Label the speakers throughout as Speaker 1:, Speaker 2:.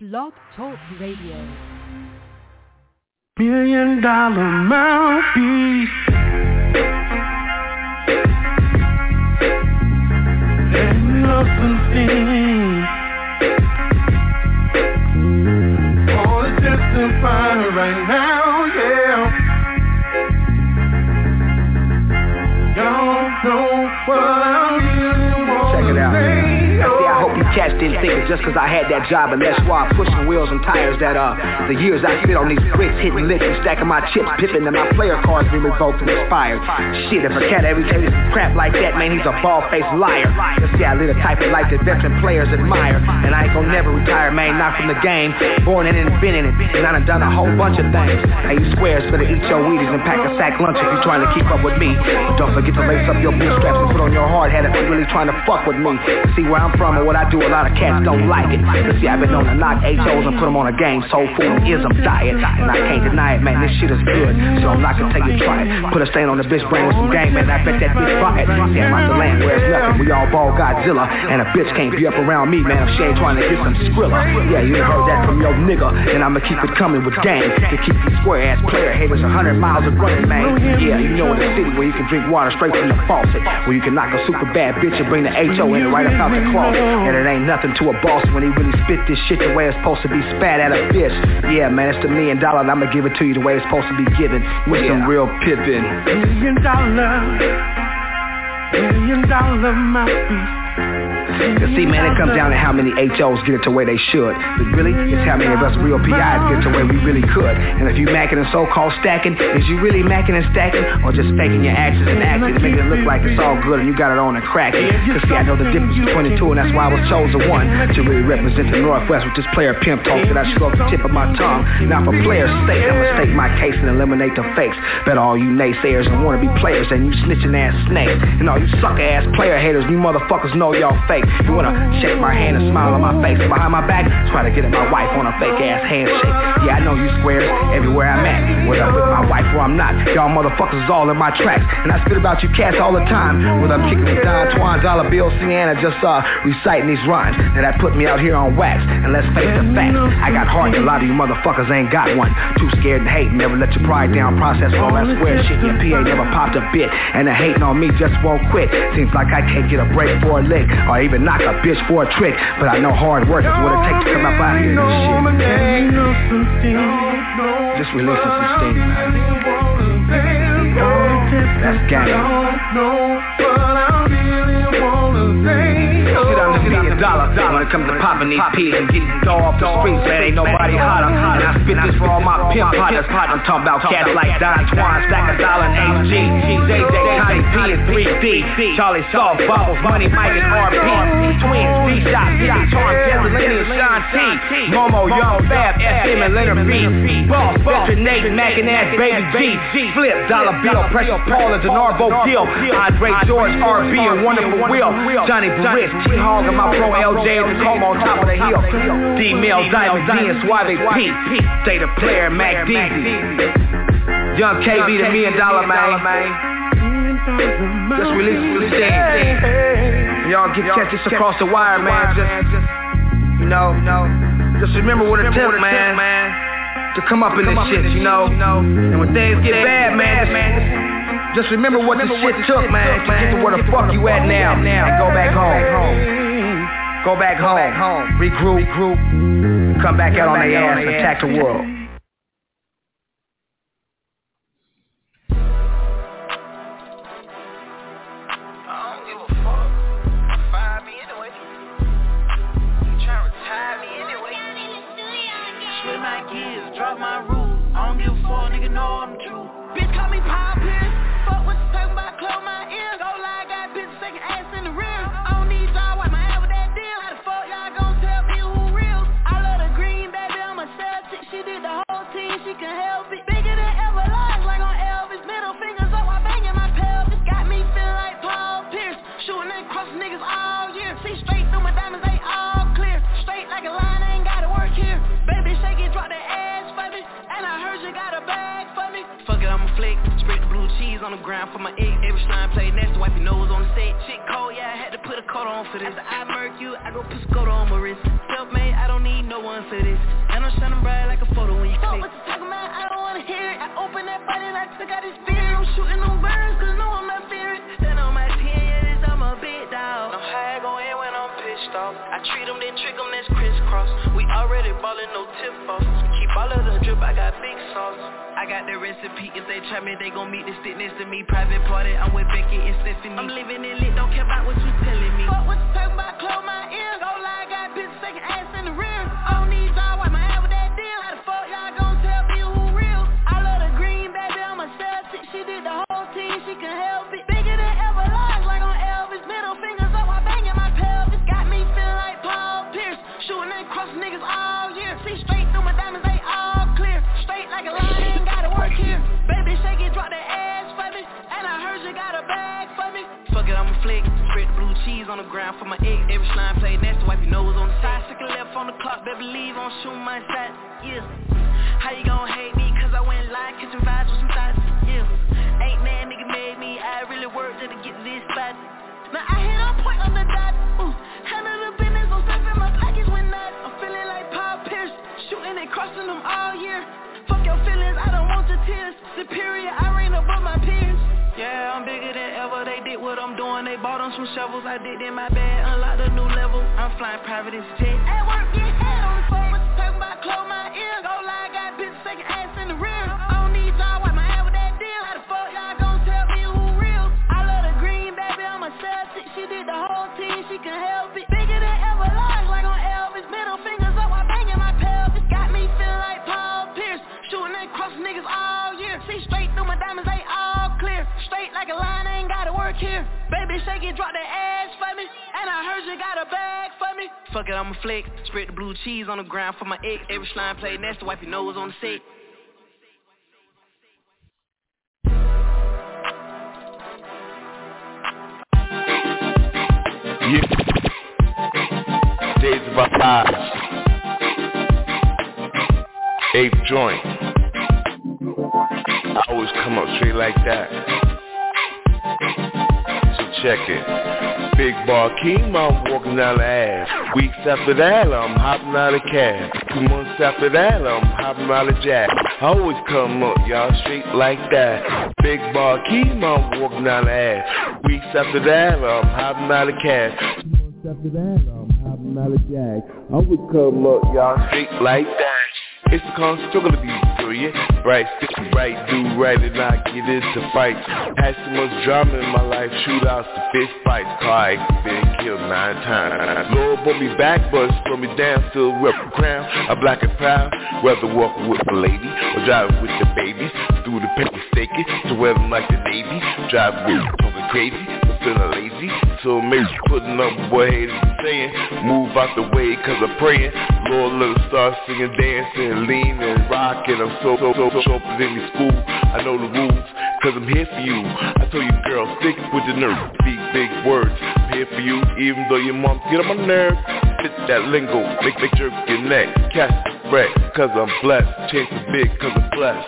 Speaker 1: Blog Talk Radio.
Speaker 2: $1 million mouthpiece. And nothing. All the testifying right now, yeah. Don't know what I'm
Speaker 3: Check it out. I hope you cats didn't think it just cause I had that job and less while pushing wheels and tires that the years I spent on these bricks, hitting licks and stacking my chips, pipping and my player cards been revoked and expired. Shit, if a cat ever tell you some crap like that, man, he's a bald-faced liar. Let's see, I live a type of life that veteran players admire, and I ain't gonna never retire, man, not from the game. Born in it and been in it, and I done a whole bunch of things. Hey, you squares better eat your Wheaties and pack a sack lunch if you trying to keep up with me. But don't forget to lace up your bootstraps and put on your hard hat if you really trying to fuck with me. See where I'm from and what I do, a lot of cats don't like it. But see, I've been known to knock HOs and put them on a game soul food-ism diet, and I can't deny it, man, this shit is good. So I'm not gonna tell you try it. Put a stain on the bitch brain with some game, man, I bet that bitch buy it. Yeah, I'm out the land where it's nothing. We all ball Godzilla, and a bitch can't be up around me, man, if she ain't trying to get some Skrilla. Yeah, you heard that from your nigga, and I'ma keep it coming with game to keep these square-ass player haters 100 miles of running, man. Yeah, you know in the city where you can drink water straight from the faucet, where you can knock a super bad bitch and bring the HO in right up out the closet. And it ain't nothing to a boss when he really spit this shit the way it's supposed to be spat at a bitch. Yeah, man, it's the $1 million, and I'ma give it to you the way it's supposed to be given, with some real pippin'.
Speaker 2: $1 million mouthpiece.
Speaker 3: Cause see, man, it comes down to how many HOs get it to where they should. But really, it's how many of us real PIs get it to where we really could. And if you macking and so-called stacking, is you really macking and stacking, or just faking your actions and acting, making it look like it's all good and you got it on and cracking? Cause see, I know the difference between the two, and that's why I was chosen one to really represent the Northwest with this player pimp talk that I shoot off the tip of my tongue. Now for players' sake, I'ma state my case and eliminate the fakes. Bet all you naysayers and wanna be players and you snitching ass snakes, and all you sucker ass player haters, you motherfuckers know y'all fake. You wanna shake my hand and smile on my face, behind my back, try to get at my wife on a fake ass handshake. Yeah, I know you squares everywhere I'm at, whether I'm with my wife or I'm not. Y'all motherfuckers is all in my tracks, and I spit about you cats all the time, whether I'm kicking with Don Twan, Dollar Bill, Sienna, just reciting these rhymes that put me out here on wax. And let's face the facts, I got heart, and a lot of you motherfuckers ain't got one. Too scared to hate, never let your pride down, process all that square shit. Your PA never popped a bit, and the hating on me just won't quit. Seems like I can't get a break for a lick, or even knock a bitch for a trick, but I know hard work is what it takes to come up out here and this shit. Just releasing some steam, man. That's gang. Shit, I'm the $1 million when it comes to popping these P's and getting dough off the streets, man, ain't nobody hotter. And I spit this for all my pimp partners. I'm talking about cats like Don Twan, Stack a Dollar, and HG, JJ, Tiny P, and 3D, Charlie Soft, Bubbles, Money, Mike, and RP, Twins, D-Shot, Biggie, Charm, Denver, Lenny, and Sean T, Momo, Young, Fab, SM, and Leonard B, Boss, Veteran, Nate, Mac, and Ass, Baby G, Flip, Dollar Bill, Precious Paul, and DeNarvo Gill, Andre George, RB, and Wonderful Will, Johnny Britt, T-Hog, and my pro LJ, and Tacoma on top of the hill, D-Mill, Diamond D, and Suave P, State of Player, Mac D, Young KB, the $1 million man. Just release the stand. Y'all catch this across the wire, man. Just, you know, just remember what it took, man, to come up in this shit, you know. And when things get bad, man, just remember what this shit took, man, to get to where the fuck you at now, and go back home. Go back home, regroup, come back out on their ass and attack the world.
Speaker 4: Drop my roof, I don't give a fuck, nigga know I'm true. Bitch call me Paul Pierce, fuck what you talking about, close my ears. Go lie, got bitches shaking ass in the rear. I don't need y'all, wipe my ass with that deal. How the fuck y'all gon' tell me who real? I love the green, baby, I'm a Celtic. She did the whole team, she can help it. Bigger than ever, large like on Elvis. Middle fingers up while banging my pelvis. Got me feeling like Paul Pierce, shooting and crossing niggas all year. See straight through my diamonds, they all clear. Straight like a line, I ain't gotta work here. Baby, shake it, drop that ass for me. And I heard you got a bag for me. Fuck it, I'ma flick. Spread the blue cheese on the ground for my egg. Every slime play next to wipe your nose on the set. Shit cold, yeah, I had to put a coat on for this. I murk you, I go put Scott on my wrist. Self-made, I don't don't need no one for this. And I'm shining bright like a photo when you click. What you talking about? I don't wanna hear it. I open that body and I took out his spirit. I'm shooting them birds cause no I'm not fearing. Stand on my 10, yeah, this I'm a big dog. I'm high going in when I'm pissed off. I treat them, then trick them, that's crisscross. We already ballin', no tip offs. Keep all of the drip, I got big sauce. I got the recipe, if they try me, they gon' meet the stick next to me. Private party, I'm with Becky and Stephanie. I'm living it lit, don't care about what you telling me. Fuck what you talking about, close my ears. Go lie, got bitches taking ass in the rear. I don't need y'all, wipe my ass with that deal. How the fuck y'all gon' tell me who real? I love the green, baby, I'm a Celtic. She did the whole team, she can help it. Bigger than ever, large like on Elvis. Middle fingers up, while banging my pelvis. Got me feeling like Paul Pierce. Shooting and crossing niggas all year. See straight through my diamonds, they all clear. Straight like a line, ain't gotta work here. Baby, shake it, drop that ass for me. And I heard you got a bag for me. Fuck it, I'ma flick. Spread the blue cheese on the ground for my egg. Every slime play nasty, wipe your nose on the side. Second left on the clock, better believe I'm shooting my shot. Yeah. How you gon' hate me? Cause I went live, catching vibes with some thoughts. Yeah. Ain't that nigga made me. I really worked just to get to this spot. Now I hit on point on the dot. Handle the business, don't stop in my package when not. I'm feeling like Paul Pierce. Shooting and crossing them all year. Fuck your feelings, I don't want your tears. Superior, I reign above my peers. Yeah, I'm bigger than ever. They did what I'm doing. They bought on some shovels. I did in my bag, unlocked a new level. I'm flying private as jet. At work, get head on the phone. What you talking about? Close my ears. Go lie, got bitches taking ass in the rear. I don't need y'all, wipe my ass with that deal. How the fuck y'all gon' tell me who real? I love the green, baby, I'm a Celtic. She did the whole team, she can help it. Bigger than ever, large like on Elvis. Middle fingers up while banging my pelvis. Got me feeling like Paul Pierce. Shooting and crossing niggas all year. See straight through my diamonds, they all clear. Straight like a line, ain't gotta work here. Baby, shake it, drop that ass for me. And I heard you got a bag for me. Fuck it, I'ma flick. Spread the blue cheese on the ground for my egg. Every slime play nasty, wipe your nose on the set.
Speaker 1: Yeah. Days of our lives. 8th joint. I always come up straight like that. So check it. Big bar king, I'm walking down the ass. Weeks after that, I'm hopping out of cab. 2 months after that, I'm hopping out of jack. I always come up, y'all, straight like that. Big bar king, I'm walking down the ass. Weeks after that, I'm hopping out of cab. 2 months after that, I'm hopping out of jack. I always come up, y'all, straight like that. It's a constant struggle to be brilliant. Right, stick right, do right, and not get into fights. Had so much drama in my life, shootouts to fist fights. Car accident, been killed 9 times. Lord brought me back, but slow me down, still rep the crown. I'm black and proud, whether walking with my lady or driving with the babies. Through the penny staking, to wear them like the Navy. Driving with talking crazy, but feeling lazy. So maybe putting up what haters saying. Move out the way, cause I'm praying. Lord, let us start singing, dancing, lean and rockin'. I'm so sharp in the school. I know the rules, cause I'm here for you. I told you, girl, stick with the nerve. Speak big words. I'm here for you, even though your mom get on my nerves. Fit that lingo, make jerk your neck. Catch the threat, cause I'm blessed. Chasing big, cause I'm blessed.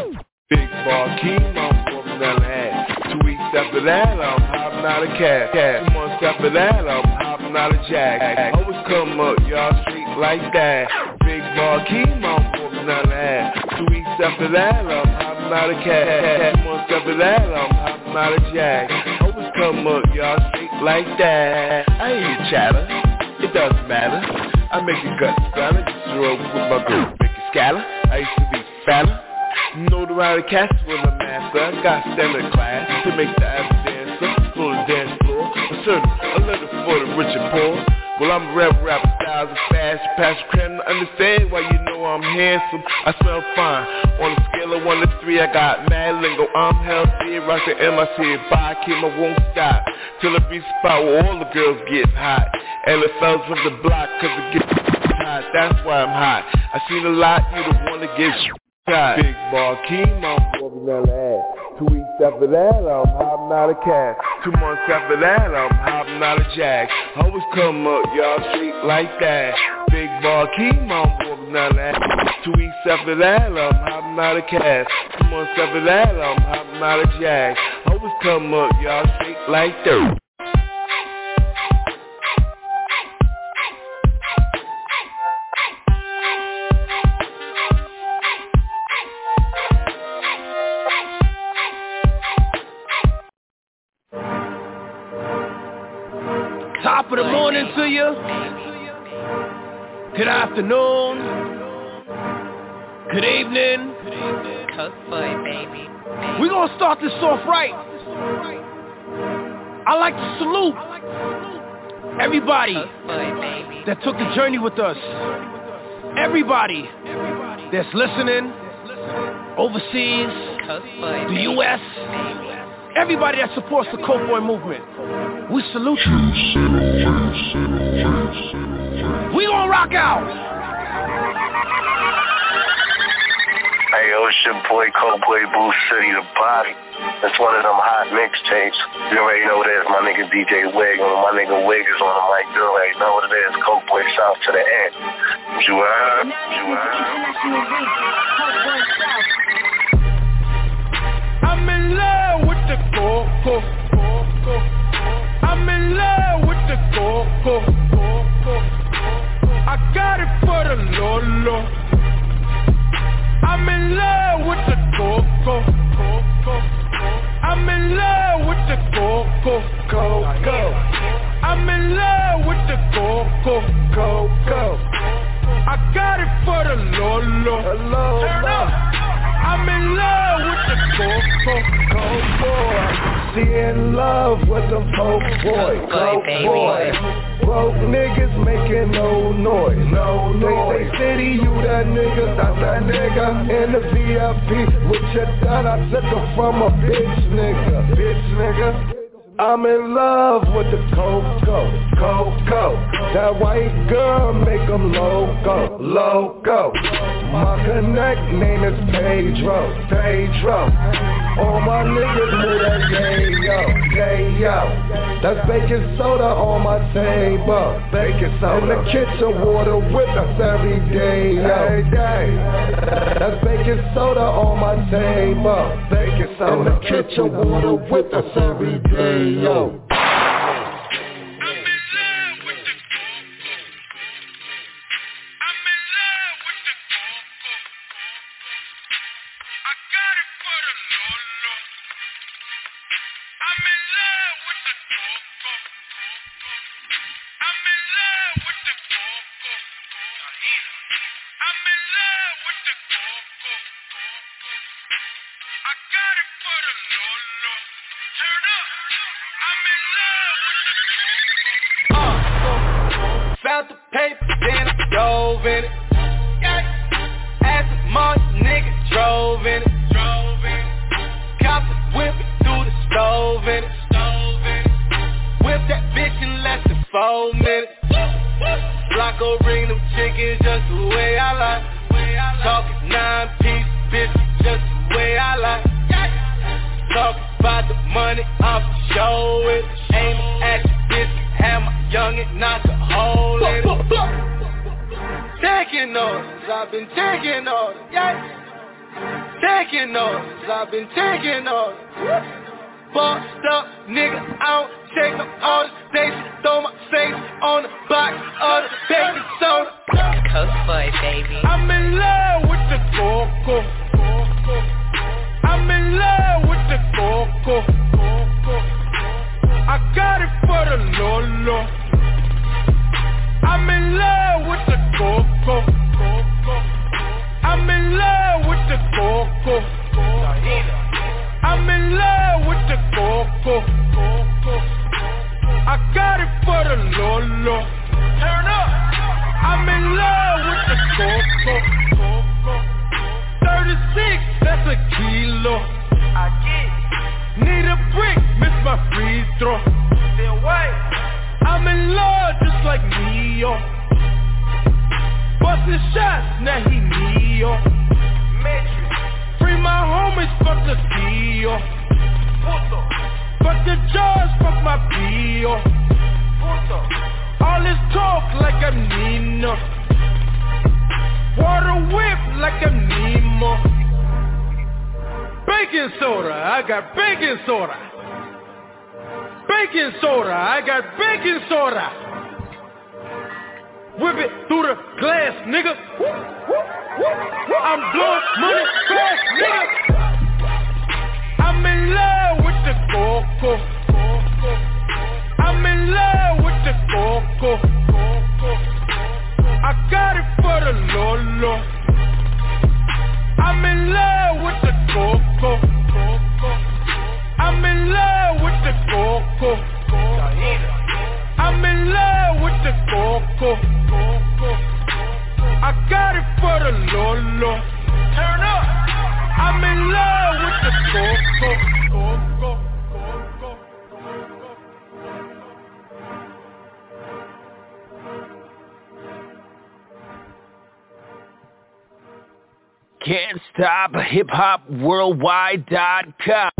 Speaker 1: Big bar king, I'm walking down the ass. 2 weeks after that, I'm hopping out of cab. 2 months after that, I'm hopping out of jack. Always come up, y'all, straight like that. Big bar king, I'm walking down the ass. 2 weeks after that, I'm hopping out of cab. 2 months after that, I'm hopping out of jack. Always come up, y'all, straight like that. I hear you chatter, it doesn't matter. I make your guts splatter, just roll with my girl, make it scatter. I used to be fatter. Know the ride of cats when I'm master. I got standard class to make the average dancer floor the dance floor. A certain a letter for the rich and poor. Well, I'm a rapper styles of fast. Pass crème to understand why you know I'm handsome. I smell fine. On a scale of 1 to 3, I got mad lingo. I'm healthy, rock the MIC. By Kim, I won't stop till it reach spot where all the girls get hot. And the fellas from the block, cause it gets hot. That's why I'm hot. I seen a lot, you don't wanna get Big bar king, I'm walking down the ass. 2 weeks after that, I'm hopping out of cab. 2 months after that, I'm hopping out of jack. Always come up, y'all, straight like that. Big bar king, I'm walking down the ass. 2 weeks after that, I'm hopping out of cab. 2 months after that, I'm hopping out of jack. Always come up, y'all, straight like that.
Speaker 5: afternoon, good evening.
Speaker 6: Coke boy, baby.
Speaker 5: We're gonna start this off right. I like to salute everybody that took the journey with us. Everybody that's listening overseas, the U.S., everybody that supports the Coke Boy movement. We salute you. We gonna rock out.
Speaker 7: Hey, yo, it's your boy, Coke Boy, Boo City, the body. It's one of them hot mixtapes. You already know what it is, my nigga DJ Wig. When my nigga Wig is on the mic, you already know what it is. Coke Boy South to the end. You heard?
Speaker 2: I'm in love with the Coco. I'm in love with the Coco. I got it for the Lolo. I'm in love with the Coco. I'm in love with the Coco. I'm in love with the Coco. I got it for the Lolo. Turn up. I'm in love with the Coco.
Speaker 8: She in love with the Coke boy. Broke niggas making no noise. They say city, you that nigga, that's that nigga. In the VIP with your dad, I took her from a bitch nigga. I'm in love with the Coco. That white girl make them loco. My connect name is Pedro. All my niggas move that yo. That's baking soda on my table. In the kitchen, water with us every day, yo. That's baking soda on my table. In the kitchen, water with us every day, yo.
Speaker 2: Found the paper, then I dove in it. Asked the money, nigga drove in it. Copped the whip and threw the stove in it. Whipped that bitch in less than 4 minutes. Flocko bring them chickens just the way I like. Talking 9-piece, bitch, just the way I like. Talking about the money, I'm for show it. Aiming at your bitch, have my youngin' knock a hole in it. Taking orders, I've been taking orders, yeah. Taking orders, I've been taking orders. Bossed up, nigga, I don't take no orders. They should throw my face on the box of the baking soda.
Speaker 6: Coke boy, baby.
Speaker 2: I'm in love with the Coco. I'm in love with the Coco. I got it for the Lolo. I'm in love with the Coco. I'm in love with the Coco. I'm in love with the Coco. I got it for the Lolo. Turn up. I'm in love with the Coco. 36, that's a kilo. I get. Need a brick, miss my free throw. Still wait. I'm in love just like Neo. Bustin' shots, now he Neo. Free my homies, fuck the CEO. Fuck the judge, fuck my PO. All this talk like I'm Nino. Water whip like I'm Nemo. Baking soda, I got baking soda. Baking soda, I got baking soda. Whip it through the glass, nigga. I'm blowing money fast, nigga. I'm in love with the Coco. I'm in love with the Coco. I got it for the Lolo. I'm in love with the coco. I'm in love with the coco. I'm in love with the coco. I got it for the Lolo. Turn up. I'm in love with the coco.
Speaker 5: Can't stop hiphopworldwide.com.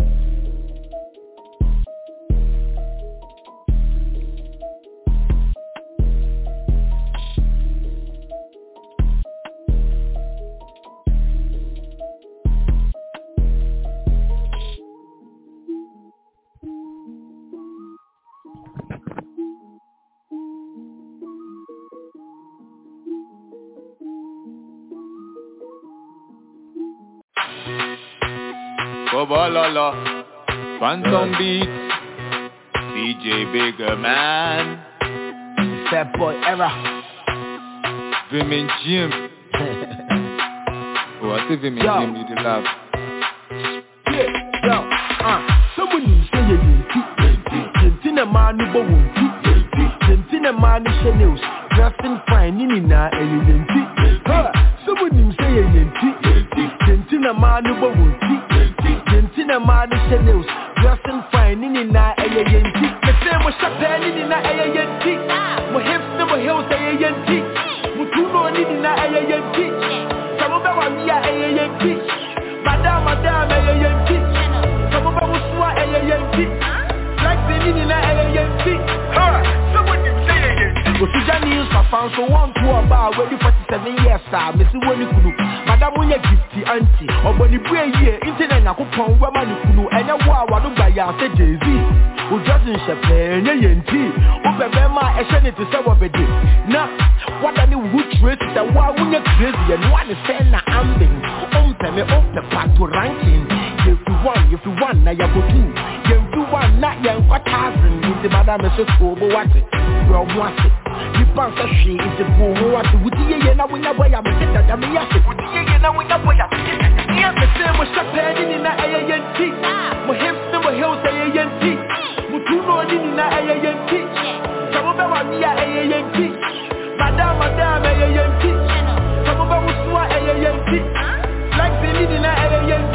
Speaker 9: Bobololo, Phantom Beats, DJ Bigger Man,
Speaker 3: Fat Boy Era,
Speaker 9: Vimin Jim. Oh, I say Vimin Jim, you the love.
Speaker 3: Yeah, yo, someone you say you Gentina man who won't Gentina man is Chanel, dressing fine in someone you say you Gentina man who won't Gentina man is Chanel, dressing fine in the same was shut down in the my hips never hills ANT, Mutuno in the some of them are me ANT, Madame ANT, some of them was ANT, like the Nina ANT, someone you say Osijani is my fan, so one to about ready 47 years, Missy Wonikunu, Madame Munya Gifty Auntie, or Bonnie Bray year, Internet Nakupon, Wamanukunu, and a Wawa by Yasa Jay-Z, who doesn't Chaplain, ANT, Ubema, a Senate to say what they did. Now, what I knew who trace the why when you're crazy and one is saying that I'm being off the path to ranking. If you want, now you go two. If you want, not young, what happened? With the Madame is so cool, but what it? Well, what it? You pass a she is the poor what would you know when I wear a bit that I'm yes, would you know when I wear a the same was Chaplain in the ANT, my hips never hills ANT, Mutuno in the ANT, some of them are me ANT, Madame ANT, some of them was ANT, like the Nina ANT,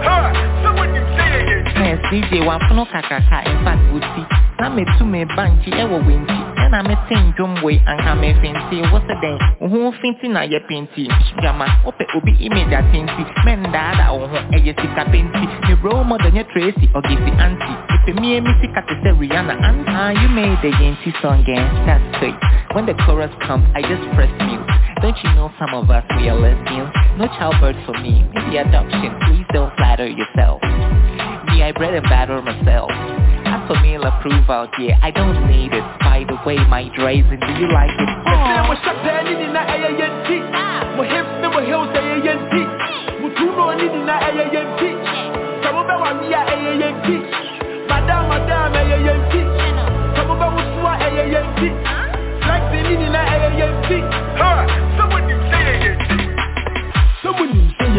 Speaker 3: someone you say
Speaker 6: yes, DJ Wafuno Kakaka, in fact, would see. I'm a two-man banky, ever windy, and I'm a thing drum way, and I'm a fancy. What's the day? Who fancy now your painty? Gamma, open Obi image that fancy. Men dada, or a Jessica painty. The role model, your Tracy, or give the auntie. If me and Missy Cat is Rihanna, and you made the Yankee song again, that's sweet. When the chorus comes, I just press mute. Don't you know some of us, we are lesbians? No childbirth for me, maybe adoption. Please don't flatter yourself. Me, I bread and batter myself. As for meal approval, yeah, I don't need it. By the way, my dressing, do you like it?
Speaker 3: Oh, what's up, Danny in the ANT? My hips never hills ANT. Mutuno in the ANT. Some of them are me ANT. Madame ANT. Some of them was ANT. Like the Nina ANT. Someone you say ANT. Someone you say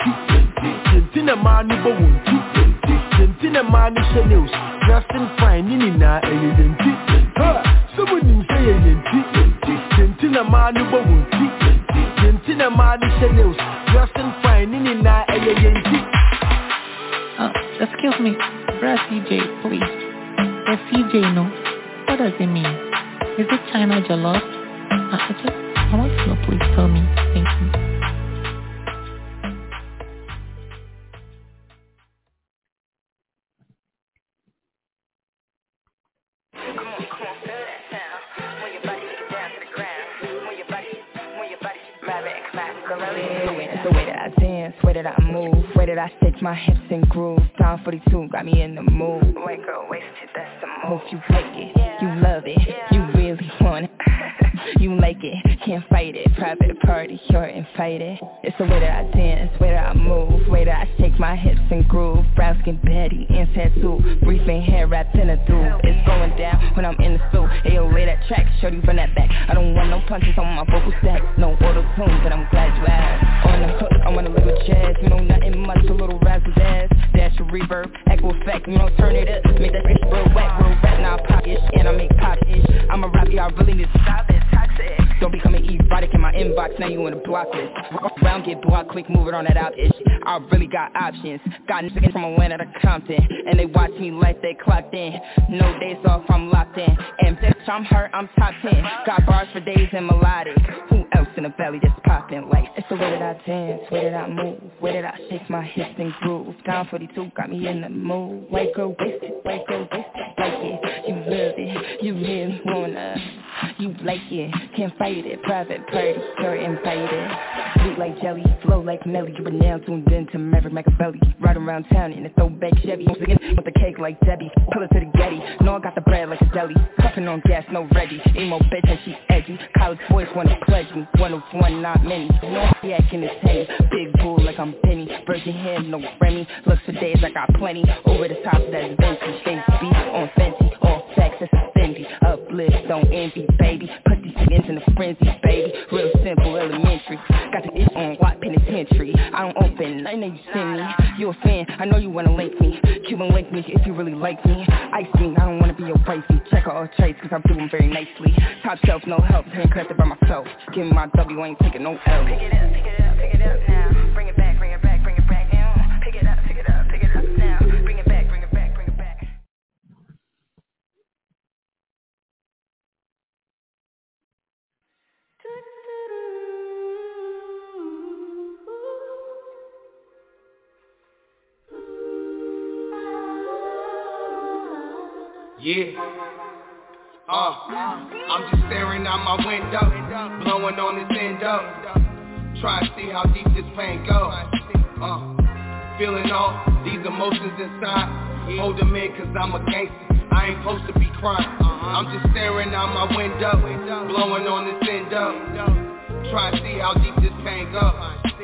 Speaker 3: ANT. Gentina man who won't Gentina man is Chanel, dressing fine in the ANT. Someone you say ANT. Gentina man who won't Gentina man is Chanel, dressing fine in the ANT.
Speaker 6: Excuse me, Brad CJ, please. The CJ, no. What does it mean? Is it China Jollof? I want to know, please tell me. Thank you.
Speaker 10: The way that I dance, way that I move, way that I shake my hips and groove. Down 42 got me in the mood. White girl wasted, that's the move. You like it, you love it, you really want it. you like it, can't fight it. Private party, you're invited. It's the way that I dance, way that I move, way that I shake my hips and groove. Brown skin Betty and tattoo, briefing hair wrapped in a tube. It's going down when I'm in the stool. Ayo, lay that track, shorty run that back. I don't want no punches on my vocal stack, no auto-tune, but I'm glad you asked. On the hook, I want a little jazz, you know nothing much, a little razzle-dazzle. Dash a reverb, echo effect, you know turn it up, make that bitch real wet, now I pop-ish, and I make pop-ish. I'm a rapper, I really need to stop it, toxic. Don't be coming erotic in my inbox, now you in the block list. Round get blocked, quick, move it on that out-ish. I really got options, got niggas from Atlanta to Compton, and they watch me like they clocked in. No days off, I'm locked in, and bitch, I'm hurt, I'm top 10. Got bars for days and melodic. Who else in the valley just poppin' like? It's the way that I dance, way that I move, way that I shake my hips and groove. Down 42 got me in the mood. White girl wasted, like it. You love it, you really wanna. You like it, can't fight it. Private party, you're invited. Sweet like jelly, flow like Melly. You're now tuned in to Maverick Machiavelli. Ride around town in a throwback Chevy. With the cake like Debbie, pull it to the Getty. No, I got the bread like a deli. Puffin' on gas, no Reggie. Emo bitch and she edgy. College boys wanna pledge me. 1 of 1, not many. Nasty acting is heavy. Big bull like I'm Benny. Virgin hair, no Remy. Looks for days, I got plenty. Over the top, that's vintage. Face beat on Fenty. All sex, it's a Fendi. Uplift, don't envy, baby. Put these things in a frenzy, baby. Real simple, elementary. Got the itch on Watt Penitentiary. I don't open, I know you send me. You a fan, I know you wanna link me. Cuban link me if you really like me. Ice cream, I don't wanna be your pricey. Check out all traits, cause I'm doing very nicely. Top shelf, no help, handcrafted by myself. Give me my W, ain't taking no L.
Speaker 11: Pick it up, pick it up, pick it up now. Bring it back, bring it back, bring it back now. Pick it up, pick it up, pick it up now. Bring it back, bring it back, bring it back.
Speaker 2: Yeah, I'm just staring out my window, blowing on this endo, trying to see how deep this pain goes. Feeling all these emotions inside, hold them in cause I'm a gangster, I ain't supposed to be crying. I'm just staring out my window, blowing on this endo, trying to see how deep this pain goes.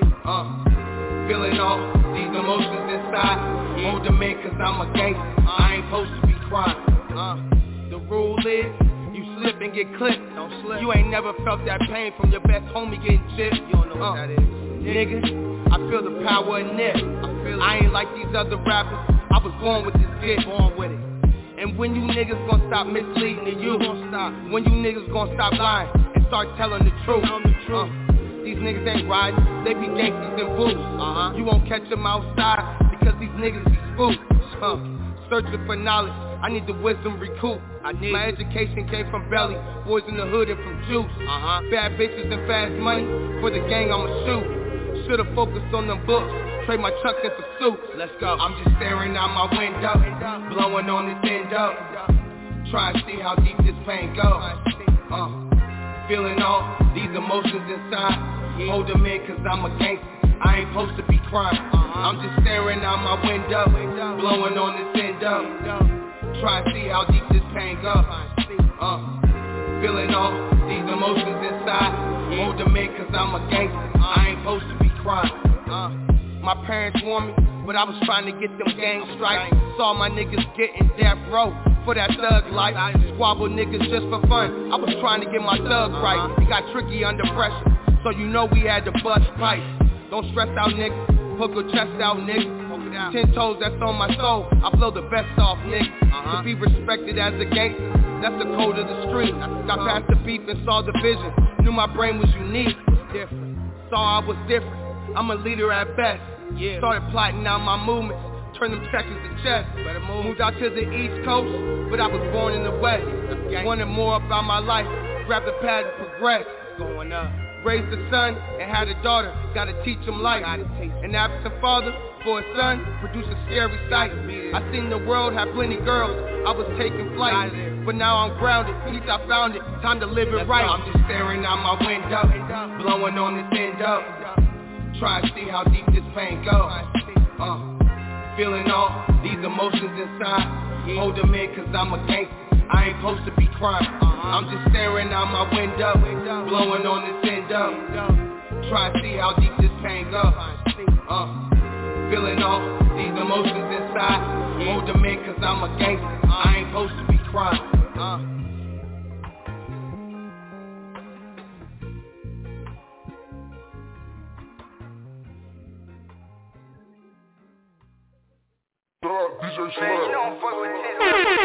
Speaker 2: Feeling all these emotions inside, hold them in cause I'm a gangster, I ain't supposed to be crying. The rule is, you slip and get clipped. Don't slip. You ain't never felt that pain from your best homie getting chipped. You don't know what that is. Nigga, I feel the power in this. I ain't like these other rappers. I was born with this gift. Born with it. And when you niggas gon' stop misleading the youth? When you niggas gon' stop lying and start telling the truth? These niggas ain't riding, they be gangsters and boots. You won't catch them outside because these niggas be spooked. Searching for knowledge, I need the wisdom recoup. My education came from belly, boys in the hood and from juice. Bad bitches and fast money, for the gang I'ma shoot. Should've focused on them books, trade my chucks into suits. Let's go. I'm just staring out my window, blowing on this endo, trying to see how deep this pain goes. Feeling all these emotions inside, hold them in cause I'm a gangster, I ain't supposed to be crying. I'm just staring out my window, blowing on this endo, trying to see how deep this pain goes. Feeling all these emotions inside, hold them in cause I'm a gangster, I ain't supposed to be crying. My parents warned me, but I was trying to get them gang strikes. Saw my niggas getting death row for that thug life. Squabble niggas just for fun, I was trying to get my thug right. It got tricky under pressure, so you know we had to bust pipes. Don't stress out nigga, hook your chest out nigga. 10 toes, that's on my soul, I blow the best off nigga. To be respected as a gangster, that's the code of the street. Got past the beef and saw the vision, knew my brain was unique. Saw I was different, I'm a leader at best. Started plotting out my movements, turn them checkers to chess. Moved out to the East Coast, but I was born in the West. Wanted more about my life, grabbed the pad and progressed. Going up. Raised a son and had a daughter, gotta teach him life. An absent father for a son, produce a scary sight. I seen the world have plenty girls, I was taking flight. But now I'm grounded, at least I found it, time to live it right. I'm just staring out my window, blowing on this endo, trying to see how deep this pain goes. Feeling all these emotions inside, hold them in cause I'm a gangster, I ain't supposed to be crying. I'm just staring out my window, blowing on this endo. Try to see how deep this pain goes. Feeling all these emotions inside. Hold them in cause I'm a gangster. I ain't supposed to be crying.
Speaker 12: DJ Slap. Man, you don't fuck with this. I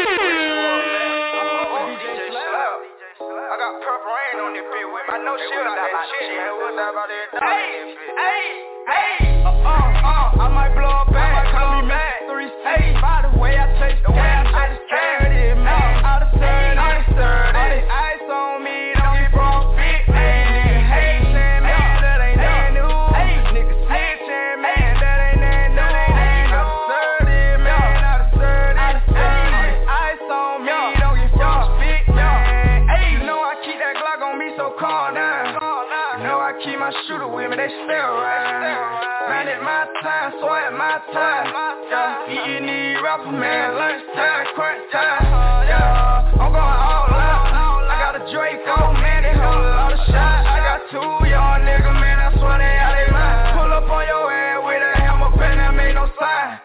Speaker 12: fuck with DJ Slap. I got Purple Rain on this bitch with me. I know shit about that shit, man. What's that about that? Hey. I might blow up back. Call me mad. 3 by the way I taste the way I just carried it, man. Out of 30. All this ice on me, don't get wrong fit, man. Hating, man, that ain't that new. Niggas snitching, man, that ain't that new. Ice on me, don't get wrong fit, man. You know I keep that Glock on me, so calm down. You know I keep my shooter with me, they still right. Man, it's my time, so it's my time. Eating these rappers, man, lunchtime, crunch time. I'm going all out. I got a Draco, man, they hold a lot of shots. I got 2 young niggas, man, I swear they out they mind. Pull up on your ass with a hammer, pen, that made no sign.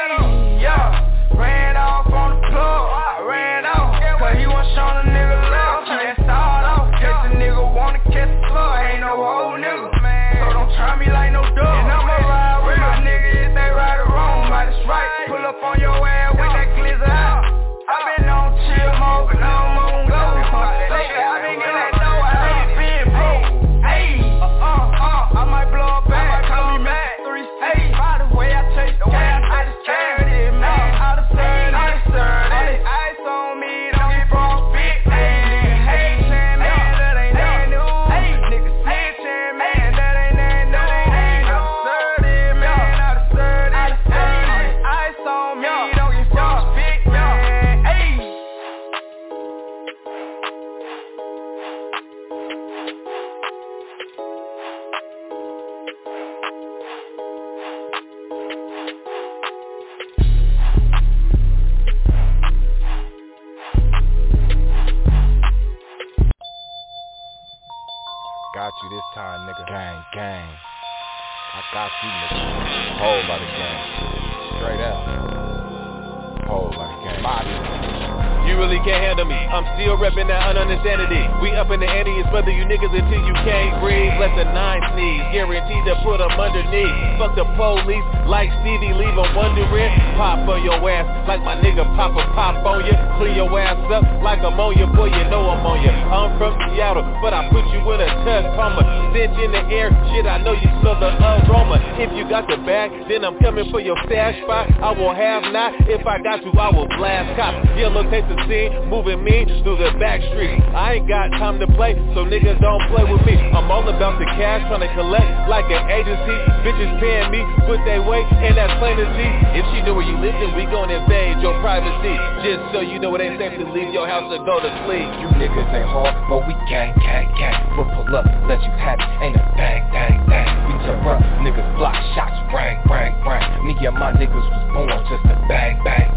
Speaker 12: Ran off on the plug, I ran off, cause he wasn't showing a nigga love. Keep that start off, catch a nigga wanna catch the plug, ain't no old nigga. So don't try me like no dog. And I'ma ride with my nigga if they right or wrong, right is right. Pull up on your ass with that glizzer out. I been on chill mode, but now I'm on go. Lately I been getting that dough, I ain't been broke. I might blow up back, call me mad. 3 by the way I taste the way I just carried it, man. Out of 30, all this ice on me, don't get wrong fit, man. Hating, man, that ain't that new. Niggas snitching, man, that ain't that new. Out of 30, man, out of 30. Ice on me, don't get wrong fit, man.
Speaker 13: Got you this time, nigga. Gang. I got you, nigga. Whole lot of gang. Straight up. Whole lot of gang.
Speaker 14: You really can't handle me. I'm still reppin' that ununderstandity. We up in the ante, it's whether you niggas until you can't breathe. Let the 9 sneeze, guaranteed to put them underneath. Fuck the police, like Stevie, leave them wondering. Pop on your ass, like my nigga pop on ya. Clean your ass up, like ammonia, boy you know I'm on ya. I'm from Seattle, but I put you in a Tacoma. Stench in the air, shit I know you smell the aroma. If you got the bag, then I'm coming for your stash spot. I will have not, if I got to, I will blast cops. Yellow tape the scene, moving me through the back street. I ain't got time to play, so niggas don't play with me. I'm all about the cash, trying to collect like an agency. Bitches paying me with they weight, and that's plain to see. If she knew where you live, then we gon' invade your privacy. Just so you know it ain't safe to leave your house to go to sleep.
Speaker 15: You niggas ain't hard, but we gang. We'll pull up, let you have it, ain't a bang. We tear up, niggas block shots, bang. Me and my niggas was born just to bang.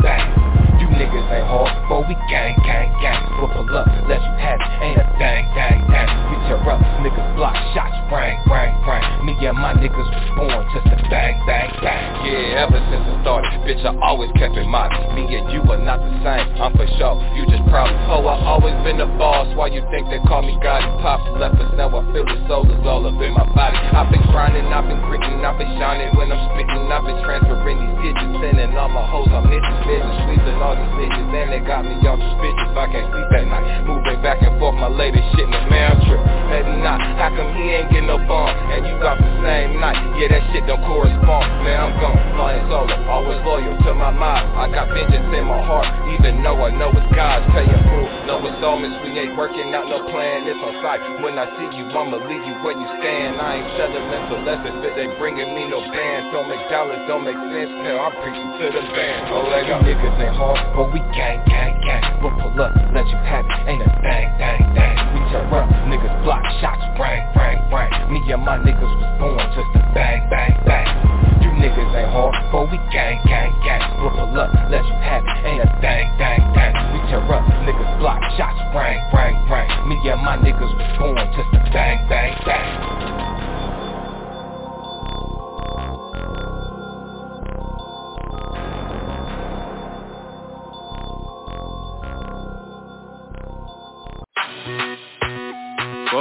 Speaker 15: You niggas ain't hard, but we gang. We'll pull up, let you have it, ain't a bang. We tear up, niggas block shots, bang. Me and my niggas was born just to bang.
Speaker 16: Yeah, ever since it started, bitch, I always kept it modest. Me and you are not the same, I'm for sure, you just probably. Oh, I always been the boss, why you think they call me Gotti? Pops left us, now I feel the soul is all up in my body. I've been grinding, I've been gritting, I've been shining. When I'm spitting, I've been transferring these digits, sending all my hoes, I'm hitting business, squeezing all these bitches, and they got me off the bitches. I can't sleep at night, moving back and forth, my latest shit, man, I'm tripping. Maybe not, how come he ain't getting no bomb? And you got the same night, yeah, that shit don't correspond. Man, I'm gone, flying solo, always loyal to my mind. I got vengeance in my heart, even though I know it's God's paying proof. No installments, we ain't working out no plan, it's on sight. When I see you, I'ma leave you where you stand. I ain't telling mental lessons, but they bringing me no band. Don't make dollars, don't make sense, hell, I'm preaching to the band. Oh, they got
Speaker 15: niggas ain't hard, but we gang. We'll pull up, let you have it, ain't a bang. We tear up, niggas block shots, bang. Me and my niggas was born just to bang. You niggas ain't hard, but we gang. We'll pull up, let you have it, ain't a bang. We tear up, niggas block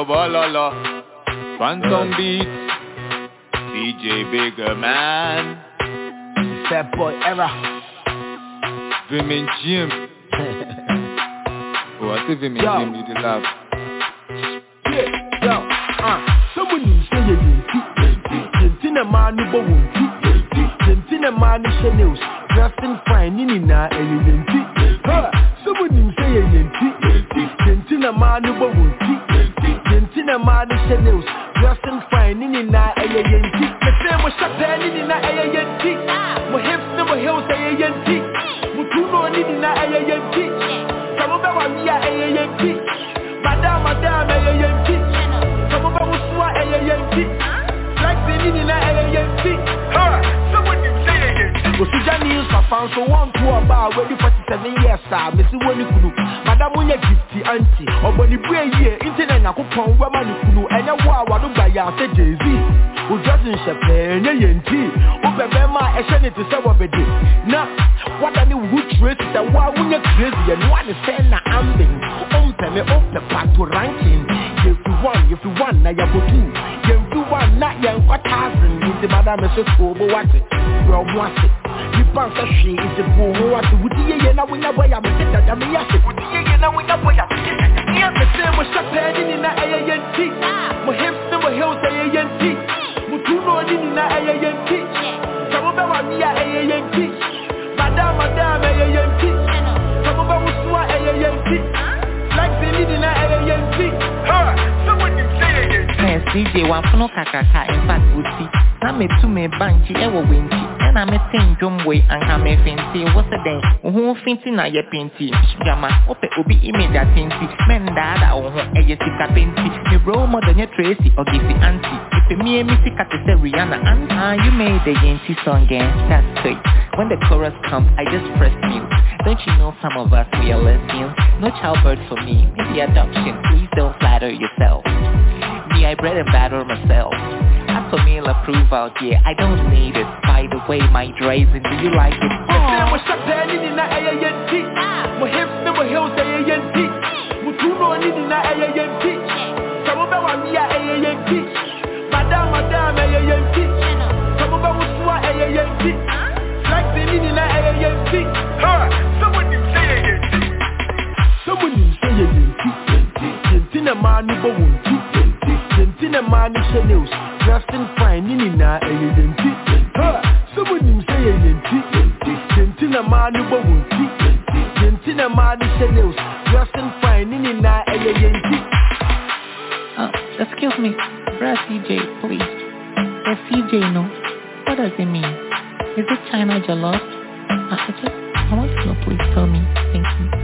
Speaker 9: Kobalala, Phantom Beats, DJ Bigger Man,
Speaker 5: Fat Boy Era,
Speaker 9: Vim and Jim. Oh, I say Vim and Jim, you the love.
Speaker 5: Yeah, yo, someone you say you a man who won't Gentina man Chanel, dressing fine in a someone you say a Gentina man who won't Gentina man Chanel, dressing fine in a the same was shut down in a my hips never hills a Mutuno in a some of them are near a Madame a some of them was swat a like the in a someone you say Osuja news my fans so one to about where the 47 years are Missy Woni Kunu Madam Munya Gifty Auntie Oboni Bray year internet na kupon wa manu kunu enya wa wa do ba ya say Jay-Z O Justin Shepherd enya yenti O bebema e hye to say wobede na wada ni wood trace that wa munya crazy and one is say na ambing me up the path to ranking if you want na ya go two if you want na ya go thousand in the madam so obo what it bro what it you pass a she is the boy what would you na we na boy am that am ya se would you na we na boy am ya the same was shaped in na ANT mo hips no hills ANT mo tuno in na ANT some of them are near ANT madam ANT some of them was what ANT like the leading ANT someone you say
Speaker 6: yes DJ Wamfuno Kakaka in fact would see na me to me banchi ewo winchi na me tin drum way and ha me finti what's the day who finti na ye pinti jama ope obi image atinti men da wo ho eye sika pinti me bro mo donye Tracy or give the auntie if me sika to say Rihanna and you made the yanti song that's great when the chorus comes I just press mute don't you know some of us we are lesbians no childbirth for me maybe adoption please don't flatter yourself me I bred and batter myself as for meal approval yeah I don't need it by the way my driving do you like it
Speaker 5: what's up there in the ANT my hips never hills ANT mutuno in the ANT some of them are near ANT madam ANT some of them was what ANT like the in the ANT someone you say someone you say Gentina man who won't Gentina man Chanel, dressing fine in a someone you say Gentina man who won't Gentina man Chanel, dressing fine in a
Speaker 6: excuse me, Brad CJ, please. Yes, CJ, no. What does it mean? Is it China Jollof? I want to know, please tell me. Thank you.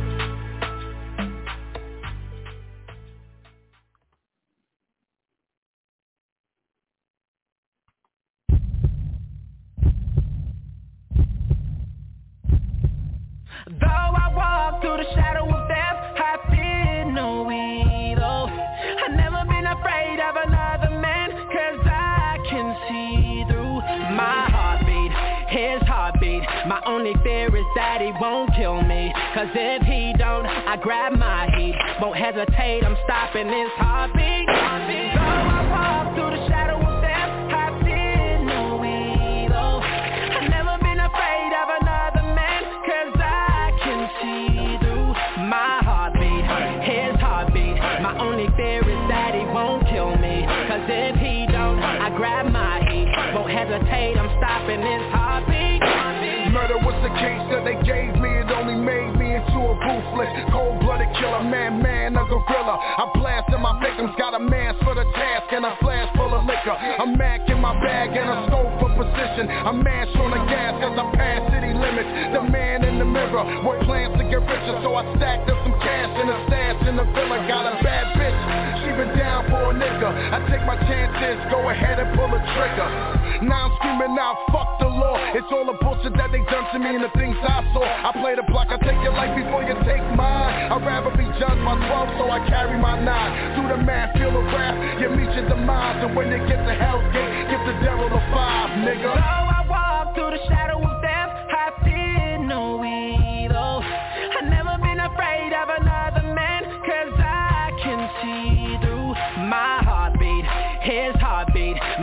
Speaker 4: Though I walk through the shadow of death, I fear no evil. I've never been afraid of another man, cause I can see through my heartbeat, his heartbeat. My only fear is that he won't kill me, cause if he don't, I grab my heat. Won't hesitate, I'm stopping his heartbeat. Though I walk through the shadow of death, I fear no evil. I've never been afraid of another man, cause I can see through my heartbeat, his heartbeat. My only fear is that he won't kill me, cause if he don't, I grab my heat. Won't hesitate, I'm stopping his heartbeat.
Speaker 17: Murder was the case that they gave me, it only made me into a ruthless, cold-blooded killer, man, a gorilla. I blast in my victims, got a mask for the task and a flash full of liquor. A Mac in my bag and a scope for precision. A mash on the gas cause I pass city limits. The man in the mirror, with plans to get richer, so I stacked up some cash in a stash in the villa. Got a bad bitch, she been down for a nigga. I take my chances, go ahead and pull a trigger. Now I'm screaming out, fuck the law. It's all the bullshit that they done to me and the things I saw. I play the block, I take your life before you take mine. I'd rather be judged by 12, so I carry my 9. Do the math, feel the wrath, you meet your demise. And when you get to Hell's Gate, give the devil a 5, nigga.
Speaker 4: Though I walk through the shadow of death, I fear no evil. I've never been afraid of another man, cause I can see through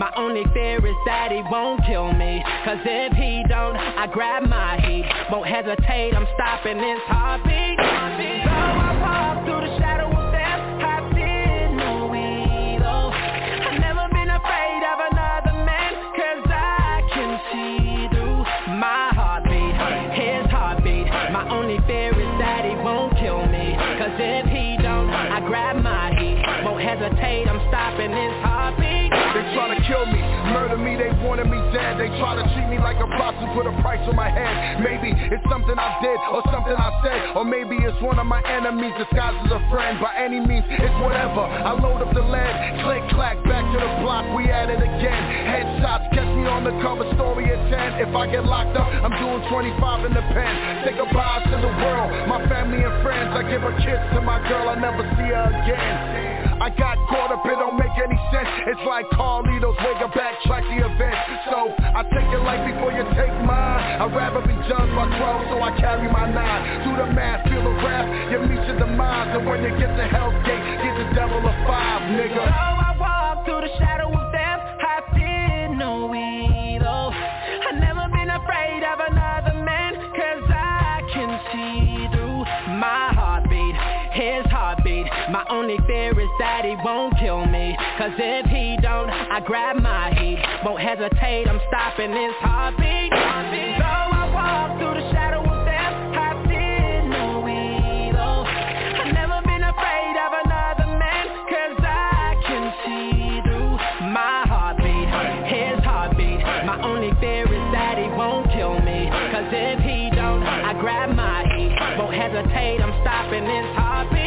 Speaker 18: My only fear is that he won't kill me, cause if he don't, I grab my heat. Won't hesitate, I'm stopping his heartbeat. So I walk through the shadow of death, I did no evil. I've never been afraid of another man, cause I can see through my heartbeat, his heartbeat. My only fear is that he won't kill me, cause if he don't, I grab my heat. Won't hesitate, I'm stopping his heartbeat.
Speaker 17: They try to kill me, murder me, they wanted me dead. They try to treat me like a prostitute, put a price on my head. Maybe it's something I did or something I said, or maybe it's one of my enemies disguised as a friend. By any means, it's whatever. I load up the lead, click clack, back to the block, we at it again. Headshots, catch me on the cover story at 10. If I get locked up, I'm doing 25 in the pen. Say goodbye to the world, my family and friends. I give a kiss to my girl, I never see her again. I got caught up, it don't make any sense. It's like Carlitos, wake up, backtrack the event. So I take your life before you take mine. I'd rather be judged by 12, so I carry my 9. Do the math, feel the wrath, you meet your demise. And when you get to Hell's Gate, get the devil a 5, nigga.
Speaker 18: So I walk through the shadow of death, I did no evil. I've never been afraid of another man, cause I can see through my heartbeat, his heartbeat. My only fear is that he won't kill me, cause if he don't, I grab my heat. Won't hesitate, I'm stopping his heartbeat. So I walk through the shadow of death, I did no evil. I've never been afraid of another man, cause I can see through my heartbeat, his heartbeat. My only fear is that he won't kill me, cause if he don't, I grab my heat. Won't hesitate, I'm stopping his heartbeat.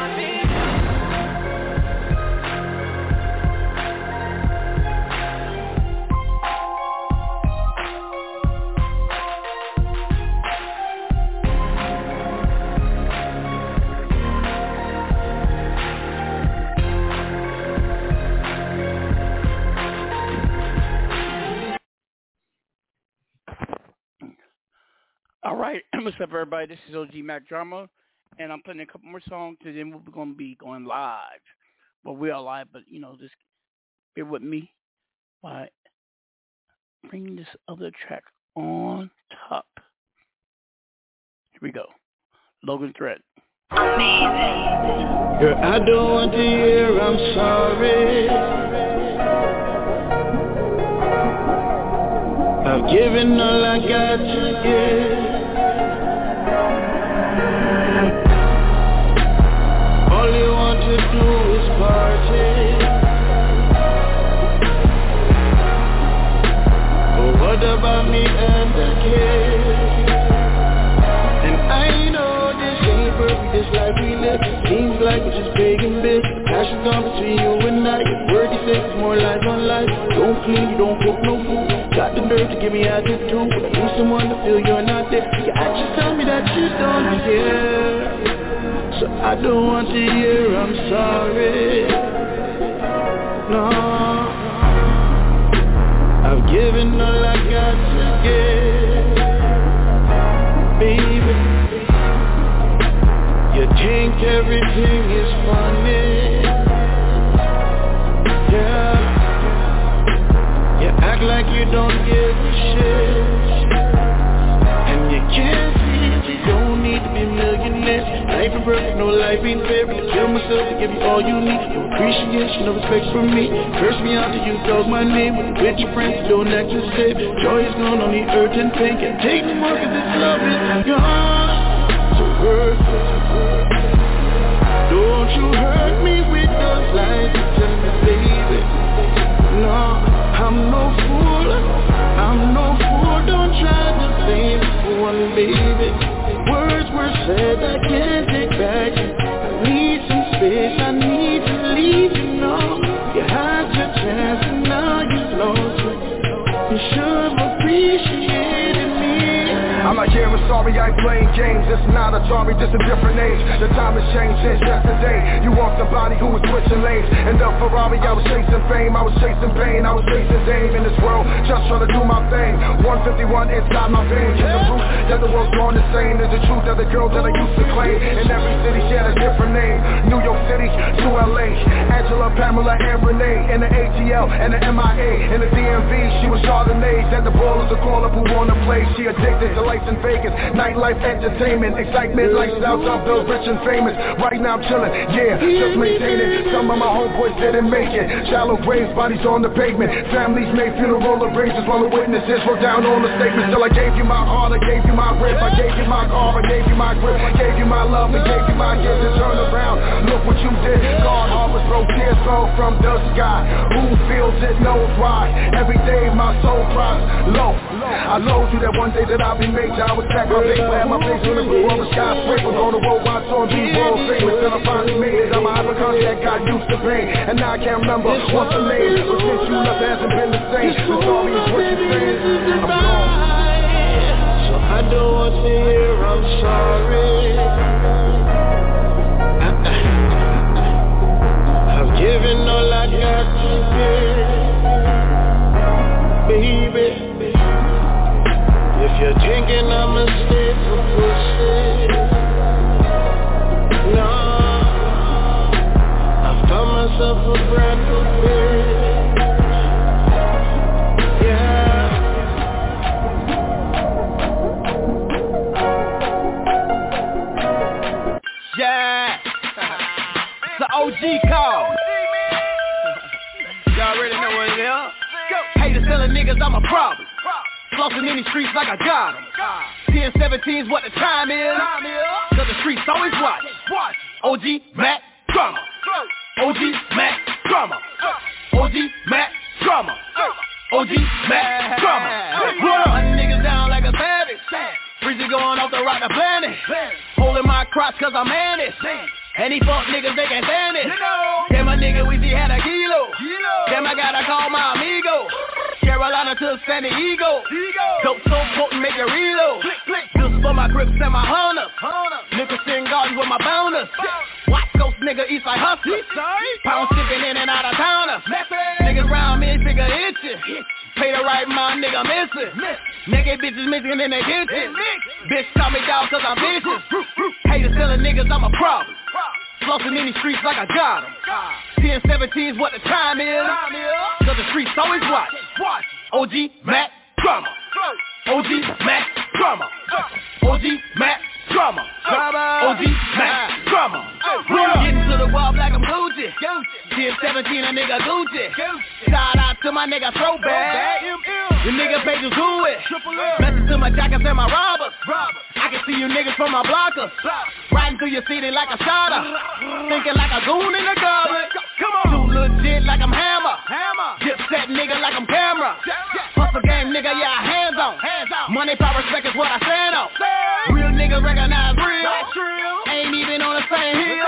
Speaker 19: All right, what's up, everybody? This is OG Mac Drama, and I'm playing a couple more songs, and then we're going to be going live. Well, we are live, but, just bear with me while I bring this other track on top. Here we go. Logan Thread.
Speaker 20: Girl, I don't want to hear I'm sorry. I've given all I got to give. All you want to do is party. But what about me and the kids? And I know this ain't perfect, this life we live. Seems like we're just begging bills. Passion's on between you and I. Word you say is more lies on lies. Don't clean, you don't cook no food. Got the nerve to give me attitude. When I need someone to feel you're not there, your actions tell me that you don't care. So I don't want to hear I'm sorry. No, I've given all I got to give. Baby, you think everything is funny. Yeah, you act like you don't give a shit, and you can't see you don't need to be millionaires. Life ain't perfect, no life ain't fair. But I kill myself to give you all you need. No appreciation, no respect from me. Curse me out till you dog my name. With your friends, don't act the same. Joy is gone, only hurt and pain. Can't take no more cause this love is gone. So worthless. Don't you hurt me with those lies you tell me, baby. No, I'm no fool. I'm no fool. Don't try to save one, baby. Words were said I can't take back. I need some space, I need to leave, you know. You had your chance and now you lost it. You should have appreciated me.
Speaker 17: I'm not here, I'm sorry, I ain't playing games. It's not a Atari, just a different age. The time has changed since yesterday. You walked somebody who was switching lanes. In the Ferrari, I was chasing fame, I was chasing pain, I was chasing Dame in this world, just trying to do my thing. 150 51 inside my veins. And the roots that the world's gone the same as the truth of the girls that I used to claim. In every city she had a different name. New York City to LA, Angela, Pamela, and Renee. In the ATL and the MIA. In the DMV, she was Chardonnay. That the ballers are call up who wanna play. She addicted to lights in Vegas, nightlife, entertainment, excitement, lifestyle, top bills, rich and famous. Right now I'm chillin', yeah, just maintaining. Some of my homeboys didn't make it. Shallow graves, bodies on the pavement. Families made funeral arrangements while the witnesses wrote down all the statements. Till I gave you my heart, I gave you my grip, I gave you my car, I gave you my grip, I gave you my love, I gave you my gifts. And turn around, look what you did. God harbors broke tears fall from the sky. Who feels it knows why. Every day my soul cries low. I told you that one day that I'll be major. I would pack my big plan, my face on the roof on the skyscraper. On the road, I saw me world famous. Till I finally made it. I'm a hypochondriac that got used to pain. And now I can't remember what's the name. But since you left, it hasn't been the same. The story is what you're saying. I'm gone.
Speaker 20: So I don't want to hear I'm sorry. I've given all I got to give, baby. If you're drinking, I'ma stay for pussy. No, I found myself a brand new bitch. Yeah.
Speaker 5: Yeah. It's the OG call. Y'all already know what it is. Haters telling niggas I'm a problem. Flossing in these streets like I got them. 10-17's what the time is. Cause the streets always watch. OG Mac Drama. OG Mac Drama. OG Mac Drama. OG Mac Drama. Hunting niggas down like a savage. Breezy going off the rock the planet. Holding my crotch cause I'm managed. And these fuck niggas, they can't stand it. Damn, my nigga Weezy had a kilo. Damn, I gotta call my amigo. Carolina to San Diego. Dope so potent, make it reload. Just for my grips and my hunters. Nicholson Gardens with my bounders. West Coast nigga, Eastside hustlers. Pound shipping in and out of towners. Niggas round me, figure itching. Pay the right mind, nigga missing. Naked bitches missing in their kitchen. Bitch call me down cause I'm vicious. Haters telling niggas I'm a problem. Flossing in these streets like I got them. 10-17's what the time is. Cause the streets always watch. OG Mac Drama. OG Mac Drama. OG Mac Drama. OG Mac Drama. Getting to the wall like I'm Gucci. 10-17 a nigga Gucci. Shout out to my nigga Throwback. The nigga pages who it. Message to my jackets and my robbers. I can see you niggas from my blockers. Riding through your city like a shotter. Thinking like a goon in the goblet. Too legit like I'm Hammer. Dip set nigga like I'm Camera. Hustle game nigga, yeah, hands on. Money, power, respect is what I stand on. Real niggas recognize real. Ain't even on the same hill.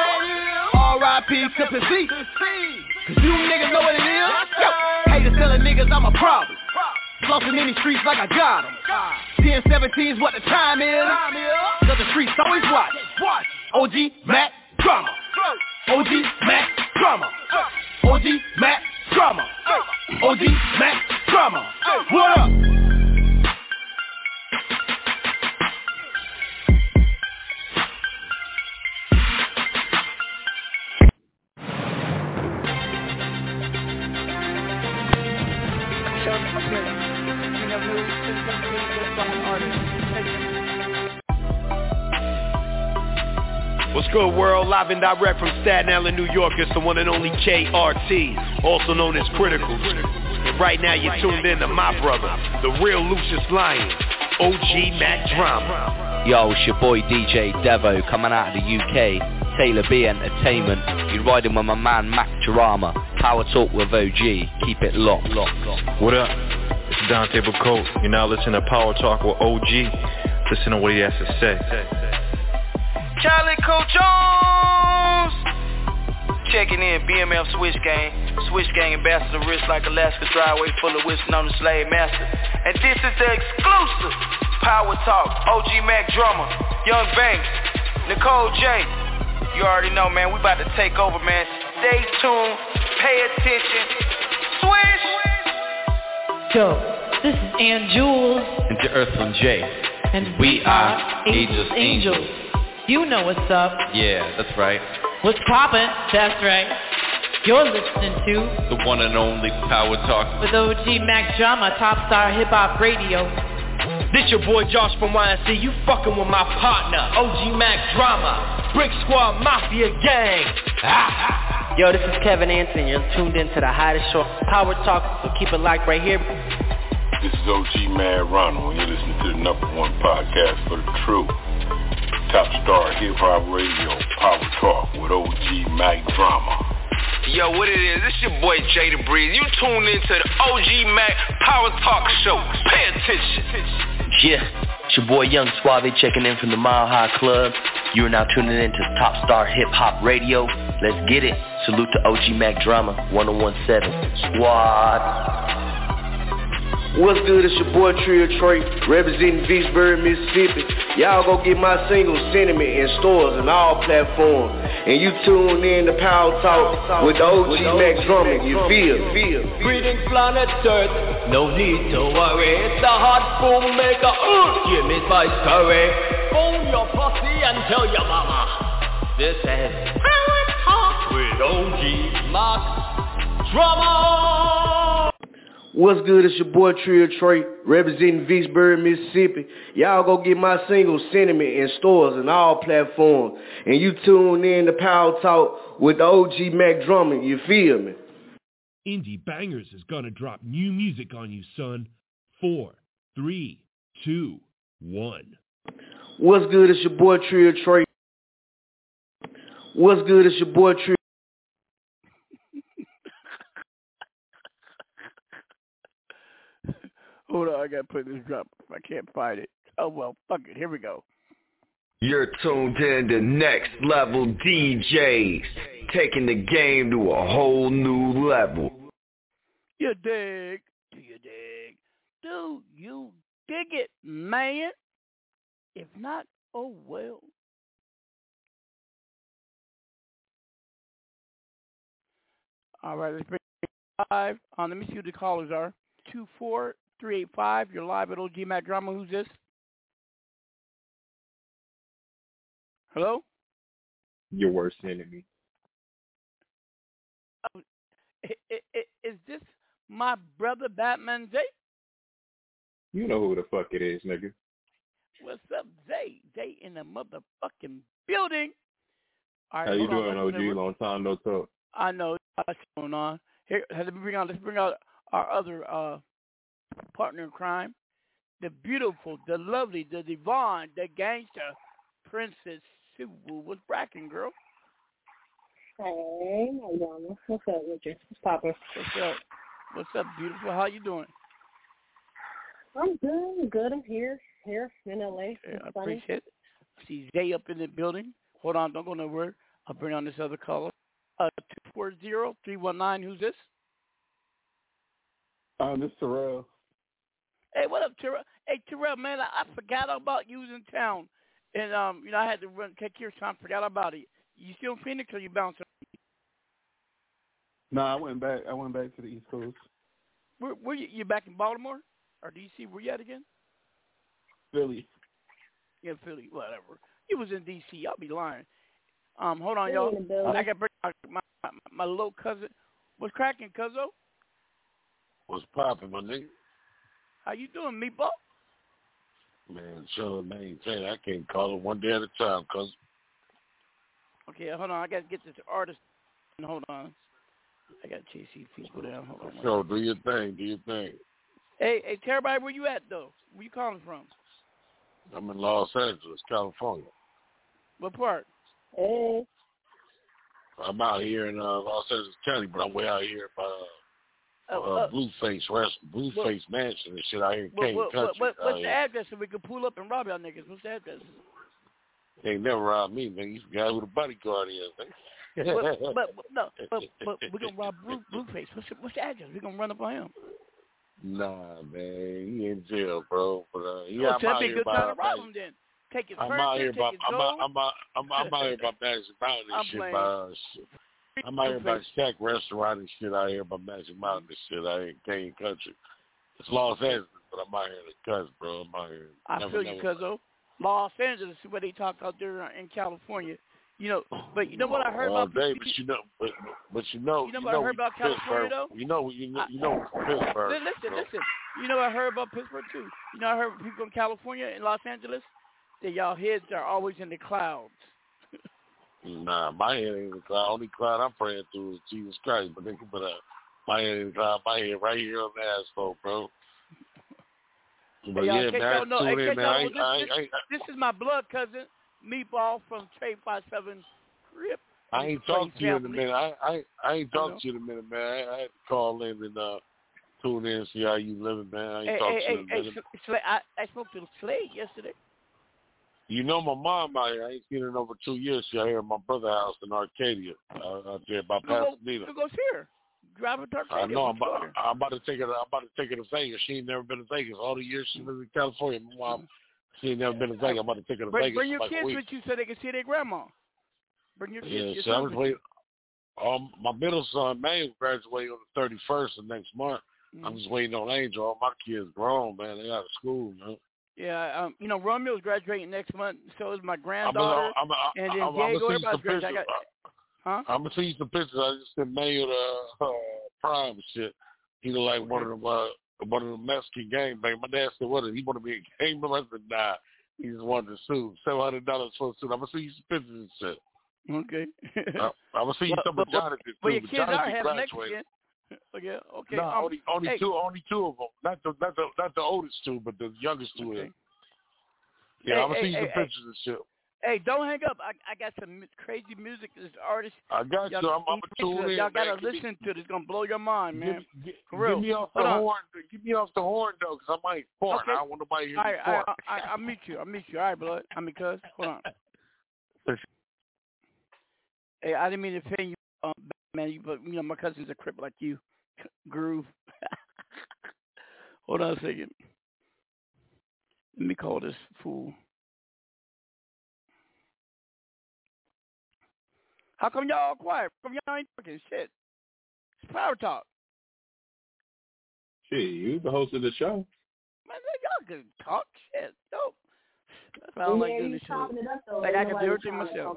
Speaker 5: R.I.P. to P.C. Cause you niggas know what it is. Haters telling niggas I'm a problem. Flossing in these streets like I got them. 10-17's what the time is. Cause the streets always watch. OG Mac Drama. OG Mac Drama. OG Mac Drama. OG Mac Drama. What up?
Speaker 21: What's good, world? Live and direct from Staten Island, New York. It's the one and only KRT, also known as Critical. And right now you're tuned in to my brother, the real Lucius Lyon, OG Mac Drama.
Speaker 22: Yo, it's your boy DJ Devo coming out of the UK, Taylor B Entertainment. You're riding with my man Mac Drama. Power Talk with OG. Keep it locked.
Speaker 23: What up? It's Dante Bacote. You're now listening to Power Talk with OG. Listen to what he has to say.
Speaker 24: Calico Jones checking in, BMF Switch Gang ambassador, wrist like Alaska driveway full of whiskey on the slave master. And this is the exclusive Power Talk, OG Mac Drama, Young Banks, Nicole J. You already know, man, we about to take over, man. Stay tuned, pay attention, switch.
Speaker 25: Yo.
Speaker 1: This is Ann Jules.
Speaker 22: And to Earthland J.
Speaker 1: And we are Angels. You know what's up.
Speaker 22: Yeah, that's right.
Speaker 1: What's poppin'? That's right. You're listening to
Speaker 22: the one and only Power Talk
Speaker 1: with OG Mac Drama, Top Star Hip Hop Radio.
Speaker 5: This your boy Josh from YNC. You fucking with my partner, OG Mac Drama, Brick Squad Mafia Gang.
Speaker 3: Yo, this is Kevin Anson. You're tuned in to the hottest show, Power Talk. So keep it locked right here.
Speaker 7: This is OG Mad Ronald. You're listening to the #1 podcast for the true Top Star Hip Hop Radio, Power Talk with OG Mac Drama.
Speaker 24: Yo, what it is? This your boy Jay the Breeze. You tuned into the OG Mac Power Talk Show. Pay attention.
Speaker 22: Yeah, it's your boy Young Suave checking in from the Mile High Club. You are now tuning in to Top Star Hip Hop Radio. Let's get it. Salute to OG Mac Drama, 1017 Squad.
Speaker 8: What's good? It's your boy Trio Trey, representing Vicksburg, Mississippi. Y'all go get my single Sentiment in stores and all platforms. And you tune in to Power Talk with the OG Mac Drama. You feel?
Speaker 25: Greetings, planet Earth. No need to worry. It's the hot boom maker. Give me spice curry. Phone your posse and tell your mama. This is Power Talk with OG Mac Drama.
Speaker 8: What's good? It's your boy Trio Trey, representing Vicksburg, Mississippi. Y'all go get my single Sentiment in stores and all platforms. And you tune in to Power Talk with the OG Mac Drama. You feel me?
Speaker 26: Indie Bangers is gonna drop new music on you, son. 4, 3, 2, 1.
Speaker 8: What's good? It's your boy Trio Trey. What's good? It's your boy Trio.
Speaker 19: Hold on, I gotta put this drop. I can't find it. Oh well, fuck it. Here we go.
Speaker 27: You're tuned in to Next Level DJs, taking the game to a whole new level.
Speaker 19: You dig? Do you dig? Do you dig it, man? If not, oh well. All right, let's bring it live. Let me see who the callers are. 24385. You're live at OG Mac Drama. Who's this? Hello?
Speaker 28: Your worst enemy.
Speaker 19: Is this my brother Batman Zay?
Speaker 28: You know who the fuck it is, nigga.
Speaker 19: What's up, Zay? Zay in the motherfucking building. All right,
Speaker 28: how you doing, OG? Long time no talk.
Speaker 19: I know what's going on. Here, let's bring out our other partner in crime, the beautiful, the lovely, the divine, the gangster, Princess Sue. What's bracking, girl?
Speaker 29: Hey, how you doing? What's up, Richard? What's poppin'?
Speaker 19: What's up, beautiful? How you doing?
Speaker 29: I'm good. I'm here in LA.
Speaker 19: Yeah, I appreciate it. I see Zay up in the building. Hold on, don't go nowhere. I'll bring on this other caller. 240-319. Who's this?
Speaker 28: This is Terrell.
Speaker 19: Hey, what up, Terrell? Hey, Terrell, man, I forgot about you in town. And, I had to take care of time. Forgot about it. You still in Phoenix or you bouncing?
Speaker 28: No, I went back to the East Coast.
Speaker 19: Where you back in Baltimore? Or D.C.? Where you at again?
Speaker 28: Philly.
Speaker 19: Yeah, Philly, whatever. You was in D.C. I'll be lying. Hold on, y'all. I got to bring my little cousin. What's cracking, cuzzo?
Speaker 30: What's poppin', my nigga?
Speaker 19: How you doing, meatball?
Speaker 30: Man, chillin', maintain. I can't call it one day at a time, cuz.
Speaker 19: Okay, hold on. I got to get this artist. Hold on. I got to chase these people down. Hold on.
Speaker 30: So, do your thing.
Speaker 19: Hey, tell everybody where you at, though. Where you calling from?
Speaker 30: I'm in Los Angeles, California.
Speaker 19: What part?
Speaker 29: Hey.
Speaker 30: I'm out here in Los Angeles County, but I'm way out here by Blueface Mansion and shit out here in Kane Country.
Speaker 19: What's the address so we can pull up and rob y'all niggas? What's the address?
Speaker 30: They ain't never robbed me, man. You forgot who the bodyguard is, man.
Speaker 19: but we're going to rob Blueface. What's the address? We're going to run up on him.
Speaker 30: Nah, man. He in jail, bro. But,
Speaker 19: yeah, I'm out here good time to rob him then. Take his
Speaker 30: I'm out here by Magic Mountain and shit. I'm out here by Shack Restaurant and shit out here by Magic Mountain and shit out here in Kane Country. It's Los Angeles, but I'm out here in the cuts, bro. I'm out here.
Speaker 19: I feel you, cuzzo. Los Angeles is where they talk out there in California. You know, but you know what I heard about
Speaker 30: Dave, but you know
Speaker 19: what I heard about California though?
Speaker 30: You know Pittsburgh.
Speaker 19: Listen. You know what I heard about Pittsburgh too? You know I heard people from California and Los Angeles that y'all heads are always in the clouds.
Speaker 30: Nah, my head ain't in the cloud. Only cloud I'm praying through is Jesus Christ. But my head in the cloud. My head right here on the asphalt, bro. But yeah, man,
Speaker 19: this is my blood cousin, Meatball from Trade 57 Crip.
Speaker 30: I ain't talked to you in a minute. I ain't talked to you in a minute, man. I had to call in and tune in and see how you living, man. I ain't talked to you in a minute.
Speaker 19: I spoke to Slade yesterday.
Speaker 30: You know my mom out here. I ain't seen her in over 2 years. She out here at my brother's house in Arcadia, out there by Pasadena.
Speaker 19: Who goes here? Drive her to Arcadia.
Speaker 30: I know. I'm about to take her. I'm about to take her to Vegas. She ain't never been to Vegas. All the years she lived in California, my mom, she ain't never been to Vegas. I'm about to take her to Vegas.
Speaker 19: Bring your kids with you so they can see their grandma. Bring your kids.
Speaker 30: Yeah, so I'm waiting. My middle son, May, will graduate on the 31st of next month. I'm just waiting on Angel. All my kids grown, man. They out of school, man.
Speaker 19: Yeah, you know, Romeo's graduating next month. So is my granddaughter. And then Diego, everybody's graduating.
Speaker 30: I'm gonna see you some pictures. I just sent Mayo to Prime and shit. He look like one of the Mexican gangbangers. My dad said, "What? He want to be a gang member?" I said, "Nah." He just wanted a suit, $700 for a suit. I'm gonna see you some pictures and shit.
Speaker 19: Okay.
Speaker 30: I'm gonna see you some of Jonathan too.
Speaker 19: Well, your kids are having
Speaker 30: graduated.
Speaker 19: Okay. Okay.
Speaker 30: No, only two of them. Not the oldest two, but the youngest two.
Speaker 19: Okay.
Speaker 30: Yeah, I'm gonna see you some pictures and shit.
Speaker 19: Hey, don't hang up. I got some crazy music. This artist.
Speaker 30: I got you. I'm gonna tune in.
Speaker 19: Y'all gotta listen to it. It's gonna blow your mind, man.
Speaker 30: Give me off the horn. Give me off the horn though, cause I might fart.
Speaker 19: Okay.
Speaker 30: I don't want nobody to hear me
Speaker 19: fart.
Speaker 30: fart.
Speaker 19: I'll meet you. All right, blood. Cuz. Hold on. Hey, I didn't mean to offend you, man. But you know my cousin's a crip like you. Groove. Hold on a second. Let me call this fool. How come y'all all quiet? How come y'all ain't talking shit? It's Power Talk.
Speaker 28: Shit, you the host of the show.
Speaker 19: Man, y'all can talk shit. Yo. That's why I don't like doing this show. Like I can do everything myself.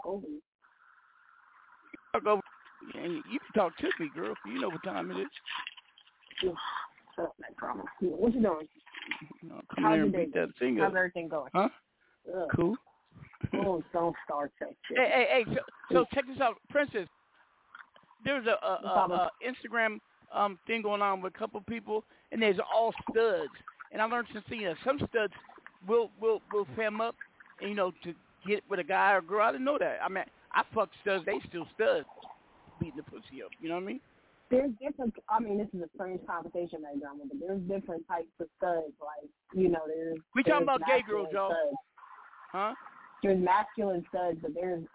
Speaker 19: Talk over. And you can talk to me, girl. You know what time it is.
Speaker 29: Shut up, that drama. What you doing?
Speaker 19: Come here and beat that thing up.
Speaker 29: How's everything going?
Speaker 19: Huh? Cool.
Speaker 29: Oh, don't start that shit.
Speaker 19: Hey, so check this out, Princess. There's a Instagram thing going on with a couple people, and there's all studs. And I learned some studs will fam up, and, you know, to get with a guy or girl. I didn't know that. I mean, I fuck studs. They still studs, beating the pussy up. You know what I mean?
Speaker 29: There's different. I mean, this is a strange conversation right now, but there's different types of studs. Like, you know,
Speaker 19: we talking about gay girls, y'all.
Speaker 29: Studs.
Speaker 19: Huh?
Speaker 29: There's masculine studs, but there's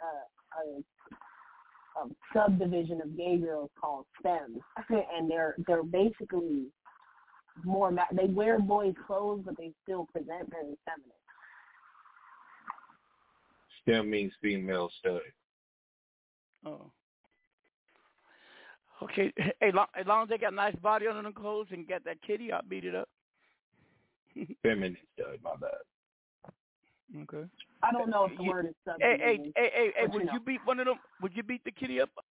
Speaker 29: a subdivision of gay girls called STEM, and they're basically more. They wear boys' clothes, but they still present very feminine.
Speaker 28: STEM means female stud.
Speaker 19: Oh. Okay. Hey, as long as they got nice body under them clothes and got that kitty, I'll beat it up.
Speaker 28: Feminine stud, my bad.
Speaker 19: Okay.
Speaker 29: I don't know if the word is sub.
Speaker 19: Hey, would you beat one of them? Would you beat the kitty up?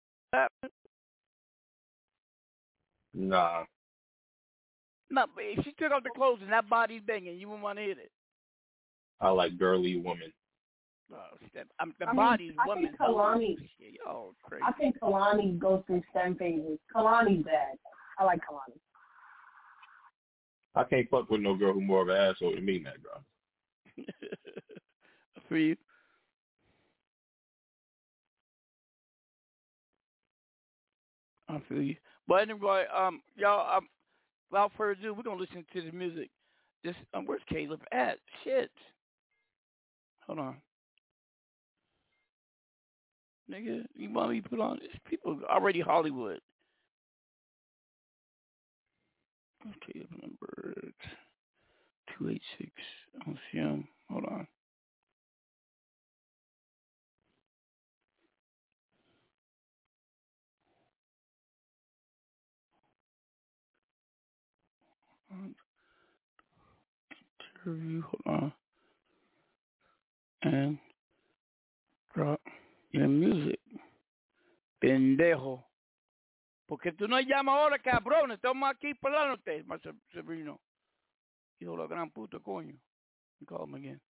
Speaker 28: Nah.
Speaker 19: No, but if she took off the clothes and that body's banging, you wouldn't want to hit it.
Speaker 28: I like girly women.
Speaker 19: The body's woman.
Speaker 29: Think Kalani.
Speaker 19: Oh, crazy.
Speaker 29: I think Kalani goes through STEM phases. Kalani's bad. I like Kalani.
Speaker 28: I can't fuck with no girl who's more of an asshole than me, man, bro.
Speaker 19: For you. I feel you. But anyway, y'all, without further ado, we're gonna listen to this music. This, where's Caleb at? Shit. Hold on. Nigga, you want me to put on this? People already Hollywood. Okay, number 286. I don't see him. Hold on. review. Hold on. And drop your music. Pendejo. Porque tú no llamas ahora, cabrón. Estamos aquí pelándote, my sobrino. Hijo de la gran puta, coño. Call him again.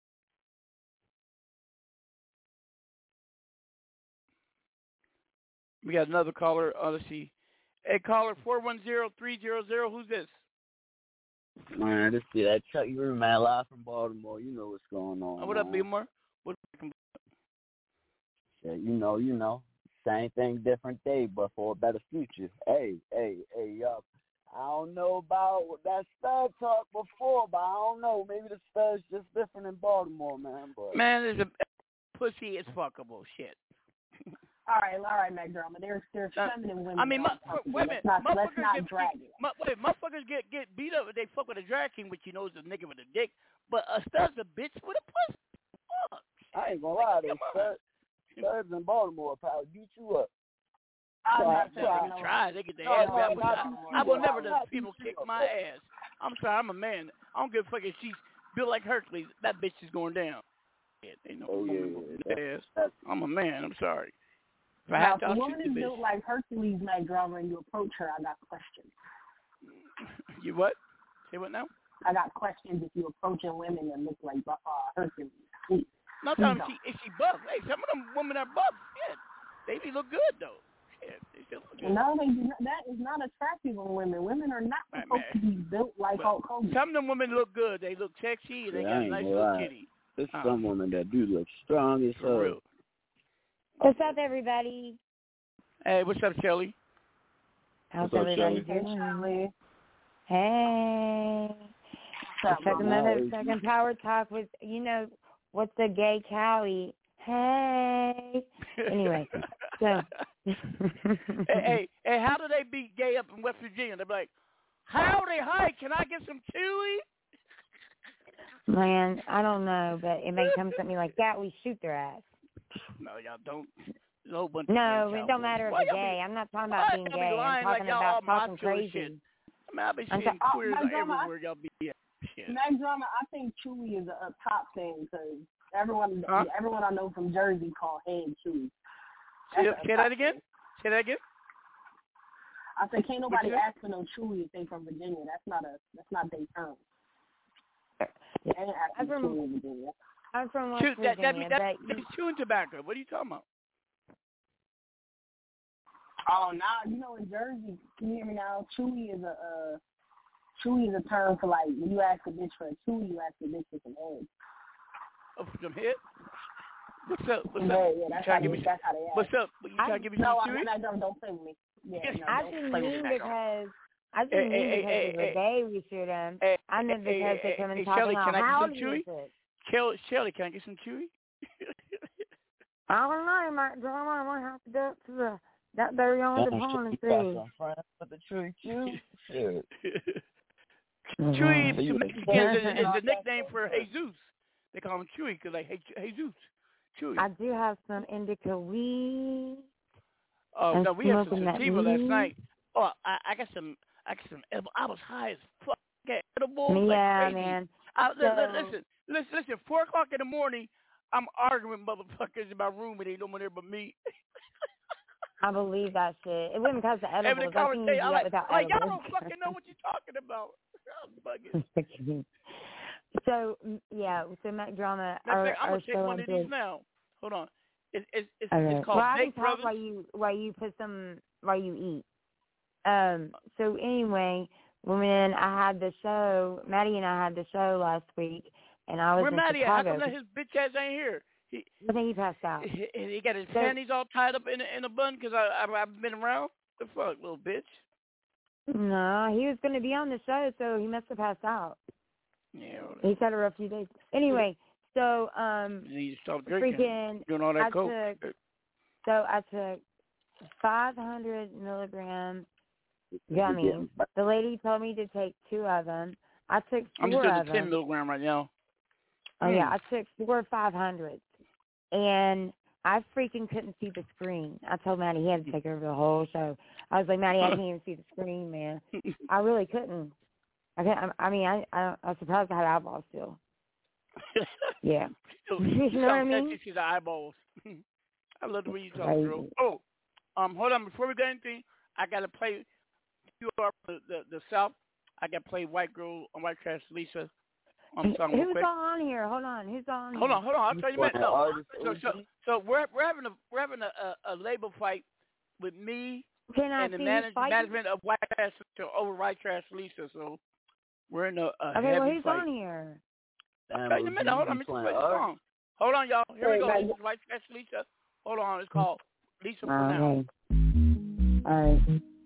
Speaker 19: We got another caller. Let's see. Hey, caller 410-300. Who's this?
Speaker 2: Man, this is that Chuck Ury, man, live from Baltimore. You know what's going on.
Speaker 19: What up, B-More?
Speaker 2: Yeah, you know. Same thing, different day, but for a better future. Hey, y'all. I don't know about that stud talk before, but I don't know. Maybe the stud's just different in Baltimore, man. But
Speaker 19: man, there's a pussy is fuckable shit.
Speaker 29: All right, Mac Drama. There's feminine women.
Speaker 19: I mean, wait a minute.
Speaker 29: Let's not drag it.
Speaker 19: Motherfuckers get beat up if they fuck with a drag king, which you know is a nigga with a dick. But a stud's a bitch with a pussy. Fuck.
Speaker 2: I ain't gonna lie, studs in Baltimore probably beat you up.
Speaker 19: Try. They get their ass beat. I will never let people kick my ass. I'm sorry, I'm a man. I don't give a fuck if she's built like Hercules. That bitch is going down. They know ass. I'm a man. I'm sorry.
Speaker 29: Now, if a woman is built like Hercules, Mac Drama, and you approach her, I got questions.
Speaker 19: You what? Say what now?
Speaker 29: I got questions if you approaching women that look like Hercules.
Speaker 19: Not talking if she buff. Hey, some of them women are buff. Shit. They be look good though. Shit, they still look good.
Speaker 29: No, they do not. That is not attractive on women. Women are not supposed to be built like Hulk Hogan.
Speaker 19: Some of them women look good. They look sexy and they got a nice little kitty.
Speaker 2: There's some women that do look strong as hell.
Speaker 6: What's up, everybody?
Speaker 19: Hey, what's up, Shelly?
Speaker 6: How's everybody doing? Hey. Another second Power Talk with, what's the gay Cali? Hey. Anyway, so.
Speaker 19: hey, how do they be gay up in West Virginia? They're like, howdy, hi, can I get some chewy?
Speaker 6: Man, I don't know, but it may come to me like that, we shoot their ass.
Speaker 19: No, y'all don't.
Speaker 6: No, it don't matter if they're gay. I'm not talking about being gay. I'm talking about talking crazy.
Speaker 19: Shit. I mean, I've been seeing queers everywhere y'all be at.
Speaker 29: Mac Drama, I think Chewy is a top thing because everyone I know from Jersey call head Chewy.
Speaker 19: Say that again?
Speaker 29: I said can't nobody ask for no Chewy if they from Virginia. That's not their term. They ain't asking for Chewy in Virginia.
Speaker 6: I'm from West Virginia.
Speaker 19: That's chewing tobacco. What are you talking about?
Speaker 29: Oh, now in Jersey. Can you hear me now? Chewy is a term for like when you ask a bitch for a chewy, you ask a bitch for some head.
Speaker 19: Oh, for some head? What's up?
Speaker 29: Yeah, that's how they ask.
Speaker 19: What's up? You trying to give me some chewy?
Speaker 29: No, don't play with me. Yeah,
Speaker 6: I didn't mean because it was gay we shoot them. I meant because they come and talk about how do you it.
Speaker 19: Shelly, can I get some chewy?
Speaker 6: I don't know, Mac Drama. I might have to go to that very on the pond and see.
Speaker 2: With the Chewy Chew?
Speaker 19: Chewy to Mexicans is the nickname for Jesus. They call him Chewy because they hate Jesus. Chewy.
Speaker 6: I do have some indica weed.
Speaker 19: Oh no, we had some sativa last night. Oh, I got some edible. I was high as fuck. Edible.
Speaker 6: Yeah,
Speaker 19: like crazy.
Speaker 6: Man.
Speaker 19: Listen. 4 o'clock in the morning, I'm arguing with motherfuckers in my room and ain't no one there but me.
Speaker 6: I believe that shit. It wasn't because of edibles.
Speaker 19: I think you do that without edibles. Y'all don't fucking know what you're talking about.
Speaker 6: So Mac Drama,
Speaker 19: I'm gonna take one of these now. Hold on. It's called
Speaker 6: well, I
Speaker 19: Bake
Speaker 6: can talk
Speaker 19: Brothers.
Speaker 6: while you put some while you eat. So anyway, when I had the show, Maddie and I had the show last week, and I was
Speaker 19: Where
Speaker 6: in
Speaker 19: Maddie?
Speaker 6: Chicago.
Speaker 19: How come that his bitch ass ain't here?
Speaker 6: I think he passed out.
Speaker 19: He got his panties all tied up in a bun because I've been around. The fuck, little bitch.
Speaker 6: No, he was going to be on the show, so he must have passed out.
Speaker 19: Yeah.
Speaker 6: He's had a rough few days. Anyway, so
Speaker 19: you stop drinking.
Speaker 6: Freaking,
Speaker 19: doing all that coke.
Speaker 6: I took 500 milligram gummies. The lady told me to take 2 of them. I took 4
Speaker 19: I'm just
Speaker 6: of
Speaker 19: doing 10 milligram right now.
Speaker 6: Oh yeah, I took 4 500s, and I freaking couldn't see the screen. I told Maddie he had to take over the whole show. I was like, Maddie, I can't even see the screen, man. I really couldn't. I was surprised I had eyeballs still. Yeah.
Speaker 19: You
Speaker 6: know what I mean?
Speaker 19: You see the eyeballs. I love the way you talk, girl. Oh, hold on. Before we get anything, I gotta play. You are the South. I gotta play White Girl on White Trash Lisa. Song real
Speaker 6: Who's
Speaker 19: quick.
Speaker 6: all on here? Hold on. Who's on here?
Speaker 19: Hold on. I'll tell you a minute. So we're having a label fight with me and the management of White Trash over White Trash Lisa. So we're in a
Speaker 6: okay,
Speaker 19: heavy
Speaker 6: well, who's
Speaker 19: fight.
Speaker 6: on here?
Speaker 19: I'll tell you a minute. Hold on. Let me play the song. Hold on, y'all. Here we go. This is White Trash Lisa. Hold on. It's called Lisa for Now.
Speaker 6: All right.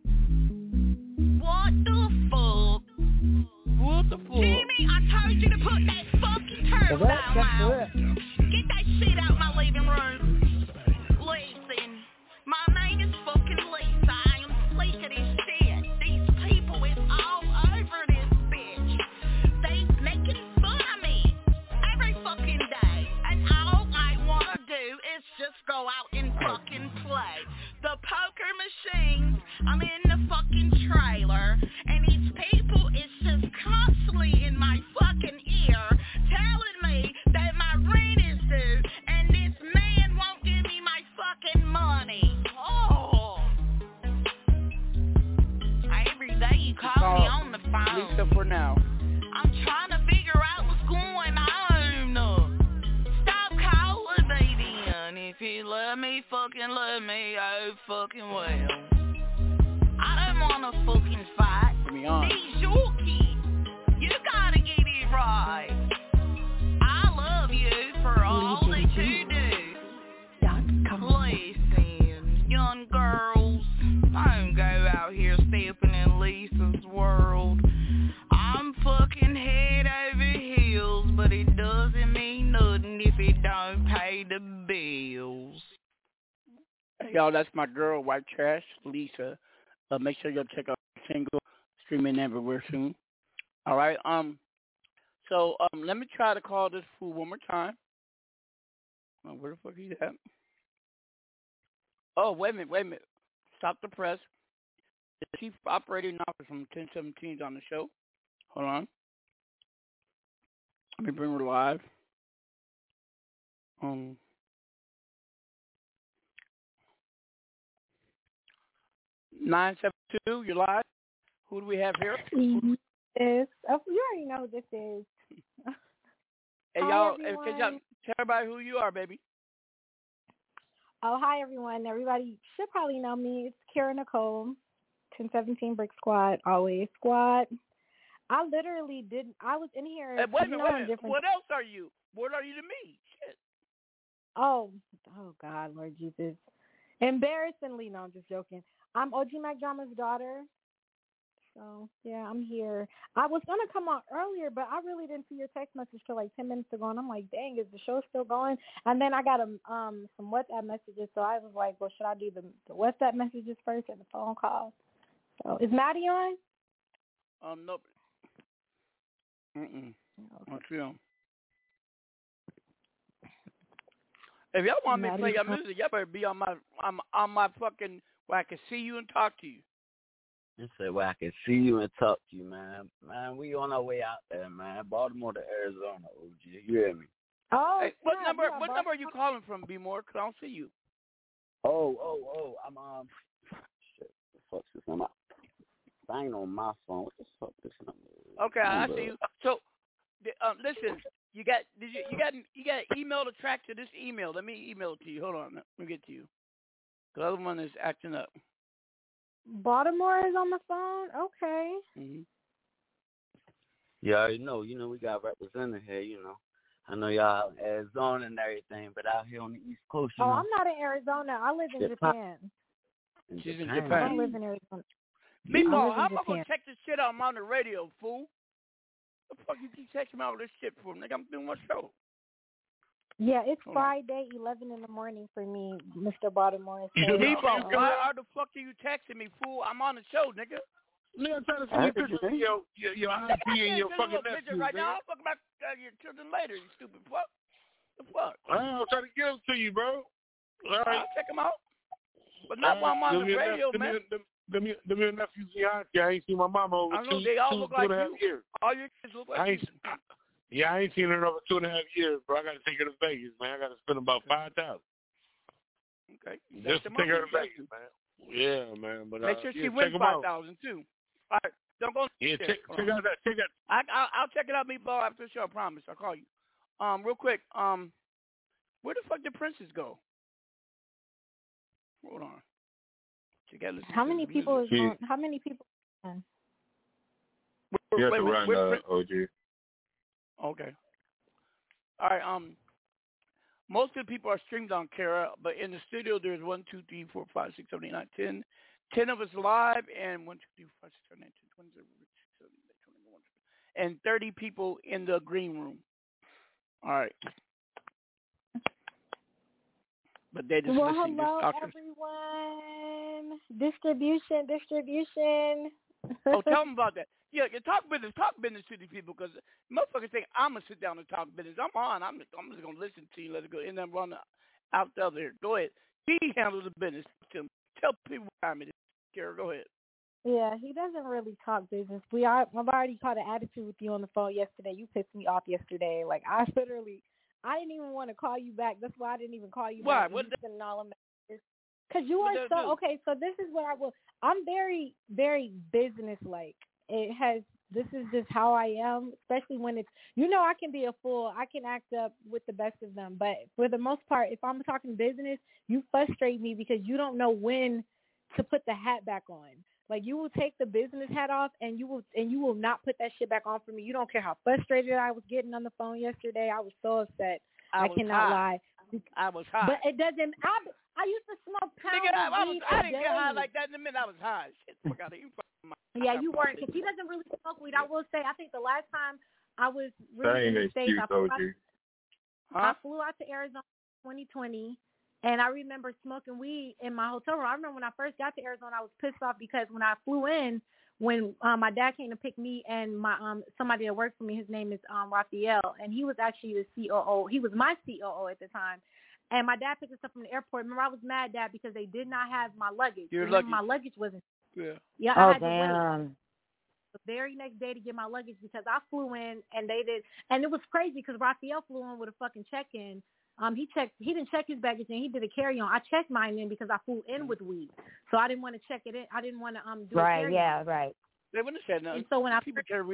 Speaker 4: What the fuck?
Speaker 19: What the fuck?
Speaker 4: Jimmy, I told you to put that fucking turtle down out. Get that shit out my living room. Listen, my name is fucking Lisa. I am sick of this shit. These people is all over this bitch. They making fun of me every fucking day. And all I want to do is just go out and fucking play. The poker machines, I'm in the fucking trailer, and these people is just constantly in my fucking ear telling me that my rent is due, and this man won't give me my fucking money. Oh. Every day you call me on the phone.
Speaker 19: Lisa for Now.
Speaker 4: I'm trying to figure out what's going on. Stop calling me then. If you love me, fucking love me, oh fucking well. I don't want to fucking fight. These your kids. You gotta get it right. I love you for all that you do. Listen, young girls, don't go out here stepping in Lisa's world. I'm fucking head over heels, but it doesn't mean nothing if it don't pay the bills.
Speaker 19: Hey, y'all, that's my girl, White Trash Lisa. Make sure y'all check out the single, streaming everywhere soon. All right. So let me try to call this fool one more time. Where the fuck is that? Oh, wait a minute. Stop the press. The chief operating officer from 1017 is on the show. Hold on. Let me bring her live. 972, you're live. Who do we have here?
Speaker 9: Yes. Oh, you already know who this is.
Speaker 19: Hey, y'all, can y'all tell everybody who you are, baby?
Speaker 9: Oh, hi, everyone. Everybody should probably know me. It's Kara Nicole, 1017 Brick Squad, always squad. I literally didn't. I was in here.
Speaker 19: Hey, wait a minute. What else are you? What are you to me? Shit.
Speaker 9: Oh, God, Lord Jesus. Embarrassingly, no, I'm just joking. I'm OG Mac Drama's daughter. So, yeah, I'm here. I was going to come on earlier, but I really didn't see your text message till like 10 minutes ago. And I'm like, dang, is the show still going? And then I got some WhatsApp messages. So I was like, well, should I do the WhatsApp messages first or the phone call? So is Maddie on?
Speaker 19: Nope. Okay. If y'all want me to play your music, y'all better be on my fucking where I can see you and talk to you.
Speaker 2: You say where I can see you and talk to you, man. Man, we on our way out there, man. Baltimore to Arizona, OG. You hear me?
Speaker 9: Oh,
Speaker 19: hey, what number are you calling from, B More? Cause I don't see you.
Speaker 2: Oh, I'm shit. The fuck's this number? I ain't on my phone. What the fuck this number is?
Speaker 19: Okay, I see you. So, listen, you got email to track to this email. Let me email it to you. Hold on, let me get to you. The other one is acting up.
Speaker 9: Baltimore is on the phone? Okay.
Speaker 19: Mm-hmm.
Speaker 2: You already know. You know, we got represented here, you know. I know y'all out in Arizona and everything, but out here on the East Coast, you know.
Speaker 9: I'm not in Arizona. I live in Japan.
Speaker 19: She's in Japan.
Speaker 9: I don't live in Arizona.
Speaker 19: Meanwhile, how am I going to check this shit out? I'm on the radio, fool. What the fuck you keep checking me out with this shit for? Nigga, I'm doing my show.
Speaker 9: Yeah, it's Friday, 11 in the morning for me, Mr. Baltimore.
Speaker 19: Debo, why the fuck are you texting me, fool? I'm on the show, nigga.
Speaker 30: Nigga, I'm trying to see your pictures of your auntie and your fucking nephew,
Speaker 19: right now. I'm talking about your children later, you stupid fuck. The fuck?
Speaker 30: I'm trying to give them to you, bro. All right.
Speaker 19: I'll check them out. But not while I'm on the radio, man.
Speaker 30: Them your nephews and your auntie. I ain't seen my mama over
Speaker 19: I know,
Speaker 30: two
Speaker 19: they all look like
Speaker 30: and a half
Speaker 19: you.
Speaker 30: years.
Speaker 19: All your kids look like you.
Speaker 30: Yeah, I ain't seen her in over 2.5 years, bro. I got to take her to Vegas, man. I got to spend about $5,000.
Speaker 19: Okay.
Speaker 30: Just to take her to Vegas, man. Yeah, man. But
Speaker 19: make sure she
Speaker 30: yeah,
Speaker 19: wins 5,000 too. All right, don't go.
Speaker 30: Yeah, check out that.
Speaker 19: I'll check it out, Meatball, after the show. I promise. I'll call you. Real quick. Where the fuck did Princess go? Hold on.
Speaker 9: How many people is on? How many people?
Speaker 28: You have to run OG.
Speaker 19: Okay. All right. Most of the people are streamed on Kara, but in the studio there's 1, 2, 3, 4, 5, 6, 7, 8, 9, 10. 10 of us live, and 1, 2, 3, 4, 5, 6, 7, 8, 9, 10, 20, 21, and 30 people in the green room. All right. But they just listening.
Speaker 9: Hello, everyone. Distribution.
Speaker 19: Oh, tell them about that. Yeah, talk business to these people, because motherfuckers think I'm gonna sit down and talk business. I'm just gonna listen to you, let it go, and then run out the other. Go ahead. He handles the business. Tell people what time it is. Kara, go ahead.
Speaker 9: Yeah, he doesn't really talk business. I've already caught an attitude with you on the phone yesterday. You pissed me off yesterday. Like, I didn't even want to call you back. That's why I didn't even call you back. Why? Because you are so okay. So this is what I'm very, very business-like. This is just how I am, especially when it's, I can be a fool. I can act up with the best of them. But for the most part, if I'm talking business, you frustrate me because you don't know when to put the hat back on. Like, you will take the business hat off and you will not put that shit back on for me. You don't care how frustrated I was getting on the phone yesterday. I was so upset. I cannot lie.
Speaker 19: I was high.
Speaker 9: But it doesn't. I used to smoke pounds of weed.
Speaker 19: I didn't get high like that in a minute. I was high. Shit, fuck out of here.
Speaker 9: Yeah, you weren't, because he doesn't really smoke weed. I will say, I think the last time I was really in the States, I flew out to Arizona in 2020, and I remember smoking weed in my hotel room. I remember when I first got to Arizona, I was pissed off because when I flew in, when my dad came to pick me and my somebody that worked for me, his name is Raphael, and he was actually the COO. He was my COO at the time. And my dad picked us up from the airport. Remember, I was mad, Dad, because they did not have my luggage. My luggage wasn't. Yeah. I had to wait the very next day to get my luggage because I flew in and they did. And it was crazy because Raphael flew in with a fucking check-in. He didn't check his baggage in. He did a carry-on. I checked mine in because I flew in with weed. So I didn't want to check it in. I didn't want to do a carry-on.
Speaker 6: Yeah, right.
Speaker 19: They wouldn't have said nothing.
Speaker 9: And so when I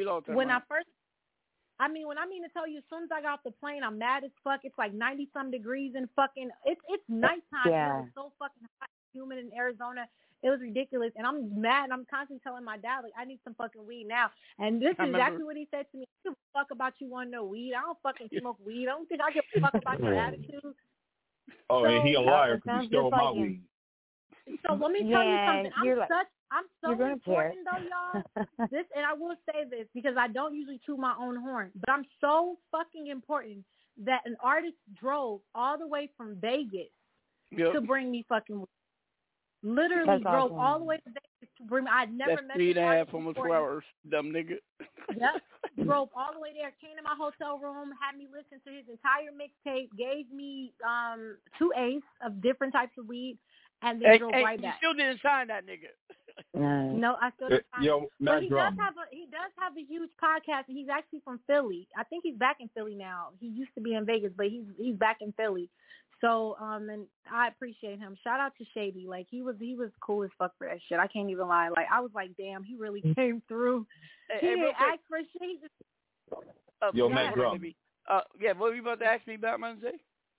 Speaker 9: mean to tell you, as soon as I got off the plane, I'm mad as fuck. It's like 90-some degrees and fucking, it's nighttime.
Speaker 6: Yeah.
Speaker 9: It was so fucking hot, humid in Arizona. It was ridiculous. And I'm mad. And I'm constantly telling my dad, like, I need some fucking weed now. And this is exactly what he said to me. I don't give a fuck about you wanting no weed. I don't fucking smoke weed. I don't think I give a fuck about your attitude.
Speaker 28: Oh, and he a liar because he stole my weed.
Speaker 9: So let me tell you something. I'm so important though, y'all. And I will say this because I don't usually toot my own horn, but I'm so fucking important that an artist drove all the way from Vegas to bring me fucking weed. Literally drove all the way to Vegas to bring me. I'd never met
Speaker 19: this artist. 3.5, almost 4 hours, dumb nigga.
Speaker 9: Yep. Drove all the way there, came to my hotel room, had me listen to his entire mixtape, gave me 2 eighths of different types of weed. And then drove right back.
Speaker 19: You still didn't sign that nigga.
Speaker 9: No, I still didn't sign him. But he does have a huge podcast, and he's actually from Philly. I think he's back in Philly now. He used to be in Vegas, but he's back in Philly. So, and I appreciate him. Shout out to Shady. Like, he was cool as fuck for that shit. I can't even lie. Like, I was like, damn, he really came through. He didn't ask for shit. He just...
Speaker 28: Yo, Matt Drum.
Speaker 19: Yeah, what were you about to ask me about, Monday?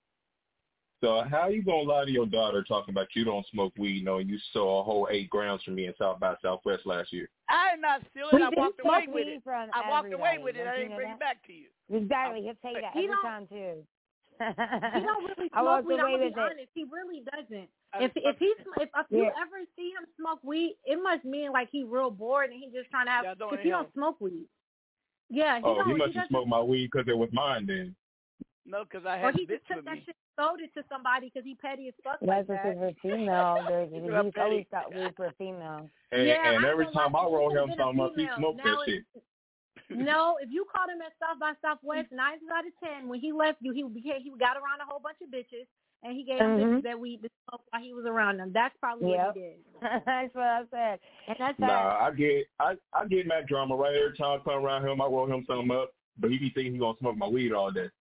Speaker 28: So how you gonna lie to your daughter talking about you don't smoke weed knowing you stole a whole 8 grams from me in South by Southwest last year?
Speaker 19: I'm not stealing. I walked away with it. I walked away with it. I didn't bring it back to you.
Speaker 6: Exactly. He'll say that every time too.
Speaker 9: He don't really smoke weed. I'm gonna be honest. He really doesn't. If you ever see him smoke weed, it must mean like he real bored and he just trying to have because he don't smoke weed. Yeah.
Speaker 28: He must have smoked my weed because it was mine then.
Speaker 19: No, because I had
Speaker 9: he just took that shit, sold it to somebody because he petty as fuck.
Speaker 6: That's like that. For female. He's always got weed for a female.
Speaker 28: And every time I roll him something up, he smoked that shit.
Speaker 9: No, if you caught him at South by Southwest, 9 out of 10, when he left you, he got around a whole bunch of bitches, and he gave them bitches that weed to smoke while he was around them. That's probably what he did.
Speaker 6: That's what I said. And that's
Speaker 28: I get Matt drama right every time I come around him. I roll him something up. but he be thinking he gonna smoke my weed all day.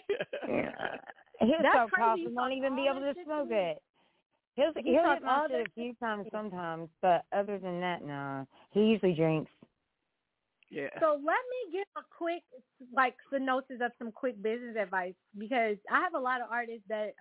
Speaker 6: He'll so cough and won't even be able to smoke it. He'll hit my shit a few times sometimes, but other than that, nah. He usually drinks.
Speaker 19: Yeah.
Speaker 9: So let me give a quick, synopsis of some quick business advice, because I have a lot of artists that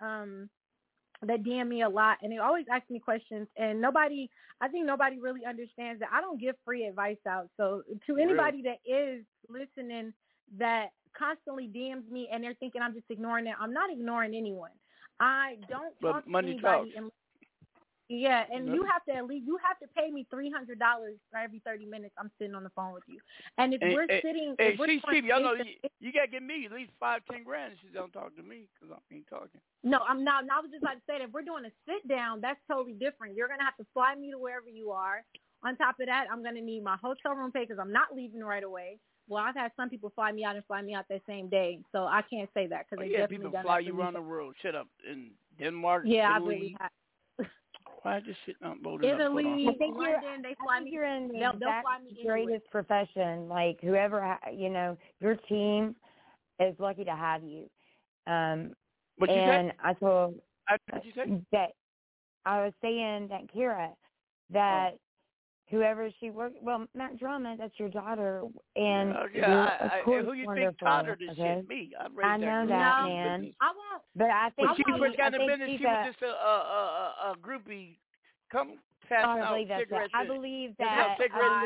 Speaker 9: DM me a lot, and they always ask me questions, and I think nobody really understands that I don't give free advice out. So to anybody that is listening that constantly DMs me and they're thinking I'm just ignoring it, I'm not ignoring anyone. I don't talk to anybody. Yeah, and you have to pay me $300 for every 30 minutes I'm sitting on the phone with you. And if we're sitting,
Speaker 19: hey, she's cheap. Y'all know you gotta give me at least $5-10 grand if she don't talk to me, because I ain't talking.
Speaker 9: No, I'm not. I was just about to say that if we're doing a sit down, that's totally different. You're gonna have to fly me to wherever you are. On top of that, I'm gonna need my hotel room paid because I'm not leaving right away. Well, I've had some people fly me out that same day, so I can't say that because
Speaker 19: people fly you around the world. Shut up in Denmark.
Speaker 9: Yeah,
Speaker 19: Italy.
Speaker 9: I really have.
Speaker 19: Why this shit not loaded
Speaker 9: Italy,
Speaker 19: up?
Speaker 9: London, they fly me.
Speaker 6: You're in
Speaker 9: they'll fly me
Speaker 6: greatest profession. Like whoever, your team is lucky to have you.
Speaker 19: What you
Speaker 6: and
Speaker 19: say?
Speaker 6: I told
Speaker 19: What'd you say?
Speaker 6: that I was saying that Kira, that whoever she worked, Mac Drama, that's your daughter, and of course
Speaker 19: who you
Speaker 6: wonderful,
Speaker 19: think taught her this
Speaker 6: okay?
Speaker 19: shit? Me.
Speaker 6: I know that, man.
Speaker 9: I won't.
Speaker 6: But I think
Speaker 19: when she first got in the business, she was just a groupie. Come passing out cigarettes.
Speaker 6: I believe that.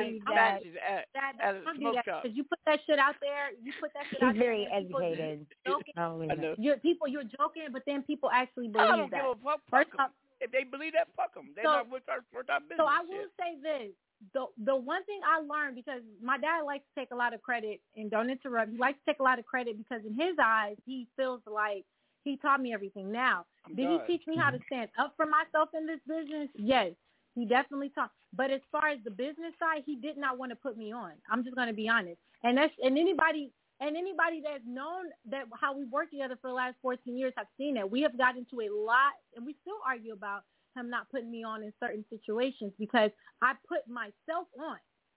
Speaker 9: Don't do that because you put that shit out there.
Speaker 6: She's very educated.
Speaker 9: You're joking, but then people actually believe that.
Speaker 19: I don't give a fuck. Fuck them. If they believe that, fuck them. They're not with our business.
Speaker 9: So I will say this. The one thing I learned, because my dad likes to take a lot of credit, and don't interrupt, he likes to take a lot of credit because in his eyes, he feels like he taught me everything. Now, did he teach me how to stand up for myself in this business? Yes, he definitely taught. But as far as the business side, he did not want to put me on. I'm just going to be honest. And anybody that's known that how we worked together for the last 14 years have seen that. We have gotten into a lot, and we still argue about him not putting me on in certain situations because I put myself on.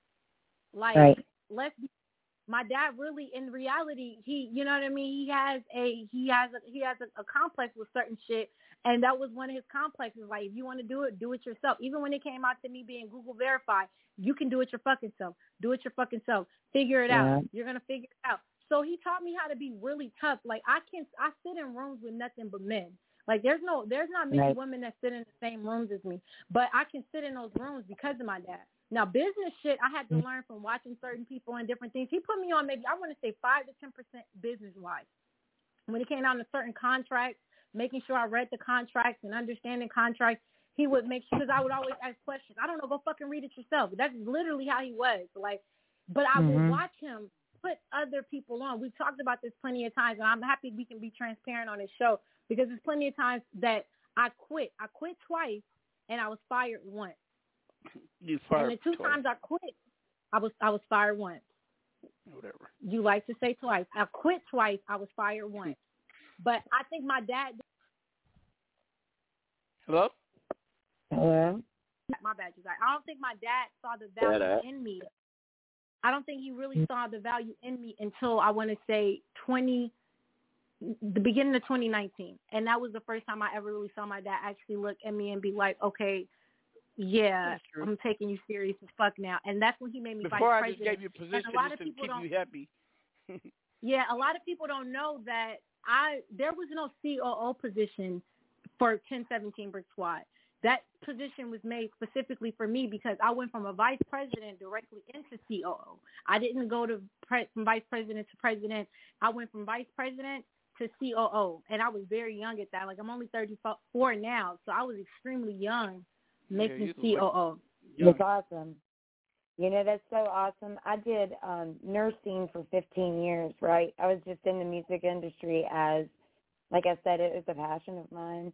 Speaker 9: My dad really, in reality, you know what I mean? He has a complex with certain shit, and that was one of his complexes. Like, if you want to do it yourself. Even when it came out to me being Google verified, you can do it your fucking self. Do it your fucking self. Figure it out. You're gonna figure it out. So he taught me how to be really tough. Like, I sit in rooms with nothing but men. Like, there's not many women that sit in the same rooms as me, but I can sit in those rooms because of my dad. Now, business shit, I had to learn from watching certain people and different things. He put me on maybe, I want to say 5 to 10% business-wise. When it came down to certain contracts, making sure I read the contracts and understanding contracts, he would make sure, because I would always ask questions. I don't know, go fucking read it yourself. That's literally how he was. But I would watch him put other people on. We've talked about this plenty of times, and I'm happy we can be transparent on this show because there's plenty of times that I quit. I quit twice, and I was fired once.
Speaker 19: You fired
Speaker 9: and the 2 times I quit, I was fired once.
Speaker 19: Whatever.
Speaker 9: You like to say twice. I quit twice. I was fired once. But I think my dad.
Speaker 19: Hello?
Speaker 9: My bad, you guys. I don't think my dad saw the value in me. I don't think he really saw the value in me until I want to say the beginning of 2019. And that was the first time I ever really saw my dad actually look at me and be like, okay, yeah, I'm taking you serious as fuck now. And that's when he made me vice president.
Speaker 19: Before I just gave you a position just to keep you happy.
Speaker 9: Yeah, a lot of people don't know that there was no COO position for 1017 Brick Squad. That position was made specifically for me because I went from a vice president directly into COO. I didn't go from vice president to president. I went from vice president to COO, and I was very young at that. Like, I'm only 34 now, so I was extremely young making COO.
Speaker 6: That's awesome. That's so awesome. I did nursing for 15 years, right? I was just in the music industry as, like I said, it was a passion of mine.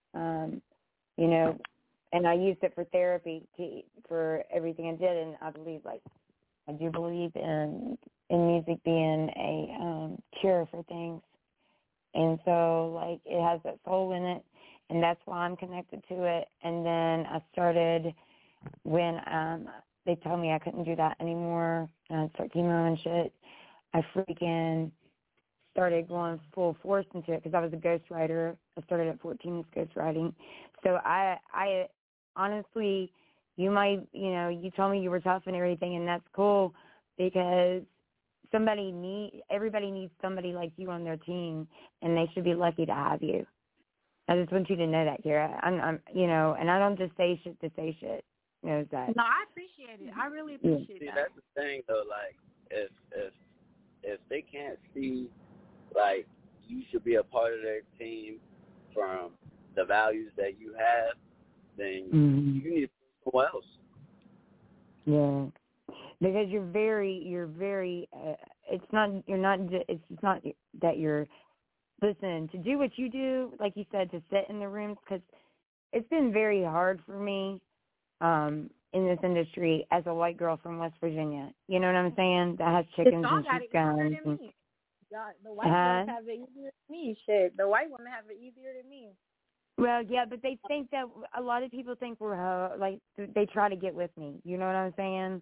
Speaker 6: And I used it for therapy for everything I did. And I do believe in music being a cure for things. And so, it has that soul in it, and that's why I'm connected to it. And then I started when they told me I couldn't do that anymore, start chemo and shit. I freaking started going full force into it because I was a ghostwriter. I started at 14 as ghostwriting. So I honestly, you told me you were tough and everything, and that's cool because everybody needs somebody like you on their team, and they should be lucky to have you. I just want you to know that, Kira. I'm and I don't just say shit to say shit. Knows that.
Speaker 9: No, I appreciate it. I really appreciate
Speaker 2: See,
Speaker 9: that.
Speaker 2: that's the thing though. Like, if they can't see, like, you should be a part of their team from the values that you have, then you need to be somewhere else.
Speaker 6: Yeah, because you're very. It's not that you're. Listen, to do what you do, like you said, to sit in the rooms, because it's been very hard for me in this industry as a white girl from West Virginia. You know what I'm saying? That has chickens and shoots guns.
Speaker 9: The white girls have it easier than me. Shit, the white women have it easier than me.
Speaker 6: Well, yeah, but they think that a lot of people think we're like they try to get with me. You know what I'm saying?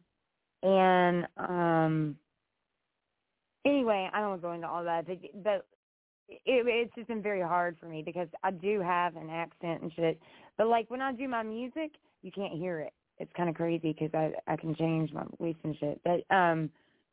Speaker 6: And anyway, I don't want to go into all that, but it's just been very hard for me because I do have an accent and shit. But like when I do my music, you can't hear it. It's kind of crazy because I can change my voice and shit. But I'm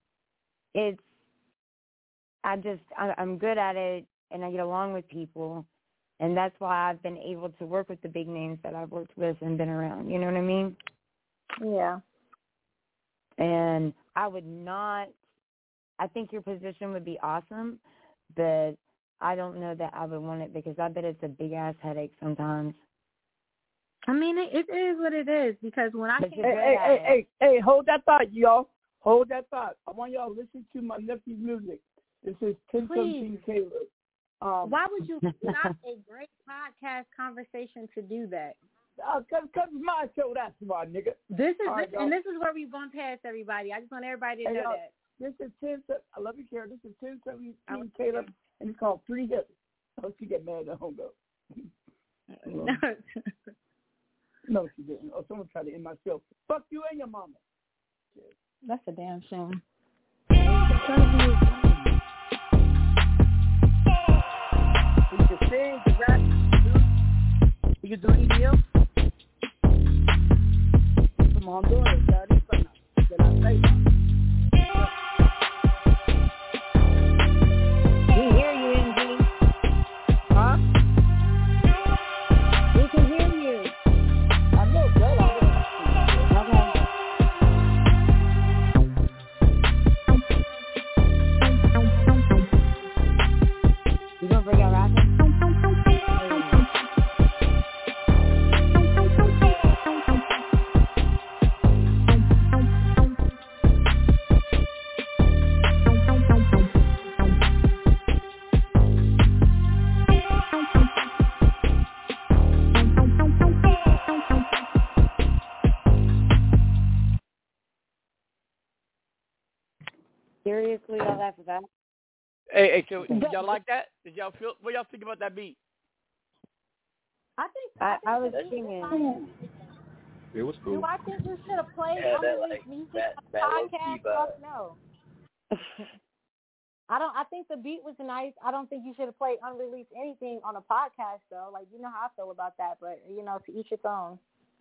Speaker 6: good at it, and I get along with people, and that's why I've been able to work with the big names that I've worked with and been around. You know what I mean?
Speaker 9: Yeah.
Speaker 6: And I think your position would be awesome, but I don't know that I would want it because I bet it's a big-ass headache sometimes.
Speaker 9: I mean, it is what it is because when I
Speaker 10: Hey, hold that thought, y'all. Hold that thought. I want y'all to listen to my nephew's music. This is 1017 Caleb.
Speaker 9: Why would you stop a great podcast conversation to do that?
Speaker 10: Because it's my show, that's why, nigga.
Speaker 9: This is where we've gone past everybody. I just want everybody to know that.
Speaker 10: This is 10. I love you, Kara. This is 1017 Caleb, and it's called Three Hips. Oh, she get mad at home, though. No, she didn't. Oh, someone tried to end my show. Fuck you and your mama.
Speaker 9: That's a damn shame.
Speaker 10: You can sing, you rap, you can do EDM. Come on, do it. Daddy. Then I say that.
Speaker 6: We hear you, Indy. Huh? We can hear you.
Speaker 10: I know, girl.
Speaker 6: You gonna bring out rapping? Seriously, all that for that?
Speaker 19: Hey, so did y'all like that? Did y'all feel? What y'all think about that beat?
Speaker 9: I was
Speaker 6: singing.
Speaker 28: It was cool.
Speaker 9: Do I think we should have played unreleased music on the podcast? Fuck no. I think the beat was nice. I don't think you should have played unreleased anything on a podcast though. Like, you know how I feel about that, but to each its own.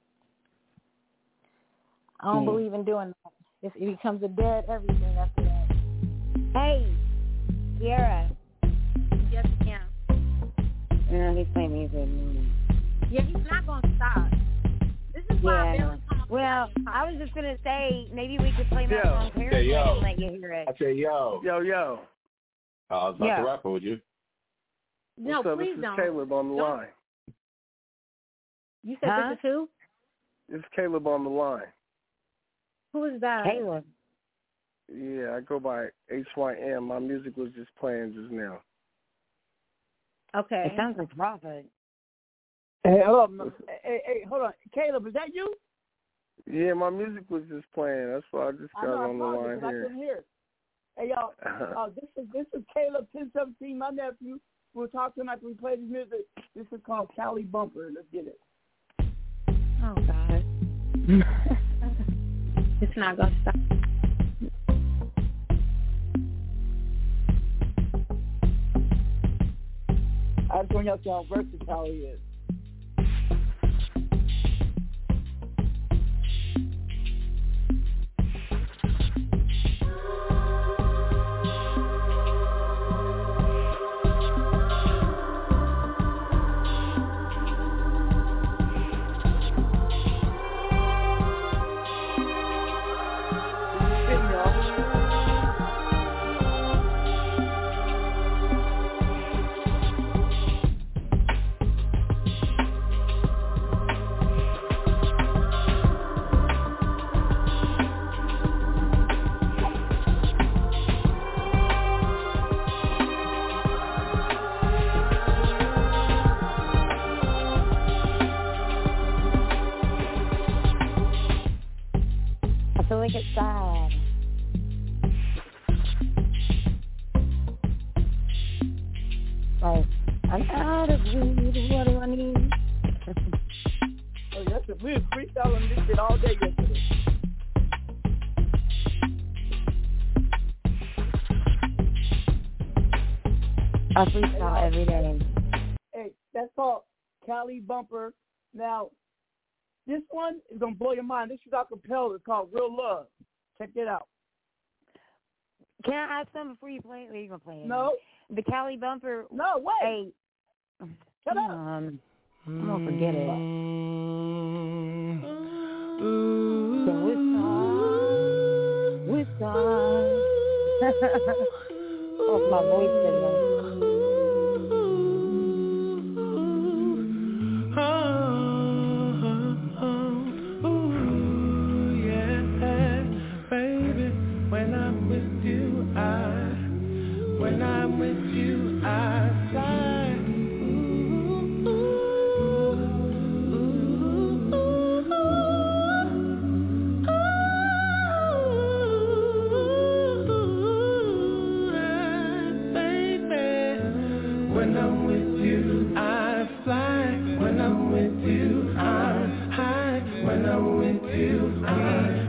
Speaker 9: I don't believe in doing that. It becomes a dead everything after that.
Speaker 6: Hey, Kiara.
Speaker 9: Yes, yeah.
Speaker 6: No, he's playing music.
Speaker 9: Yeah, he's not going to stop. This is why
Speaker 6: Well, I was just going to say, maybe we could play that song Parasite and let you hear it.
Speaker 28: I say, yo. I was about to rap with you.
Speaker 9: No, please don't.
Speaker 11: This is Caleb on the line.
Speaker 9: You said this is who?
Speaker 11: This is Caleb on the line.
Speaker 9: Who is that?
Speaker 6: Caleb.
Speaker 11: Yeah, I go by HYM. My music was just playing just now.
Speaker 9: Okay.
Speaker 6: It sounds like Prophet.
Speaker 10: Hey, hold on. Caleb, is that you?
Speaker 11: Yeah, my music was just playing. That's why I just got on the line
Speaker 10: here. I couldn't hear. Hey, y'all, this is Caleb 1017, my nephew. We'll talk tonight when we play his music. This is called Cali Bumper. Let's get it.
Speaker 9: Oh, God. It's not going to stop.
Speaker 10: I just want y'all to see how versatile he is.
Speaker 6: I freestyle every day.
Speaker 10: Hey, that's called Cali Bumper. Now, this one is going to blow your mind. This is a cappella. It's called Real Love. Check it out.
Speaker 6: Can I ask something before you play it? Or are you going to play it?
Speaker 10: No.
Speaker 6: The Cali Bumper.
Speaker 10: No, wait.
Speaker 6: Hey.
Speaker 10: Shut up.
Speaker 6: I'm going to forget it. Whistle. Oh, my voice is
Speaker 12: When I'm with you, I fly. Baby, when I'm with you, I fly. When I'm with you, I'm high. When I'm with you, I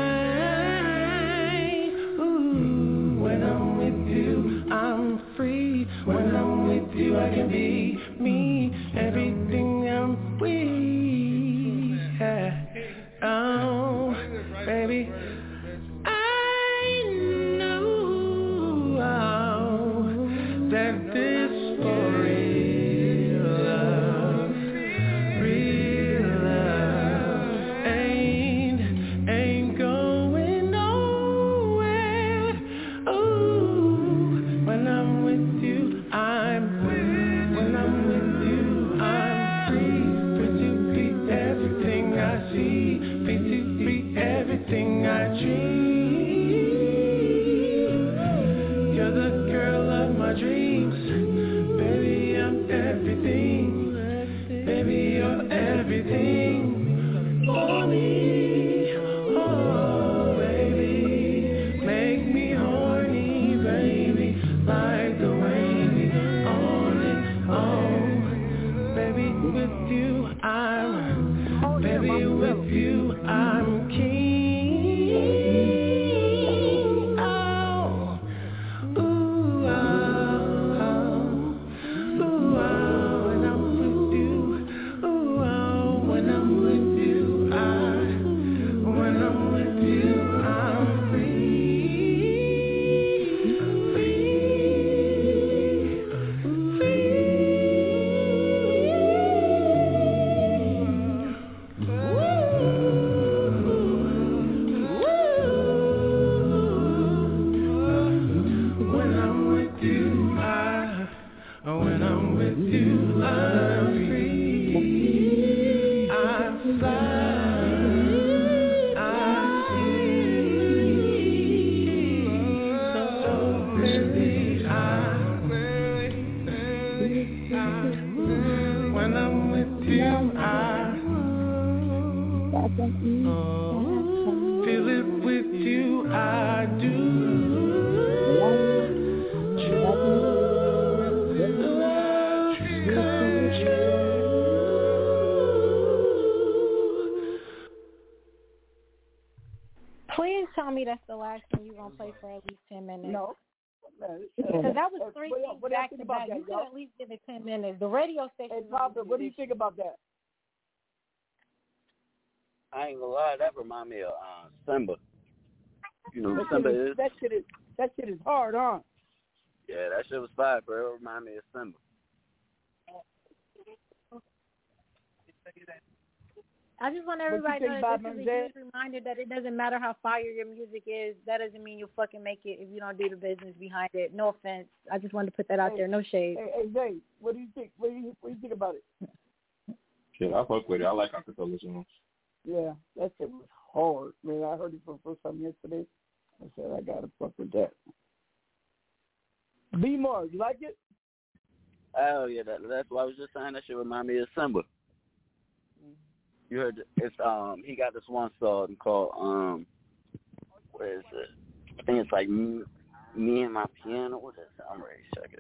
Speaker 12: ride. Ooh, when I'm with you, I'm free. When I'm with you, I can be me. Everything I'm with. Oh, baby, I know that this for real love ain't going nowhere. Ooh, when I'm with you, I'm free. When I'm with you, I'm free. Free to be everything I see. Free to be everything I dream. You're the girl of my dreams. Baby, I'm everything. Baby, you're everything for me. Oh, baby, make me horny, baby, like the way we on it, on. Baby, with you, baby, with you, I'm king. Oh, ooh, oh, ooh, oh, when I'm with you, ooh, oh, when I'm with you, when I'm with you, I'm when I'm with you, when I'm with you, I'm free. I fly, I see. So really, when I'm with you, feel it with you, I do.
Speaker 9: Please tell me that's the last thing you're going to play for at least 10 minutes.
Speaker 10: No.
Speaker 9: Because that was 3 things
Speaker 10: what do you
Speaker 9: back
Speaker 10: think
Speaker 9: to
Speaker 10: about
Speaker 9: back.
Speaker 10: that,
Speaker 9: You could
Speaker 10: y'all?
Speaker 9: at least give it 10 minutes. The radio station.
Speaker 10: Hey, Papa, what do you think about that?
Speaker 2: I ain't gonna lie, that remind me of Simba. You know who Simba is?
Speaker 10: That shit is hard, huh?
Speaker 2: Yeah, that shit was fire, bro. It remind me of Simba.
Speaker 9: I just want everybody to know that this is a huge reminder that it doesn't matter how fire your music is. That doesn't mean you'll fucking make it if you don't do the business behind it. No offense. I just wanted to put that out there. No shade.
Speaker 10: Hey, Zay, what do you think? What do you think about it?
Speaker 28: Shit, I fuck with it. I like acapella songs.
Speaker 10: Yeah, that shit was hard, man. I heard it for the first time yesterday. I said, I gotta fuck with that. B-Mar, you like it?
Speaker 2: Oh, yeah, that's why I was just saying that shit remind me of Simba. You heard it's he got this one song called what is it? I think it's like me and my piano. What is it? I'm ready to check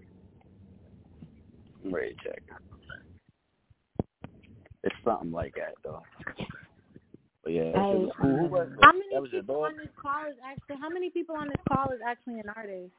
Speaker 2: it. It's something like that though. But yeah, that shit was cool.
Speaker 9: How many people on this call is actually an artist?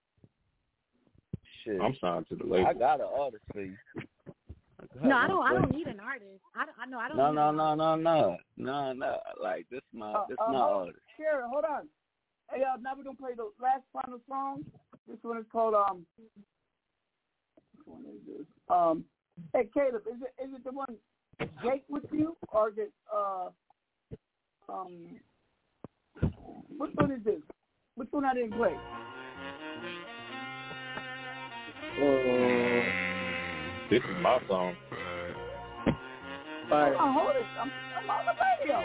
Speaker 2: Shit.
Speaker 28: I'm signed to the label.
Speaker 2: I got an artist for you.
Speaker 9: No, I don't need an artist. I don't.
Speaker 2: No. Like this my artist.
Speaker 10: Sure, hold on. Hey, now we're gonna play the last final song. This one is called Which one is this? Hey Caleb, is it the one Jake with you, or is it which one is this? Which one I didn't play?
Speaker 28: This is my song.
Speaker 10: Hold it. I'm on the radio.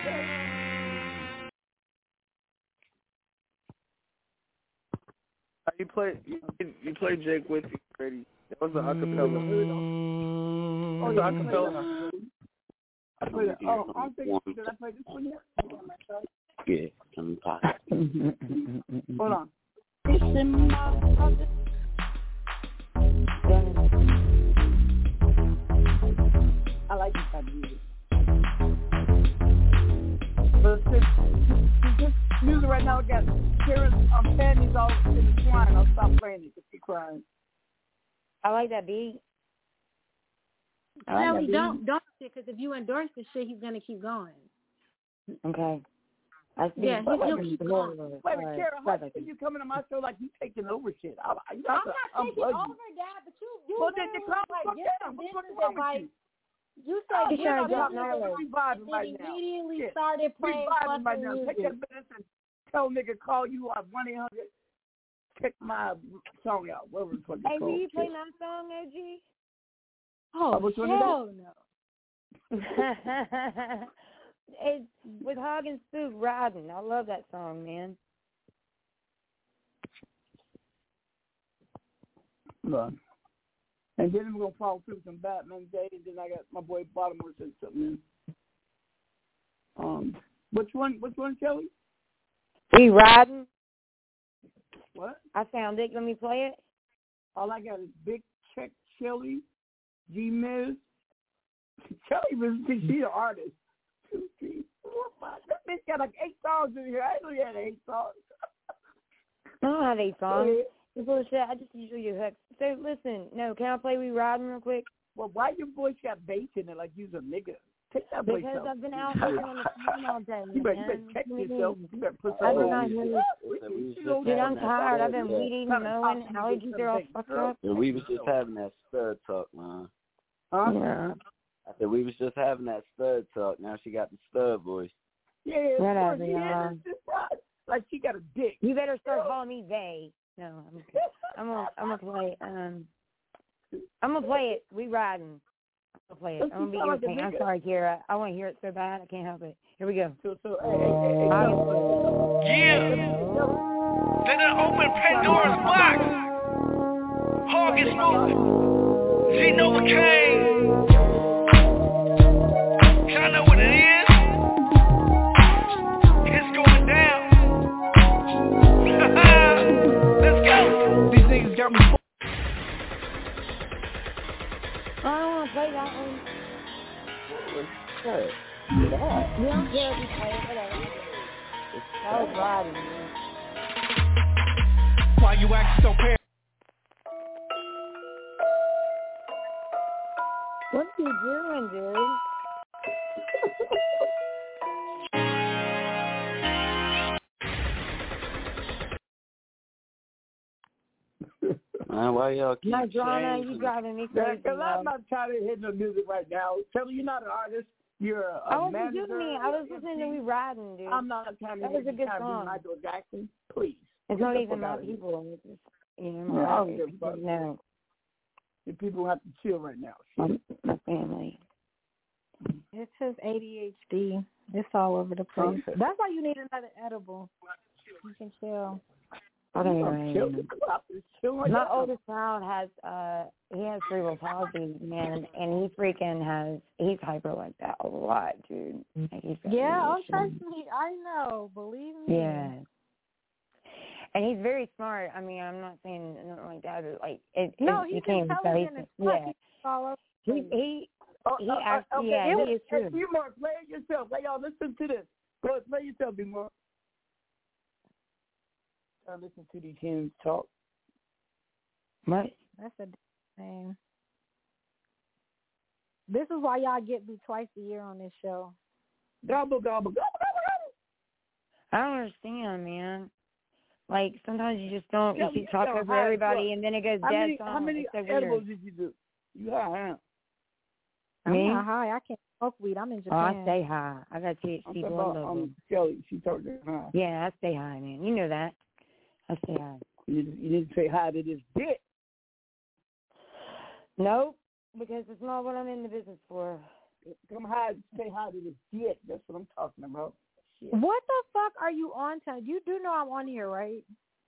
Speaker 11: You played Jake with you already. That was an acapella.
Speaker 10: Oh, yeah, acapella. I'm thinking, did I play this one yet?
Speaker 2: Yeah, I'm pop.
Speaker 10: Hold on. I like this type of music. But this music right now, I got Karen panties all in the twine. I'll stop playing it because she's crying.
Speaker 6: I like that beat.
Speaker 9: Shelly, don't because if you endorse the shit, he's gonna keep going.
Speaker 6: Okay.
Speaker 9: Yeah, he'll keep going.
Speaker 10: Wait, Kara, how can you coming to my show like you taking over shit? I'm not taking over,
Speaker 9: Dad, but you
Speaker 10: well, then the crowd like
Speaker 9: advice. You said
Speaker 10: you
Speaker 9: get
Speaker 10: know,
Speaker 9: immediately started playing fucking music.
Speaker 10: Take that business and tell nigga call you up 1-800. Check my song out. Whatever the fuck it's called.
Speaker 6: Hey, will you play my song, OG?
Speaker 9: Oh, hell no.
Speaker 6: It's with Hog and Spook riding. I love that song, man.
Speaker 10: Right. And then we're gonna follow through some Batman Day, and then I got my boy Baltimore said something in. Which one, Kelly?
Speaker 6: We riding.
Speaker 10: What?
Speaker 6: I found it. Let me play it.
Speaker 10: All I got is Big Check Kelly, G-Miz. Kelly was she's an artist. 2, 3, 4, 5. That bitch got like 8 songs in here. I know you had 8 songs.
Speaker 6: I don't have 8 songs. It's bullshit. I just usually do hooks. So listen, can I play We Riding real quick?
Speaker 10: Well, why your voice got bass in it like you's a nigga? Take that voice
Speaker 6: because
Speaker 10: out.
Speaker 6: I've been out working on the phone all day.
Speaker 10: You better check yourself. You better put
Speaker 6: I've been
Speaker 10: something
Speaker 6: on
Speaker 10: on.
Speaker 6: Dude, I'm tired. I've been weeding, mowing, allergies are all fucked up.
Speaker 2: Yeah, we was just having that stud talk, man.
Speaker 10: Huh?
Speaker 6: Yeah.
Speaker 2: I said we was just having that stud talk. Now she got the stud voice.
Speaker 10: Yeah,
Speaker 6: whatever,
Speaker 10: yeah. Like she got a dick.
Speaker 6: You better start calling me they. No, I'm gonna play. I'm gonna play it. We riding. I'll play it. I'm gonna be irritating. I'm sorry, Kara. I want to hear it so bad. I can't help it. Here we go.
Speaker 10: Hey.
Speaker 1: Yeah. They done open Pandora's box. Hog and Spook. G-Nova Kane. Y'all know what it is. It's going down. Let's go.
Speaker 10: These niggas got me.
Speaker 6: I don't want to play that one.
Speaker 2: Hey.
Speaker 6: You don't care if you play it, whatever. That was riding, man.
Speaker 12: why you act so paranoid.
Speaker 6: What you doing, dude?
Speaker 2: Why y'all keep
Speaker 6: My drama,
Speaker 2: changing?
Speaker 6: you driving me
Speaker 10: Yeah,
Speaker 6: crazy.
Speaker 10: because I'm not trying to hit no music right now. Tell me you're not an artist. You're a
Speaker 6: I wasn't
Speaker 10: manager.
Speaker 6: doing me. I was listening to We Riding, dude.
Speaker 10: I'm not trying to
Speaker 6: That
Speaker 10: hit
Speaker 6: was a good
Speaker 10: trying to be
Speaker 6: song.
Speaker 10: Michael Jackson. Please.
Speaker 6: It's
Speaker 10: Get
Speaker 6: not
Speaker 10: the
Speaker 6: even
Speaker 10: fuck
Speaker 6: my
Speaker 10: out of here.
Speaker 6: people. It's just, you know,
Speaker 10: Yeah, I
Speaker 6: my,
Speaker 10: don't give a fuck.
Speaker 6: no,
Speaker 10: The people have to chill right now.
Speaker 6: my family.
Speaker 9: It's his ADHD. It's all over the place.
Speaker 10: Okay.
Speaker 9: That's why you need another edible. You can chill.
Speaker 6: My oldest child has he has cerebral palsy, man, and he freaking he's hyper like that a lot, dude. Like he's
Speaker 9: trust me, I know. Believe me.
Speaker 6: Yeah. And he's very smart. I mean, I'm not saying nothing like that, but like
Speaker 9: He's intelligent as fuck. He's all over.
Speaker 6: He
Speaker 10: Okay,
Speaker 6: he is true.
Speaker 10: B-More, play it yourself. Hey, y'all, listen to this. Go ahead, play yourself, B-More. Listen to these hens talk.
Speaker 6: What?
Speaker 9: That's a thing. This is why y'all get me twice a year on this show.
Speaker 10: Gobble, gobble, gobble, gobble, gobble.
Speaker 6: I don't understand, man. Like, sometimes you just don't,
Speaker 10: Yeah,
Speaker 6: you talk over everybody, and then it goes dead
Speaker 10: How many
Speaker 6: It's so
Speaker 10: edibles
Speaker 6: weird.
Speaker 10: did you do? You high, huh?
Speaker 9: I'm not high. I can't smoke weed. I'm in
Speaker 6: Oh, I
Speaker 9: Japan.
Speaker 6: stay high. I got THC
Speaker 10: I'm talking
Speaker 6: blood
Speaker 10: about
Speaker 6: level.
Speaker 10: Kelly. She talked to high.
Speaker 6: Yeah, I stay high, man. You know that. I stay high.
Speaker 10: You didn't say hi to this dick.
Speaker 6: Nope, because it's not what I'm in the business for.
Speaker 10: Come high, say hi to this dick. That's what I'm talking about. Shit.
Speaker 9: What the fuck are you on to? You do know I'm on here, right?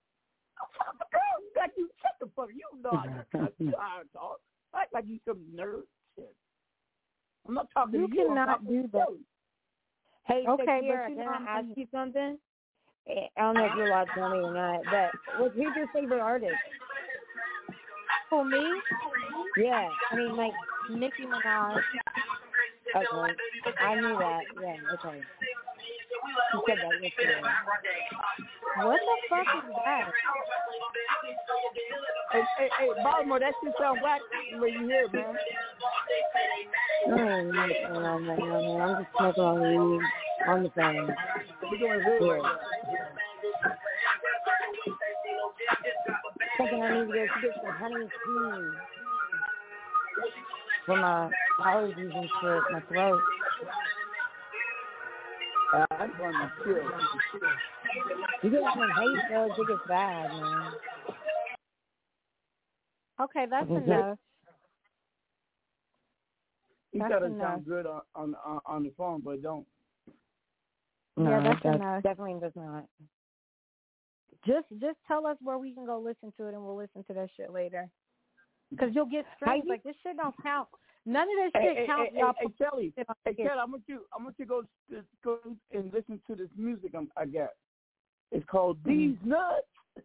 Speaker 10: Like you shut the fuck. You know I talk. Act like you some nerd shit. I'm not talking
Speaker 9: You
Speaker 10: to you.
Speaker 9: cannot do that.
Speaker 6: Hey, so
Speaker 9: Okay,
Speaker 6: Kiara,
Speaker 9: but you
Speaker 6: can
Speaker 9: know
Speaker 6: I ask you something? I don't know if you're allowed to tell me or not, but who's your favorite artist?
Speaker 9: For me?
Speaker 6: Yeah, I mean, like,
Speaker 9: Nicki Minaj.
Speaker 6: Okay, I knew that. Yeah, okay. She said that yesterday.
Speaker 9: What the fuck is that?
Speaker 10: Hey, Baltimore, that shit sound whack when you hear it, man.
Speaker 6: I don't know what's going on right now, man. I'm just smoking on weed on the phone.
Speaker 10: We're doing good right now.
Speaker 6: Thinking I need to go get some honey tea for my allergies and shit, my throat.
Speaker 10: I'm going to chill.
Speaker 6: You get some hay drugs, it gets bad, man.
Speaker 9: Okay, that's enough.
Speaker 10: You
Speaker 9: That's
Speaker 10: gotta
Speaker 9: enough.
Speaker 10: sound good on the phone, but don't.
Speaker 6: No,
Speaker 9: Yeah, that's
Speaker 6: it
Speaker 9: enough.
Speaker 6: definitely does not.
Speaker 9: Just tell us where we can go listen to it, and we'll listen to that shit later. Because you'll get streams. Like, this shit don't count. None of this shit counts.
Speaker 10: Hey, Kelly. Hey, Kelly, I want you to go and listen to this music I got. It's called These Nuts.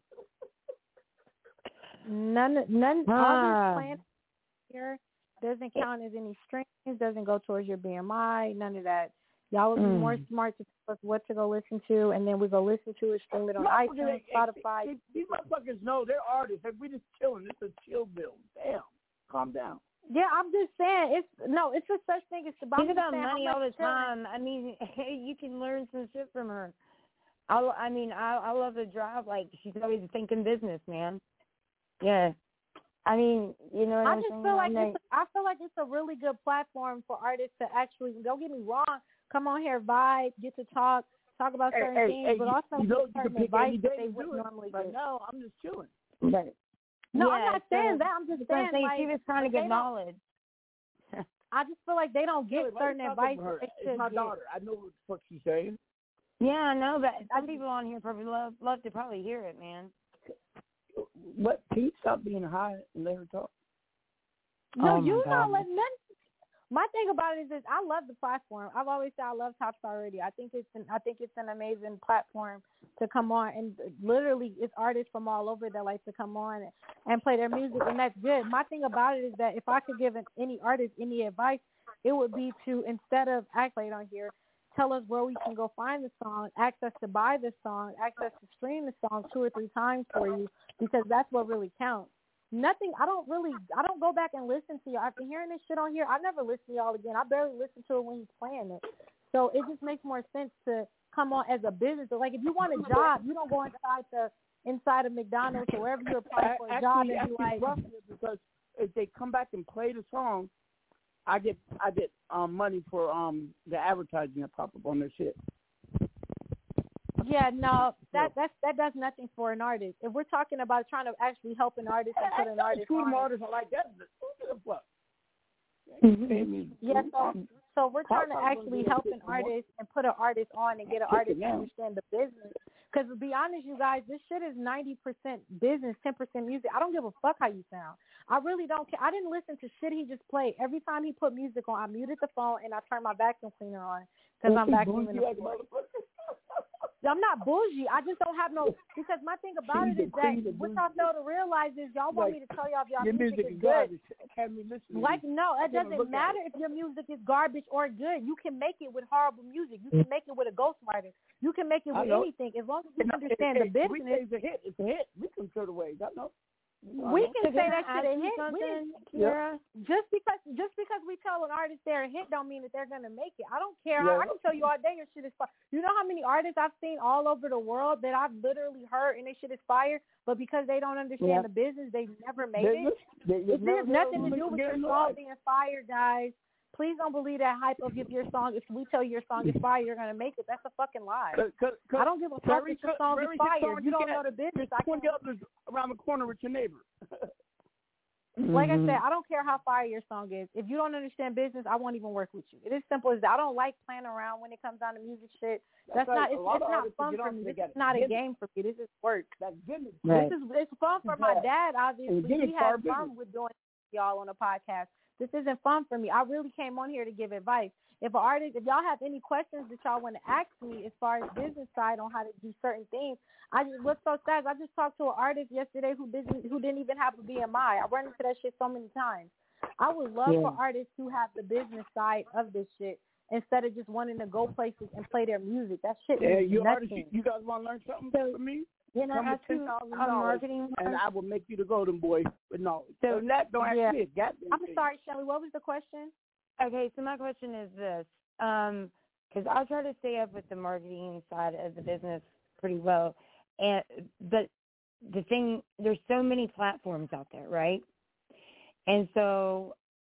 Speaker 9: None all this playing here doesn't count as any streams, doesn't go towards your BMI, none of that. Y'all would be more smart to tell us what to go listen to, and then we go listen to it, stream it on iTunes, Spotify.
Speaker 10: These motherfuckers know they're artists. Like, we just chilling. It's a chill bill. Damn. Calm down.
Speaker 9: Yeah, I'm just saying, it's a such thing. It's about
Speaker 6: money all the time. I mean, you can learn some shit from her. I love the drive. Like, she's always thinking business, man. Yeah. I mean, you know what I'm saying?
Speaker 9: I feel like it's a really good platform for artists to actually, don't get me wrong, come on here, vibe, get to talk about certain things, but also get certain advice that they wouldn't normally get.
Speaker 10: But no, I'm just chilling.
Speaker 6: But,
Speaker 9: no,
Speaker 6: yeah,
Speaker 9: I'm not saying that. I'm just saying, like,
Speaker 6: she was trying to get knowledge.
Speaker 9: I just feel like they don't get certain advice.
Speaker 10: It's my daughter. I know what the fuck she's saying.
Speaker 6: Yeah, I know, but some people on here probably love to probably hear it, man.
Speaker 10: What? Can you stop being high and let her talk?
Speaker 9: No, you not letting none. My thing about it is this: I love the platform. I've always said I love Top Star Radio. I think it's an amazing platform to come on, and literally, it's artists from all over that like to come on and play their music, and that's good. My thing about it is that if I could give any artist any advice, it would be to, instead of act like on here, tell us where we can go find the song, ask us to buy the song, ask us to stream the song 2 or 3 times for you, because that's what really counts. Nothing. I don't go back and listen to y'all. After hearing this shit on here, I never listen to y'all again. I barely listen to it when he's playing it. So it just makes more sense to come on as a business. So like if you want a job, you don't go inside of McDonald's or wherever you're applying for a job and be like,
Speaker 10: because if they come back and play the song, I get money for the advertising that pop up on their shit.
Speaker 9: Yeah, no, that does nothing for an artist. If we're talking about trying to actually help an artist and put an artist on,
Speaker 10: artists are like that.
Speaker 9: Yeah, so we're trying to actually help an artist and put an artist on and get an artist to understand the business. Because to be honest, you guys, this shit is 90% business, 10% music. I don't give a fuck how you sound. I really don't care. I didn't listen to shit he just played. Every time he put music on, I muted the phone and I turned my vacuum cleaner on because I'm vacuuming the floor. I'm not bougie. I just don't have no, because my thing about it is that what y'all fail to realize is y'all want me to tell y'all if y'all music is good. Like, no, it doesn't matter if your music is garbage or good. You can make it with horrible music. You can make it with a ghostwriter. You can make it with anything as long as you understand the business.
Speaker 10: It's a hit. It's a hit. We can throw it away. I know.
Speaker 9: We can say that shit a hit. Just because we tell an artist they're a hit don't mean that they're gonna make it. I don't care. I can tell you all day your shit is fire. You know how many artists I've seen all over the world that I've literally heard and their shit is fire, but because they don't understand the business, they never made it. It has nothing to do with your song being fire, guys. Please don't believe that hype of if we tell you your song is fire, you're gonna make it. That's a fucking lie. I don't give a fuck if your song is fire. You don't know the business. I can get others
Speaker 10: around the corner with your neighbor.
Speaker 9: Like I said, I don't care how fire your song is. If you don't understand business, I won't even work with you. It is simple as that. I don't like playing around when it comes down to music shit. It's not fun for me. This is not a game for me. This is work. It's fun for my dad, obviously. We have fun with doing y'all on a podcast. This isn't fun for me. I really came on here to give advice. If y'all have any questions that y'all want to ask me as far as business side on how to do certain things, what's so sad is I just talked to an artist yesterday who didn't even have a BMI. I run into that shit so many times. I would love for artists who have the business side of this shit instead of just wanting to go places and play their music. That shit is nothing.
Speaker 10: You guys want to learn something from me?
Speaker 6: Can I ask you marketing?
Speaker 10: And I will make you the golden boy with knowledge. So that don't ask me.
Speaker 9: I'm sorry, Shelly. What was the question?
Speaker 6: Okay, so my question is this, because I try to stay up with the marketing side of the business pretty well, but the thing, there's so many platforms out there, right? And so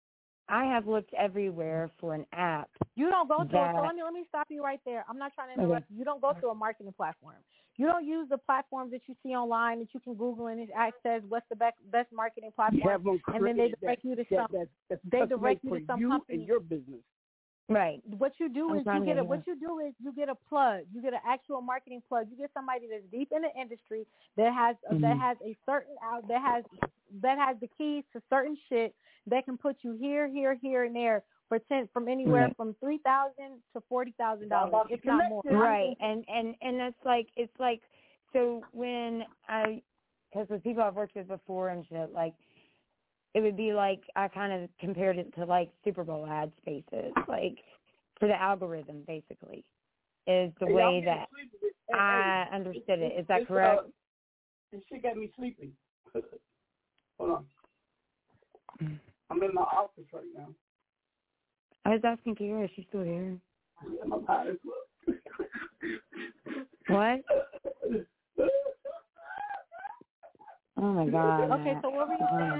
Speaker 6: I have looked everywhere for an app.
Speaker 9: You don't go to so let me stop you right there. I'm not trying to interrupt you. You don't go to a marketing platform. You don't use the platforms that you see online that you can Google and it says what's the best marketing platform, and then they direct you to some. They direct you to some company.
Speaker 10: And your business.
Speaker 6: Right.
Speaker 9: What you do is you get a plug. You get an actual marketing plug. You get somebody that's deep in the industry that has a certain that has the keys to certain shit that can put you here, and there from anywhere from $3,000 to $40,000, if not more.
Speaker 6: Right, and it's like so when because with people I've worked with before and shit, like it would be like I kind of compared it to like Super Bowl ad spaces, like for the algorithm basically is the way that I understood it. Is that correct?
Speaker 10: This shit got me sleeping. Hold on. I'm in my office right now.
Speaker 6: I was asking Kira if she's still here. What? Oh my God.
Speaker 9: Okay, so what were you saying?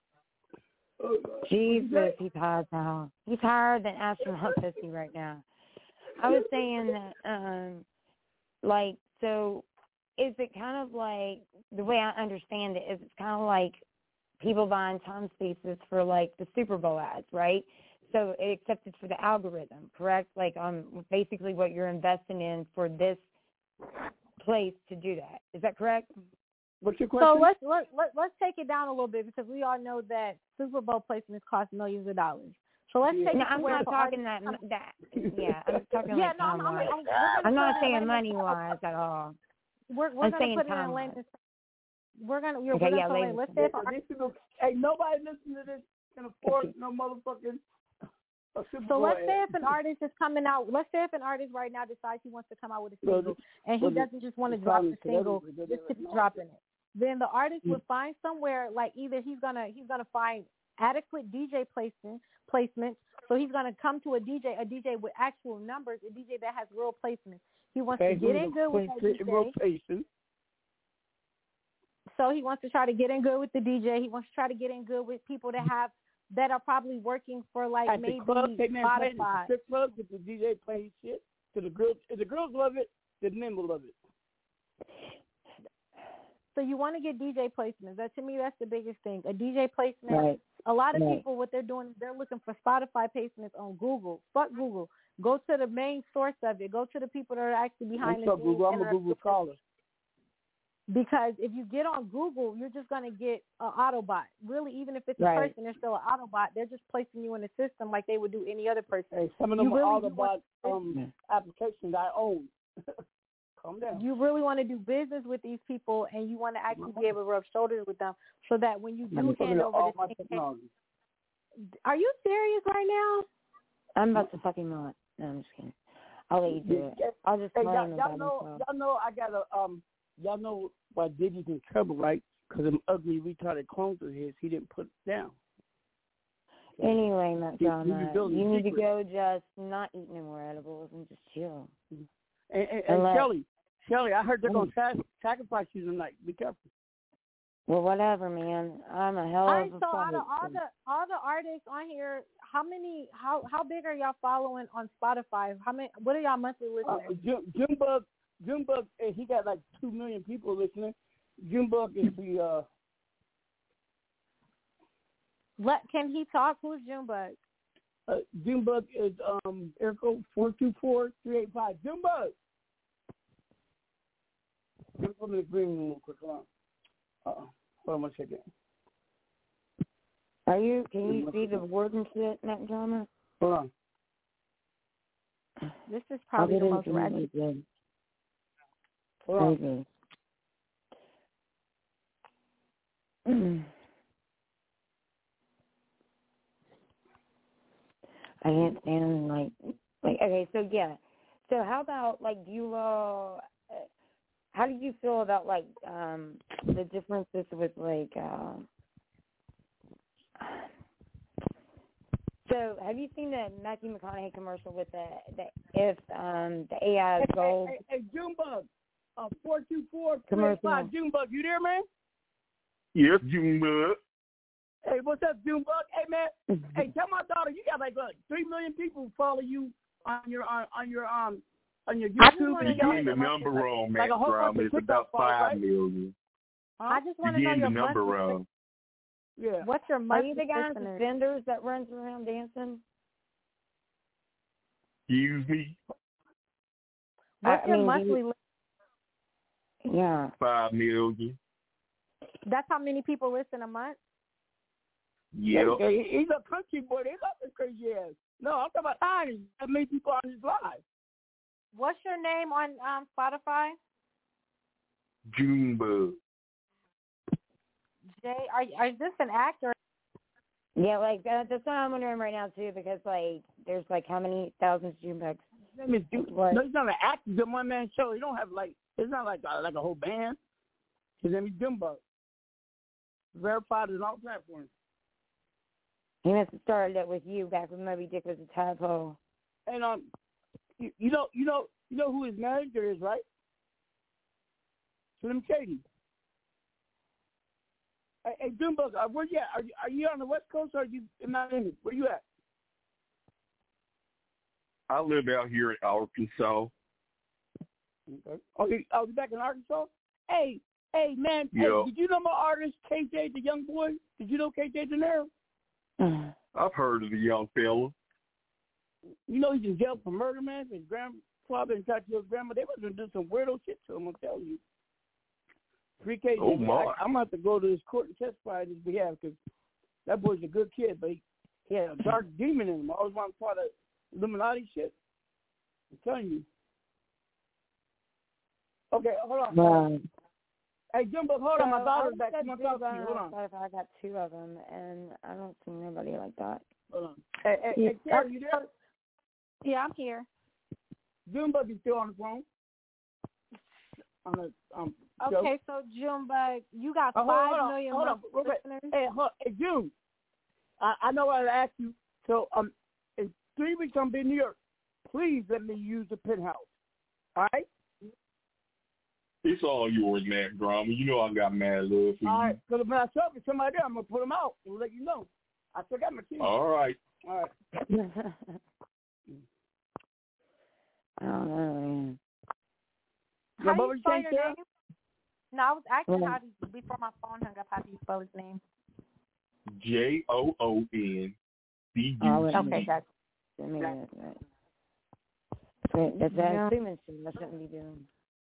Speaker 6: Jesus, he's hard now. He's higher than astronaut pussy right now. I was saying that, like, so is it kind of like, the way I understand it is it's kind of like people buying time spaces for, like, the Super Bowl ads, right? So it accepted for the algorithm, correct? Like, basically what you're investing in for this place to do that. Is that correct?
Speaker 10: What's your question?
Speaker 9: So let's take it down a little bit because we all know that Super Bowl placements cost millions of dollars. So let's take it.
Speaker 6: I'm not talking that. Yeah, I'm talking like time-wise. I'm not saying money-wise at all.
Speaker 9: We're going to put it in layman's. We're going to let's say
Speaker 10: hey, nobody listening to this can afford no motherfucking a Super
Speaker 9: So let's say if an artist is coming out, let's say if an artist right now decides he wants to come out with a single, and he doesn't just want to drop the single, just keep dropping it. Then the artist would find somewhere, like either he's gonna find adequate DJ placements. So he's gonna come to a DJ with actual numbers, a DJ that has real placements. He wants to get in good with that DJ. So he wants to try to get in good with the DJ. He wants to try to get in good with people that are probably working for like
Speaker 10: at
Speaker 9: maybe
Speaker 10: the club,
Speaker 9: Spotify.
Speaker 10: Strip clubs, if the DJ plays shit to the girls, if the girls love it, the men will love it.
Speaker 9: So you want to get DJ placements. That to me, that's the biggest thing. A DJ placement.
Speaker 6: Right.
Speaker 9: A lot of people, what they're doing is they're looking for Spotify placements on Google. Fuck Google. Go to the main source of it. Go to the people that are actually behind the scenes.
Speaker 10: Google. I'm a Google caller.
Speaker 9: Because if you get on Google, you're just going to get an Autobot. Really, even if it's a person, they're still an Autobot. They're just placing you in the system like they would do any other person.
Speaker 10: Hey, some of them are Autobot applications I own. Calm down.
Speaker 9: You really want to do business with these people, and you want to actually be able to rub shoulders with them so that when you do hand over the technology. Are you serious right now?
Speaker 6: I'm about to fucking not. No, I'm just kidding. I'll let you do it. I'll just
Speaker 10: y'all know I got a y'all know why Diddy's in trouble, right? Because them ugly retarded clones of his, he didn't put it down.
Speaker 6: Anyway, McDonald, you need to go just not eat no more edibles and just chill.
Speaker 10: And Shelly, I heard they're going to sacrifice you tonight. Be careful.
Speaker 6: Well, whatever, man. I'm a hell of a
Speaker 9: so out of all the artists on here, how big are y'all following on Spotify? What are y'all monthly listeners?
Speaker 10: Junebug, he got like 2 million people listening. Junebug is the
Speaker 9: Can he talk? Who's Junebug?
Speaker 10: Junebug is Erico 424-385. Junebug. Let me put in the green room real quick. Hold on 1 second.
Speaker 6: Can you see the word and shit, Matt Drama?
Speaker 10: Hold on.
Speaker 9: This is probably the most ratchet.
Speaker 10: Hold on.
Speaker 6: I can't stand like okay, so yeah. So how about like you how do you feel about like the differences with like so have you seen the Matthew McConaughey commercial with the AI gold?
Speaker 10: Hey Junebug, 424-385. Junebug, you there, man?
Speaker 28: Yes, Junebug.
Speaker 10: Hey, what's up, Junebug? Hey, man. Hey, tell my daughter you got like 3 million people follow you on your YouTube.
Speaker 28: You're getting the number wrong, man. It's about 5 million.
Speaker 9: I just want to know your
Speaker 28: number wrong.
Speaker 10: Yeah.
Speaker 9: What's your
Speaker 6: monthly? Are you the guy with the vendors that runs around dancing?
Speaker 28: Excuse me.
Speaker 9: What's your monthly?
Speaker 6: Yeah.
Speaker 28: 5 million.
Speaker 9: That's how many people listen a month?
Speaker 28: Yeah.
Speaker 10: He's a country boy. They got this crazy ass. No, I'm talking about Tiny. That many people on his live.
Speaker 9: What's your name on Spotify?
Speaker 28: Junebug.
Speaker 9: Jay, is this an actor?
Speaker 6: Yeah, like that's what I'm wondering right now too, because like there's like how many thousands of Junebugs?
Speaker 10: No, he's not an actor. He's a one-man show. He don't have like it's not like a whole band. His name is Junebug. Verified on all platforms.
Speaker 6: He must have started it with you back when Moby Dick was a tadpole.
Speaker 10: And you know who his manager is, right? Slim Shady. Hey, Junebug, where you at? Are you on the West Coast or are you in Miami? Where you at?
Speaker 28: I live out here in Arkansas.
Speaker 10: Okay. Oh, you back in Arkansas? Hey, man.
Speaker 28: Yeah.
Speaker 10: Hey, did you know my artist, KJ, the young boy? Did you know KJ Denero?
Speaker 28: I've heard of the young fella.
Speaker 10: You know he's in jail for murder, man. His grandfather and tried to kill his grandma. They was going to do some weirdo shit to him, I'm telling you. 3K.
Speaker 28: Oh, my.
Speaker 10: I'm going to have to go to this court and testify on his behalf because that boy's a good kid, but he had a dark demon in him. I always wanted to part of Illuminati shit. I'm telling you. Okay, hold on. Hey, Jumbo, hold on. My daughter's back. She wants to talk to you. Hold on.
Speaker 6: I got 2 of them, and I don't see nobody like that.
Speaker 10: Hold on. Hey, Karen, you there?
Speaker 9: Yeah, I'm here.
Speaker 10: Junebug is still on the phone.
Speaker 9: Okay, so Junebug, you got 5 million listeners.
Speaker 10: Hey, June. I know I asked you. So, in 3 weeks, I'm in New York. Please let me use the penthouse. All right?
Speaker 28: It's all yours, man, Drama. You know I got mad love for you.
Speaker 10: All right. Because when I show up to somebody there, I'm going to put them out and let you know. I still got my keys.
Speaker 28: All right.
Speaker 10: All right.
Speaker 6: I don't know, man.
Speaker 9: How do you spell your name? No, I was asking how do you, before my phone hung up, how do you spell his name?
Speaker 28: JOONCUG.
Speaker 6: Okay, that's Freemanson. That's what we doing.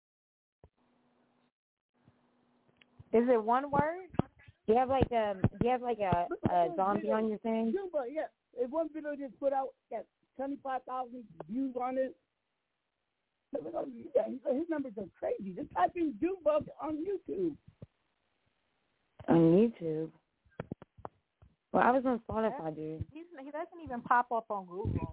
Speaker 9: Is it one word?
Speaker 6: Do you have like a zombie on your thing?
Speaker 10: Yeah. If one video just put out got 25,000 views on it. His numbers are crazy. Just type in Junebug on YouTube.
Speaker 6: On YouTube? Well, I was on Spotify, dude.
Speaker 9: He doesn't even pop up on Google.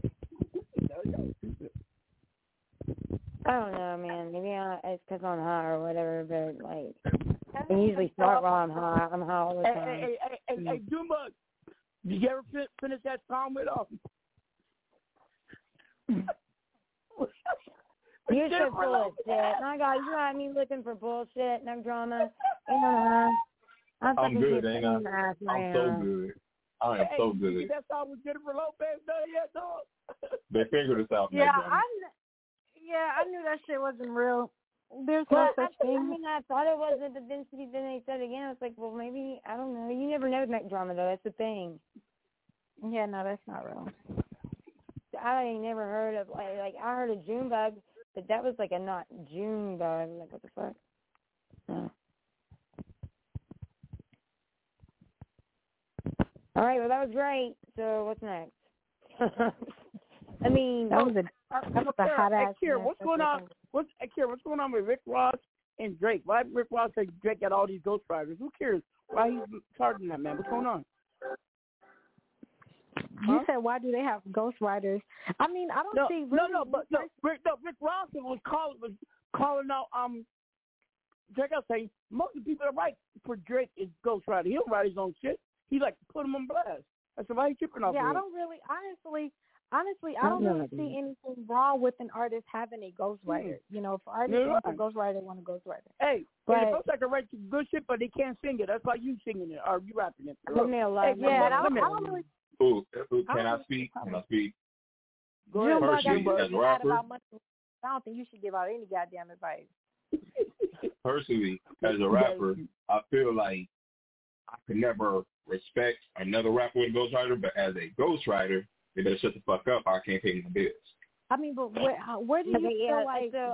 Speaker 6: I don't know, man. Maybe it's because I'm high or whatever, but, like, I usually start while I'm high. I'm high all the time.
Speaker 10: Hey, Junebug, did you ever finish that song with
Speaker 6: You're so full of shit. My God, you got me looking for bullshit, no drama.
Speaker 28: I'm good, ain't I? I'm so good. I am so good.
Speaker 10: That song with Jennifer Lopez done yet, dog?
Speaker 28: They figured us out.
Speaker 9: Yeah, I knew that shit wasn't real. There's no such thing.
Speaker 6: I mean, I thought it wasn't, but then they said it again. I was like, well, maybe, I don't know. You never know with Mac Drama, though. That's the thing.
Speaker 9: Yeah, no, that's not real.
Speaker 6: I ain't never heard of, like I heard of Junebug, but that was like a not Junebug. Like, what the fuck? No. All right, well, that was great. So what's next? I mean,
Speaker 9: that was a hot ass.
Speaker 10: Kira, what's going on? What's going on with Rick Ross and Drake? Why Rick Ross said Drake got all these ghostwriters? Who cares? Why he's charging that man? What's going on?
Speaker 9: You said why do they have ghostwriters? I mean, I don't see. Really
Speaker 10: Rick Ross was calling out Drake. I was saying most of the people that write for Drake is ghostwriter. He don't write his own shit. He like to put him on blast. I said, why he tripping off?
Speaker 9: Yeah, I don't really, honestly, I don't really see anything wrong with an artist having a ghostwriter. You know, if an artist wants a ghostwriter, they want a ghostwriter.
Speaker 10: Hey, but the folks that can write good shit, but they can't sing it. That's why you singing it or you rapping it.
Speaker 9: I don't really.
Speaker 28: Ooh, can I speak? Can I speak?
Speaker 10: Go ahead.
Speaker 28: Personally, as a rapper,
Speaker 9: I don't think you should give out any goddamn advice.
Speaker 28: Personally, as a rapper, I feel like I could never respect another rapper with a ghostwriter, but as a ghostwriter, they better shut the fuck up. I can't pay my bills.
Speaker 9: I mean, but where do you feel like?
Speaker 6: So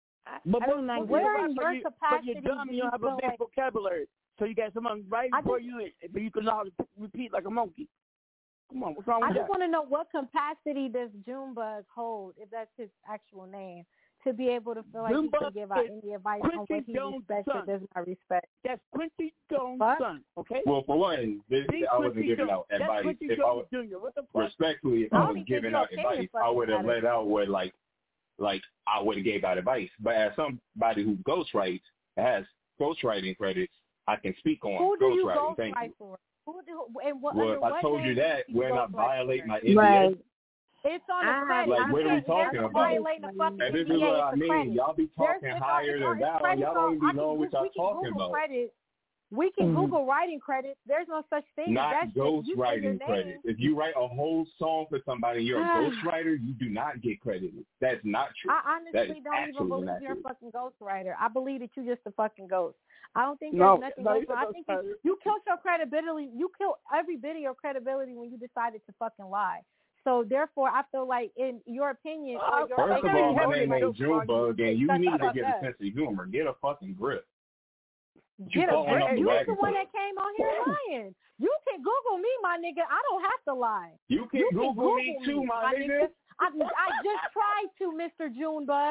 Speaker 9: where in your capacity
Speaker 10: but you're dumb, you don't have a big vocabulary, so you got someone writing for you, but you can not repeat like a monkey. Come on, what's wrong with that?
Speaker 9: I just want to know what capacity does Junebug hold, if that's his actual name, to be able to feel like he can give out any advice on what he respects or does not respect.
Speaker 10: That's Quincy Jones' son, okay?
Speaker 28: Well, for one, I wasn't giving out advice. If I was, respectfully, if I was giving out advice, I would have let out what, like I would have gave out advice. But as somebody who ghostwrites, has ghostwriting credits, I can speak on
Speaker 9: who do you
Speaker 28: ghostwriting.
Speaker 9: Thank you. For?
Speaker 28: Well, I told you that when I violate my NDA.
Speaker 9: Right. It's on the credit.
Speaker 28: Like, what are we talking about? And this is what I mean. Y'all be talking higher than thou. Y'all don't even know what y'all talking about.
Speaker 9: We can Google writing credits. There's no such thing.
Speaker 28: Not ghost writing credits. If you write a whole song for somebody and you're a ghostwriter, you do not get credited. That's not true.
Speaker 9: I honestly don't even believe you're a fucking ghostwriter. I believe that you're just a fucking ghost. I don't think there's nothing else. I think you killed your credibility. You killed every bit of your credibility when you decided to fucking lie. So therefore, I feel like, in your opinion,
Speaker 28: first of all, my name ain't Junebug, and you need to get a sense of humor. Get a fucking grip.
Speaker 9: Get a grip. You're the one that came on here lying. You can Google me, my nigga. I don't have to lie.
Speaker 28: You can Google me too, my nigga.
Speaker 9: I just tried to, Mr. Junebug.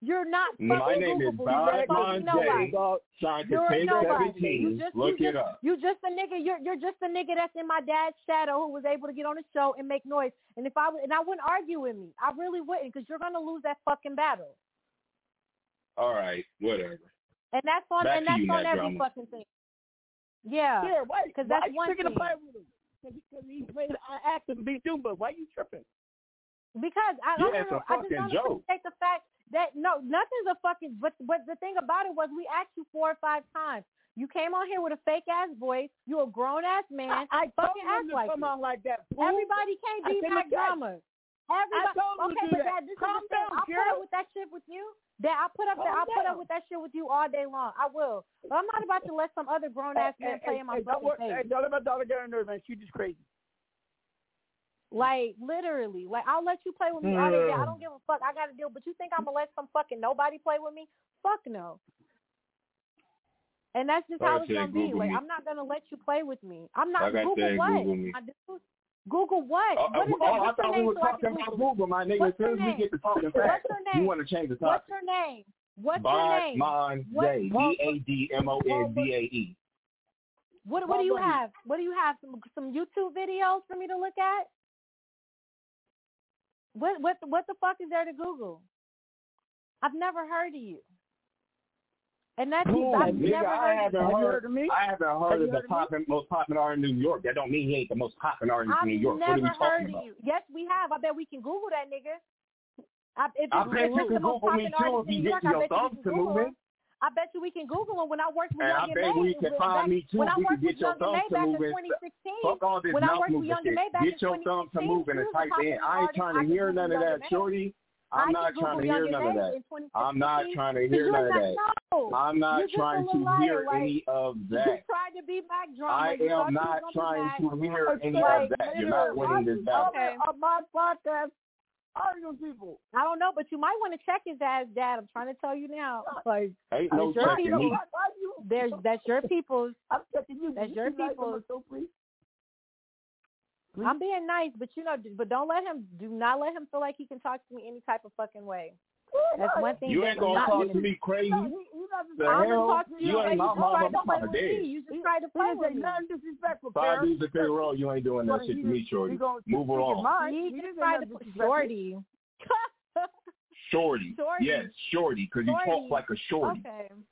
Speaker 9: You're not fucking
Speaker 28: My name is
Speaker 9: Googleable.
Speaker 28: Badmon J. Signed to 1017. Look it up.
Speaker 9: You just a nigga. You're just a nigga that's in my dad's shadow who was able to get on the show and make noise. And I wouldn't argue with me. I really wouldn't, because you're gonna lose that fucking battle.
Speaker 28: All right, whatever.
Speaker 9: And that's on.
Speaker 28: Back
Speaker 9: and that's
Speaker 28: you,
Speaker 9: on
Speaker 28: Matt
Speaker 9: every
Speaker 28: Drama.
Speaker 9: fucking thing. Yeah.
Speaker 10: Yeah. Why?
Speaker 9: Because
Speaker 10: Why
Speaker 9: that's
Speaker 10: you
Speaker 9: one
Speaker 10: picking
Speaker 9: thing.
Speaker 10: a fight with him? Because he made an act and beat you, but why you tripping?
Speaker 9: Because I
Speaker 28: Yeah,
Speaker 9: don't
Speaker 28: it's a
Speaker 9: know. I just
Speaker 28: fucking
Speaker 9: don't
Speaker 28: joke.
Speaker 9: appreciate the fact that nothing's a fucking. But the thing about it was we asked you 4 or 5 times. You came on here with a fake ass voice. You a grown ass man.
Speaker 10: I
Speaker 9: fucking
Speaker 10: told him
Speaker 9: act
Speaker 10: to
Speaker 9: like
Speaker 10: come
Speaker 9: it.
Speaker 10: on like that. Fool.
Speaker 9: Everybody can't be Mac Drama. Everybody.
Speaker 10: told him to
Speaker 9: Okay,
Speaker 10: do
Speaker 9: but
Speaker 10: that.
Speaker 9: Dad, this
Speaker 10: Calm
Speaker 9: is the thing.
Speaker 10: down,
Speaker 9: I'll put
Speaker 10: Kira.
Speaker 9: up with that shit with you. Dad, I'll put up with that shit with you all day long. I will. But I'm not about to let some other grown ass man play in my fucking face.
Speaker 10: Hey, don't let my daughter get on nerves, man. She just crazy.
Speaker 9: Like, literally. Like, I'll let you play with me all day. I don't give a fuck. I got to deal. But you think I'm going to let some fucking nobody play with me? Fuck no. And that's just how it's going to be. Like, I'm not going to let you play with me. I'm not.
Speaker 28: Like
Speaker 9: Google what?
Speaker 28: Google me.
Speaker 9: Google what? What is that?
Speaker 28: I
Speaker 9: What's her
Speaker 28: thought we
Speaker 9: name
Speaker 28: were
Speaker 9: so I
Speaker 28: talking
Speaker 9: can
Speaker 28: about
Speaker 9: Google?
Speaker 28: Google, my nigga.
Speaker 9: What's
Speaker 28: As soon
Speaker 9: her
Speaker 28: as we
Speaker 9: name?
Speaker 28: get to talking
Speaker 9: What's
Speaker 28: facts,
Speaker 9: her name?
Speaker 28: you want to change the
Speaker 9: What's
Speaker 28: topic.
Speaker 9: her name? What's her name?
Speaker 28: Badmon J. Badmondae.
Speaker 9: What do you have? What do you have? Some YouTube videos for me to look at? What the fuck is there to Google? I've never heard of you. And that's I've never heard of you.
Speaker 28: I haven't heard of the most popular artist in New York. That don't mean he ain't the most popular artist in New York. What are we
Speaker 9: I've never
Speaker 28: talking
Speaker 9: heard
Speaker 28: about?
Speaker 9: of you. Yes, we have. I bet we can Google that nigga.
Speaker 28: I bet you can Google me too if you get your thumbs to moving.
Speaker 9: I bet you we can Google him. When I worked with
Speaker 28: And
Speaker 9: Young
Speaker 28: I bet we can find me too if we can get your thumbs to moving. Fuck all this mouth moving shit. Get your thumbs to moving and type in. I ain't trying to hear none of that, shorty. I'm not trying to hear none of that. I'm not trying to hear none of that. I'm not trying to hear any of that.
Speaker 9: You tried to be Mac Drama.
Speaker 28: I am not trying to hear any of that. You're not winning this battle.
Speaker 9: Okay.
Speaker 10: On my podcast, arguing people.
Speaker 9: I don't know, but you might want to check his ass, Dad. I'm trying to tell you now. Like,
Speaker 28: ain't no checking me.
Speaker 9: That's your people's.
Speaker 10: I'm checking you.
Speaker 9: That's your people's. I'm being nice, but don't let him. Do not let him feel like he can talk to me any type of fucking way. That's one thing.
Speaker 28: You ain't gonna talk to me crazy. The hell? You ain't my mama. My mama dead.
Speaker 9: You just tried to play with me.
Speaker 10: Nothing disrespectful.
Speaker 28: Five years of payroll, you ain't doing that shit to me, shorty. Move along.
Speaker 9: He just tried to put Shorty.
Speaker 28: Shorty. Yes, shorty, because you talk like a shorty.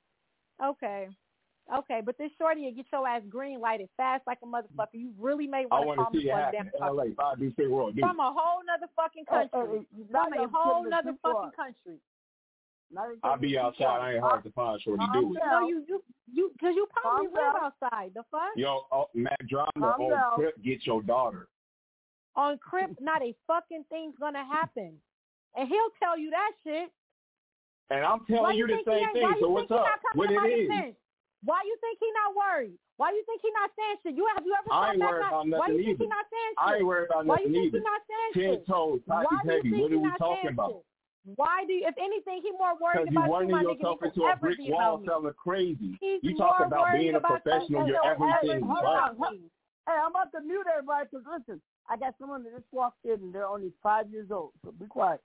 Speaker 9: Okay, but this shorty will get your ass green lighted fast like a motherfucker. You really may
Speaker 28: I
Speaker 9: want
Speaker 28: want to
Speaker 9: to
Speaker 28: see it happen in LA. 5 years payroll, dude.
Speaker 9: From a whole nother fucking country. From a whole nother fucking country.
Speaker 28: I'll be outside. I ain't hard to find, shorty. Do it.
Speaker 9: No, because you probably live outside. The fuck?
Speaker 28: Yo, Mac Drama on Crip, get your daughter.
Speaker 9: On Crip, not a fucking thing's gonna happen, and he'll tell you that shit.
Speaker 28: And I'm telling you the same thing. So what's up? What it is?
Speaker 9: Why you think he not worried? Why you think he not saying shit? Have you ever
Speaker 28: I ain't
Speaker 9: back
Speaker 28: worried about
Speaker 9: why
Speaker 28: nothing
Speaker 9: you think
Speaker 28: either.
Speaker 9: he not saying shit?
Speaker 28: I ain't worried about nothing
Speaker 9: Why you
Speaker 28: either.
Speaker 9: think he not saying
Speaker 28: 10
Speaker 9: shit?
Speaker 28: toes, pockets heavy. What are we talking about?
Speaker 9: Why do you, if anything, he more worried
Speaker 28: Because you
Speaker 9: about
Speaker 28: running
Speaker 9: my
Speaker 28: yourself
Speaker 9: nigga
Speaker 28: into a brick wall selling crazy. You talk about being a professional, you're everything but.
Speaker 10: Hey, I'm about to mute everybody because listen, I got someone that just walked in and they're only 5 years old, so be quiet.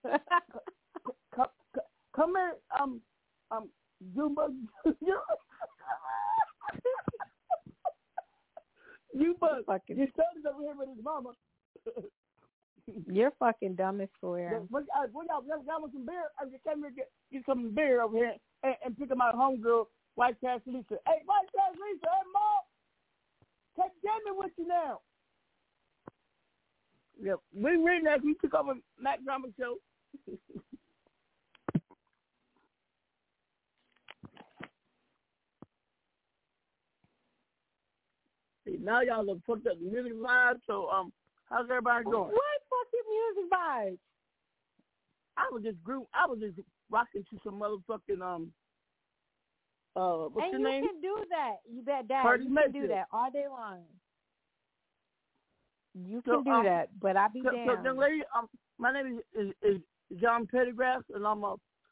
Speaker 10: Come here, Jumbo. You fucking. Your son is over here with his mama.
Speaker 9: You're fucking dumb as swear.
Speaker 10: Y'all want some beer? I just came here to get some beer over here and pick up my homegirl, White Cash Lisa. Hey, White Cash Lisa, hey, Mom, take Jamie with you now. Yeah, we reading that. We took over Mac Drama Show. See, now y'all have put up the music vibe. So, how's everybody doing?
Speaker 9: What fucking music vibes?
Speaker 10: I was just rocking to some motherfucking what's your name?
Speaker 9: And you can do that. You bet, Dad.
Speaker 10: Cardi
Speaker 9: You can do that all day long. You can do that, but I be damned.
Speaker 10: So, young lady, my name is John Pettygrass, and I'm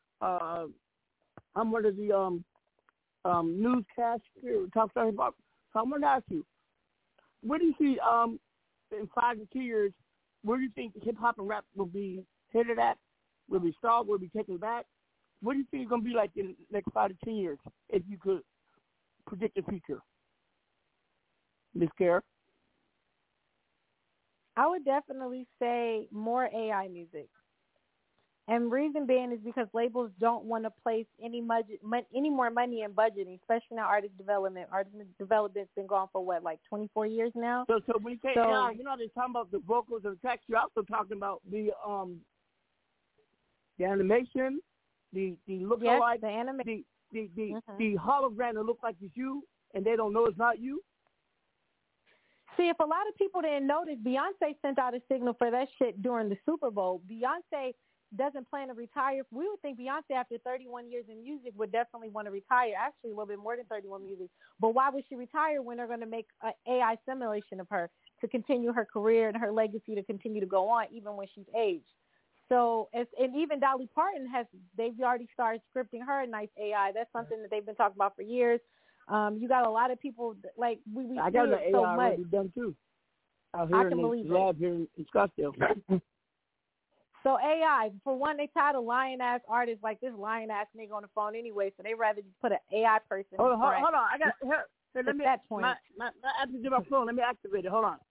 Speaker 10: one of the newscasters here at Top Star Hip Hop. So I'm gonna ask you, what do you see in 5 to 2 years? Where do you think hip hop and rap will be headed at? Will it be stalled? Will it be taken back? what do you think it's going to be like in the next 5 to 10 years if you could predict the future? Ms. Kara?
Speaker 9: I would definitely say more AI music. And reason being is because labels don't want to place any more money in budgeting, especially now artist development. Artist development's been going for, what, like 24 years now?
Speaker 10: So when you say AI, you're not just talking about the vocals and the tracks. You're also talking about the animation, the look-alike,
Speaker 9: the animation,
Speaker 10: the hologram that looks like it's you, and they don't know it's not you.
Speaker 9: See, if a lot of people didn't notice, Beyonce sent out a signal for that shit during the Super Bowl. Beyonce doesn't plan to retire. We would think Beyonce, after 31 years in music, would definitely want to retire. Actually, a little bit more than 31 music. But why would she retire when they're going to make an AI simulation of her to continue her career and her legacy to continue to go on, even when she's aged? So, and even Dolly Parton they've already started scripting her a nice AI. That's something that they've been talking about for years. You got a lot of people, like, we
Speaker 10: I got
Speaker 9: see
Speaker 10: an
Speaker 9: it so
Speaker 10: AI
Speaker 9: much.
Speaker 10: already done, too. Out here in the lab here in Scottsdale.
Speaker 9: So AI, for one, they tired of lying-ass artists like this lying-ass nigga on the phone anyway, so they rather just put an AI person
Speaker 10: Hold
Speaker 9: in front.
Speaker 10: on. I got here. Let me
Speaker 9: that point.
Speaker 10: My app is in my phone. Let me activate it. Hold on.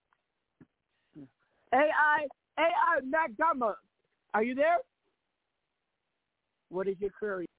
Speaker 10: AI Mac Drama. Are you there? What is your query?